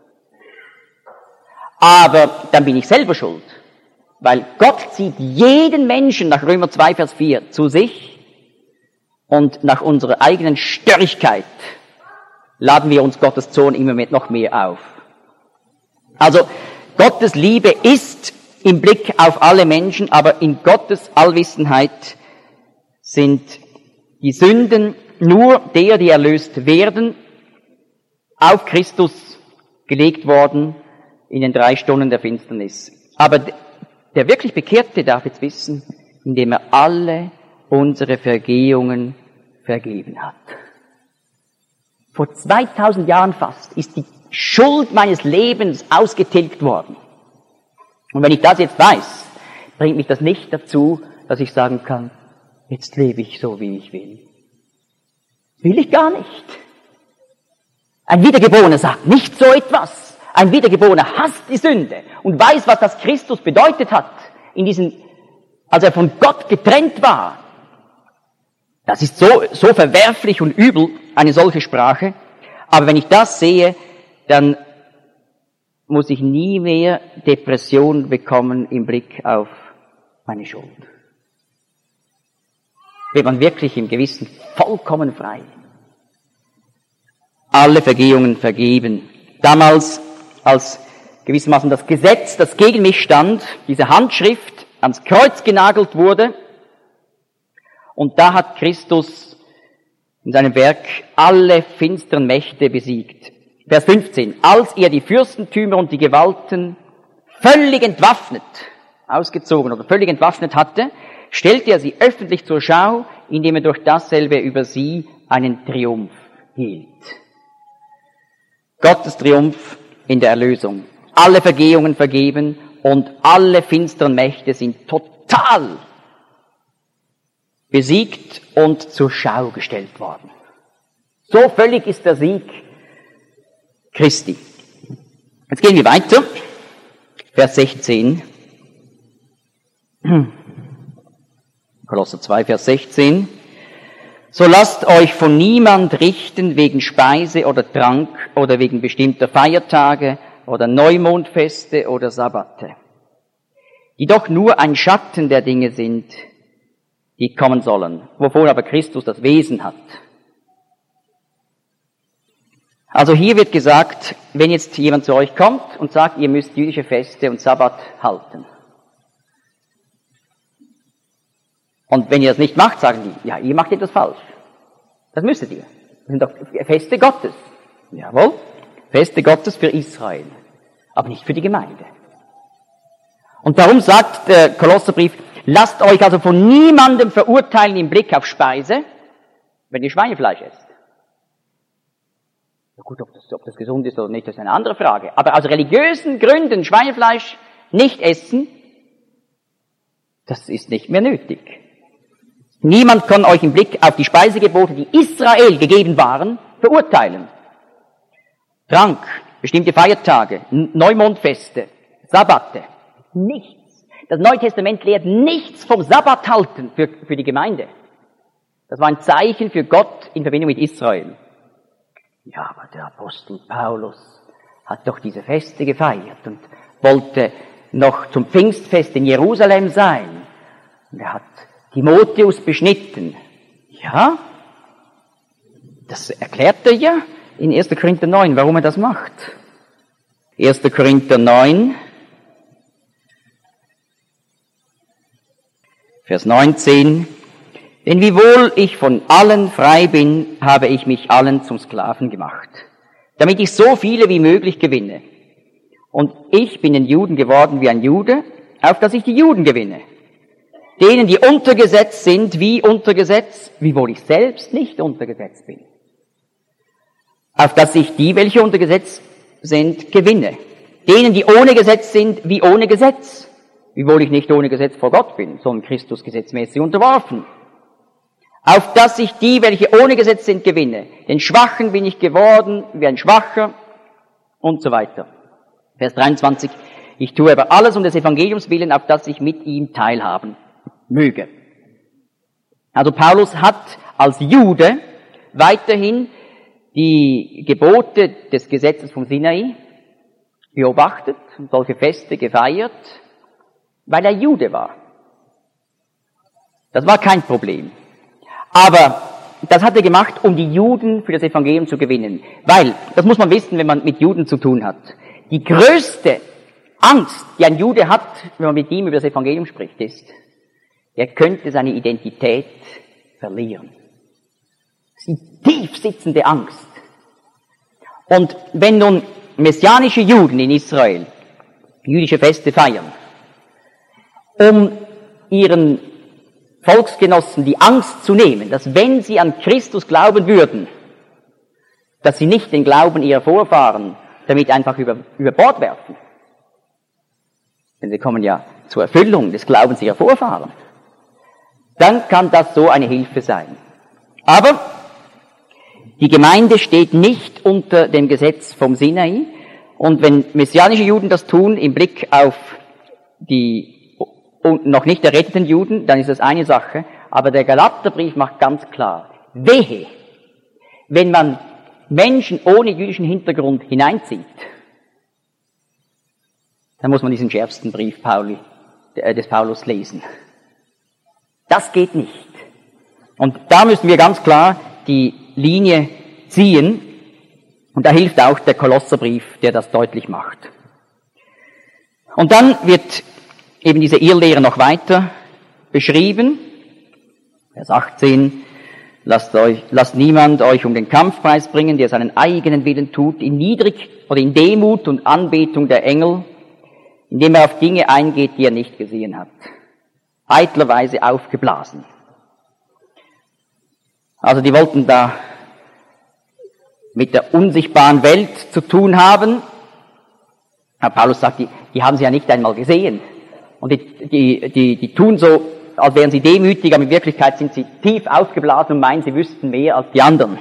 Aber dann bin ich selber schuld, weil Gott zieht jeden Menschen nach Römer 2, Vers 4 zu sich und nach unserer eigenen Störrigkeit laden wir uns Gottes Zorn immer noch mehr auf. Also Gottes Liebe ist im Blick auf alle Menschen, aber in Gottes Allwissenheit sind die Sünden nur der, die erlöst werden, auf Christus gelegt worden in den 3 Stunden der Finsternis. Aber der wirklich Bekehrte darf jetzt wissen, indem er alle unsere Vergehungen vergeben hat. Vor 2000 Jahren fast ist die Schuld meines Lebens ausgetilgt worden. Und wenn ich das jetzt weiß, bringt mich das nicht dazu, dass ich sagen kann, jetzt lebe ich so, wie ich will. Will ich gar nicht. Ein Wiedergeborener sagt nicht so etwas. Ein Wiedergeborener hasst die Sünde und weiß, was das Christus bedeutet hat, als er von Gott getrennt war. Das ist so verwerflich und übel, eine solche Sprache. Aber wenn ich das sehe, dann muss ich nie mehr Depression bekommen im Blick auf meine Schuld. Wird man wirklich im Gewissen vollkommen frei. Alle Vergehungen vergeben. Damals, als gewissermaßen das Gesetz, das gegen mich stand, diese Handschrift ans Kreuz genagelt wurde, und da hat Christus in seinem Werk alle finsteren Mächte besiegt. Vers 15. Als er die Fürstentümer und die Gewalten völlig entwaffnet, ausgezogen oder völlig entwaffnet hatte, stellte er sie öffentlich zur Schau, indem er durch dasselbe über sie einen Triumph hielt. Gottes Triumph in der Erlösung. Alle Vergehungen vergeben und alle finsteren Mächte sind total besiegt und zur Schau gestellt worden. So völlig ist der Sieg Christi. Jetzt gehen wir weiter. Vers 16. Kolosser 2, Vers 16. So lasst euch von niemand richten wegen Speise oder Trank oder wegen bestimmter Feiertage oder Neumondfeste oder Sabbate, die doch nur ein Schatten der Dinge sind, die kommen sollen, wovon aber Christus das Wesen hat. Also hier wird gesagt, wenn jetzt jemand zu euch kommt und sagt, ihr müsst jüdische Feste und Sabbat halten. Und wenn ihr das nicht macht, sagen die, ja, ihr macht etwas falsch. Das müsstet ihr. Das sind doch Feste Gottes. Jawohl, Feste Gottes für Israel, aber nicht für die Gemeinde. Und darum sagt der Kolosserbrief, lasst euch also von niemandem verurteilen im Blick auf Speise, wenn ihr Schweinefleisch esst. Ja gut, ob das gesund ist oder nicht, das ist eine andere Frage. Aber aus religiösen Gründen Schweinefleisch nicht essen, das ist nicht mehr nötig. Niemand kann euch im Blick auf die Speisegebote, die Israel gegeben waren, verurteilen. Trank, bestimmte Feiertage, Neumondfeste, Sabbate, nichts. Das Neue Testament lehrt nichts vom Sabbat halten für die Gemeinde. Das war ein Zeichen für Gott in Verbindung mit Israel. Ja, aber der Apostel Paulus hat doch diese Feste gefeiert und wollte noch zum Pfingstfest in Jerusalem sein. Und er hat Timotheus beschnitten. Ja, das erklärt er ja in 1. Korinther 9, warum er das macht. 1. Korinther 9, Vers 19. Denn wiewohl ich von allen frei bin, habe ich mich allen zum Sklaven gemacht, damit ich so viele wie möglich gewinne. Und ich bin den Juden geworden wie ein Jude, auf dass ich die Juden gewinne. Denen, die unter Gesetz sind, wie unter Gesetz, wiewohl ich selbst nicht unter Gesetz bin. Auf dass ich die, welche unter Gesetz sind, gewinne. denen, die ohne Gesetz sind, wie ohne Gesetz, wiewohl ich nicht ohne Gesetz vor Gott bin, sondern Christus gesetzmäßig unterworfen. Auf dass ich die, welche ohne Gesetz sind, gewinne. Den Schwachen bin ich geworden, wie ein Schwacher, und so weiter. Vers 23, ich tue aber alles um des Evangeliums willen, auf dass ich mit ihm teilhaben möge. Also Paulus hat als Jude weiterhin die Gebote des Gesetzes vom Sinai beobachtet und solche Feste gefeiert, weil er Jude war. Das war kein Problem. Aber das hat er gemacht, um die Juden für das Evangelium zu gewinnen. Weil, das muss man wissen, wenn man mit Juden zu tun hat, die größte Angst, die ein Jude hat, wenn man mit ihm über das Evangelium spricht, ist, er könnte seine Identität verlieren. Das ist die tief sitzende Angst. Und wenn nun messianische Juden in Israel jüdische Feste feiern, um ihren Volksgenossen die Angst zu nehmen, dass wenn sie an Christus glauben würden, dass sie nicht den Glauben ihrer Vorfahren damit einfach über Bord werfen. Denn sie kommen ja zur Erfüllung des Glaubens ihrer Vorfahren. Dann kann das so eine Hilfe sein. Aber die Gemeinde steht nicht unter dem Gesetz vom Sinai. Und wenn messianische Juden das tun, im Blick auf die noch nicht erretteten Juden, dann ist das eine Sache. Aber der Galaterbrief macht ganz klar, wehe, wenn man Menschen ohne jüdischen Hintergrund hineinzieht, dann muss man diesen schärfsten Brief des Paulus lesen. Das geht nicht. Und da müssen wir ganz klar die Linie ziehen. Und da hilft auch der Kolosserbrief, der das deutlich macht. Und dann wird eben diese Irrlehre noch weiter beschrieben. Vers 18, lasst niemand euch um den Kampfpreis bringen, der seinen eigenen Willen tut, in Demut und Anbetung der Engel, indem er auf Dinge eingeht, die er nicht gesehen hat. Eitlerweise aufgeblasen. Also die wollten da mit der unsichtbaren Welt zu tun haben. Herr Paulus sagt, die haben sie ja nicht einmal gesehen. Und die tun so, als wären sie demütig, aber in Wirklichkeit sind sie tief aufgeblasen und meinen, sie wüssten mehr als die anderen.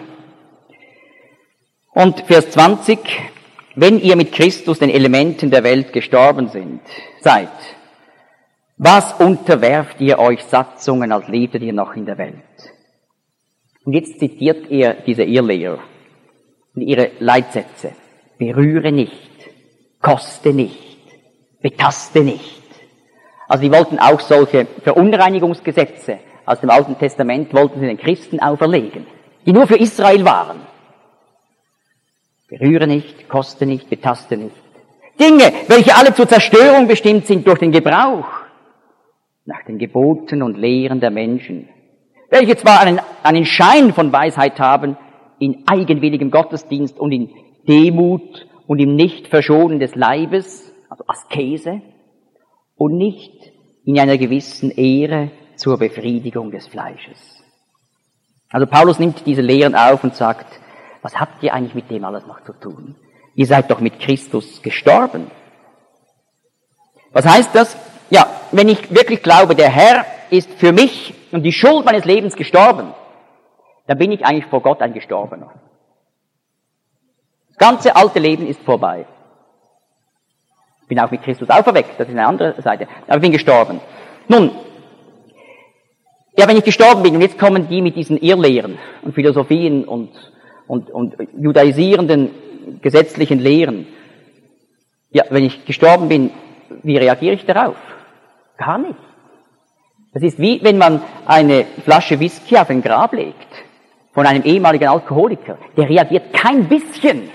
Und Vers 20, wenn ihr mit Christus den Elementen der Welt gestorben seid, was unterwerft ihr euch Satzungen, als lebtet ihr noch in der Welt? Und jetzt zitiert er diese Irrlehrer und ihre Leitsätze. Berühre nicht, koste nicht, betaste nicht. Also die wollten auch solche Verunreinigungsgesetze aus dem Alten Testament, wollten sie den Christen auferlegen, die nur für Israel waren. Berühre nicht, koste nicht, betaste nicht. Dinge, welche alle zur Zerstörung bestimmt sind durch den Gebrauch, nach den Geboten und Lehren der Menschen, welche zwar einen Schein von Weisheit haben, in eigenwilligem Gottesdienst und in Demut und im Nichtverschonen des Leibes, also Askese, und nicht in einer gewissen Ehre zur Befriedigung des Fleisches. Also Paulus nimmt diese Lehren auf und sagt, was habt ihr eigentlich mit dem alles noch zu tun? Ihr seid doch mit Christus gestorben. Was heißt das? Ja, wenn ich wirklich glaube, der Herr ist für mich und die Schuld meines Lebens gestorben, dann bin ich eigentlich vor Gott ein Gestorbener. Das ganze alte Leben ist vorbei. Ich bin auch mit Christus auferweckt, das ist eine andere Seite. Aber ich bin gestorben. Nun, ja, wenn ich gestorben bin und jetzt kommen die mit diesen Irrlehren und Philosophien und judaisierenden gesetzlichen Lehren. Ja, wenn ich gestorben bin, wie reagiere ich darauf? Gar nicht. Das ist wie wenn man eine Flasche Whisky auf ein Grab legt von einem ehemaligen Alkoholiker. Der reagiert kein bisschen.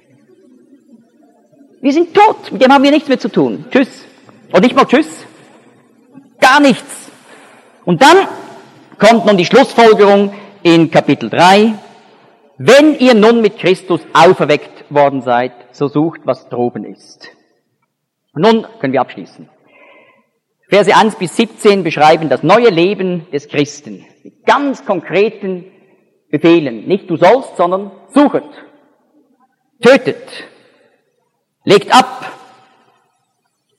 Wir sind tot, mit dem haben wir nichts mehr zu tun. Tschüss. Und nicht mal tschüss. Gar nichts. Und dann kommt nun die Schlussfolgerung in Kapitel 3. Wenn ihr nun mit Christus auferweckt worden seid, so sucht, was droben ist. Und nun können wir abschließen. Verse 1 bis 17 beschreiben das neue Leben des Christen. Mit ganz konkreten Befehlen. Nicht du sollst, sondern suchet. Tötet. Legt ab.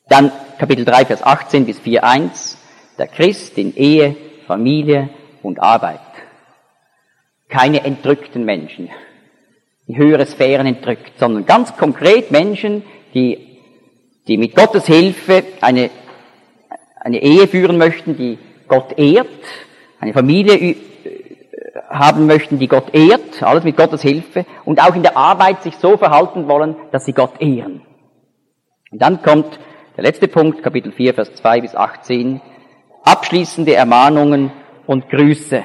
Dann Kapitel 3, Vers 18 bis 4,1, der Christ in Ehe, Familie und Arbeit. Keine entrückten Menschen, die höhere Sphären entrückt, sondern ganz konkret Menschen, die mit Gottes Hilfe eine Ehe führen möchten, die Gott ehrt, eine Familie haben möchten, die Gott ehrt, alles mit Gottes Hilfe, und auch in der Arbeit sich so verhalten wollen, dass sie Gott ehren. Und dann kommt der letzte Punkt, Kapitel 4, Vers 2 bis 18, abschließende Ermahnungen und Grüße.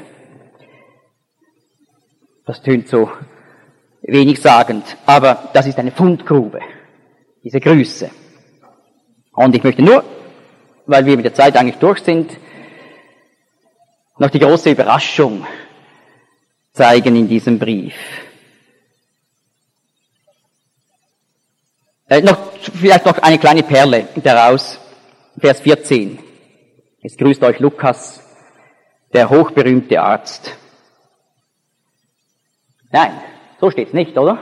Das tönt so wenig sagend, aber das ist eine Fundgrube, diese Grüße. Und ich möchte nur, weil wir mit der Zeit eigentlich durch sind, noch die große Überraschung zeigen in diesem Brief. Vielleicht noch eine kleine Perle daraus, Vers 14. Es grüßt euch Lukas, der hochberühmte Arzt. Nein, so steht's nicht, oder?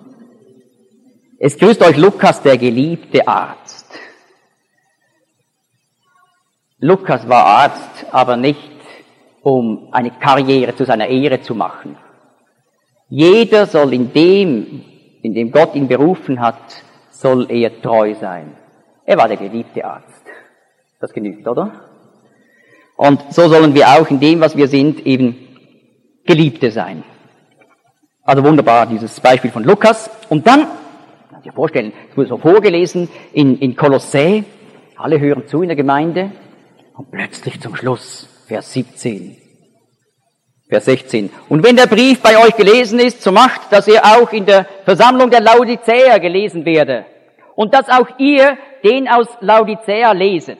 Es grüßt euch Lukas, der geliebte Arzt. Lukas war Arzt, aber nicht, um eine Karriere zu seiner Ehre zu machen. Jeder soll in dem Gott ihn berufen hat, soll er treu sein. Er war der geliebte Arzt. Das genügt, oder? Und so sollen wir auch in dem, was wir sind, eben Geliebte sein. Also wunderbar, dieses Beispiel von Lukas. Und dann, kannst du dir vorstellen, es wurde so vorgelesen in Kolossä, alle hören zu in der Gemeinde, und plötzlich zum Schluss, Vers 17, Vers 16. Und wenn der Brief bei euch gelesen ist, so macht, dass er auch in der Versammlung der Laodicäer gelesen werde. Und dass auch ihr den aus Laodicea leset.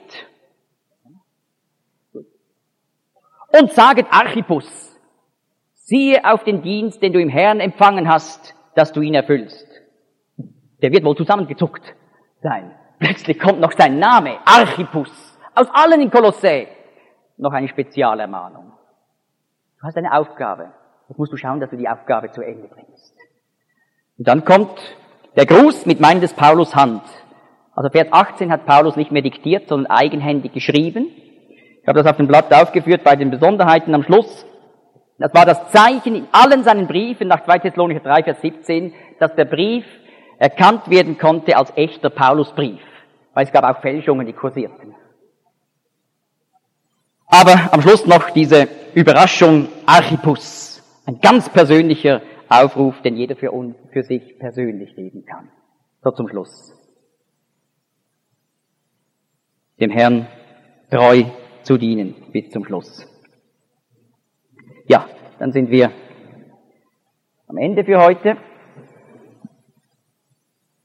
Und saget Archippus, siehe auf den Dienst, den du im Herrn empfangen hast, dass du ihn erfüllst. Der wird wohl zusammengezuckt sein. Plötzlich kommt noch sein Name, Archippus. Aus allen in Kolossä. Noch eine Spezialermahnung. Du hast eine Aufgabe. Jetzt musst du schauen, dass du die Aufgabe zu Ende bringst. Und dann kommt der Gruß mit Meinen des Paulus Hand. Also Vers 18 hat Paulus nicht mehr diktiert, sondern eigenhändig geschrieben. Ich habe das auf dem Blatt aufgeführt bei den Besonderheiten am Schluss. Das war das Zeichen in allen seinen Briefen nach 2 Thessalonicher 3, Vers 17, dass der Brief erkannt werden konnte als echter Paulusbrief. Weil es gab auch Fälschungen, die kursierten. Aber am Schluss noch diese Überraschung Archippus. Ein ganz persönlicher Aufruf, den jeder für sich persönlich leben kann. So zum Schluss. Dem Herrn treu zu dienen bis zum Schluss. Ja, dann sind wir am Ende für heute.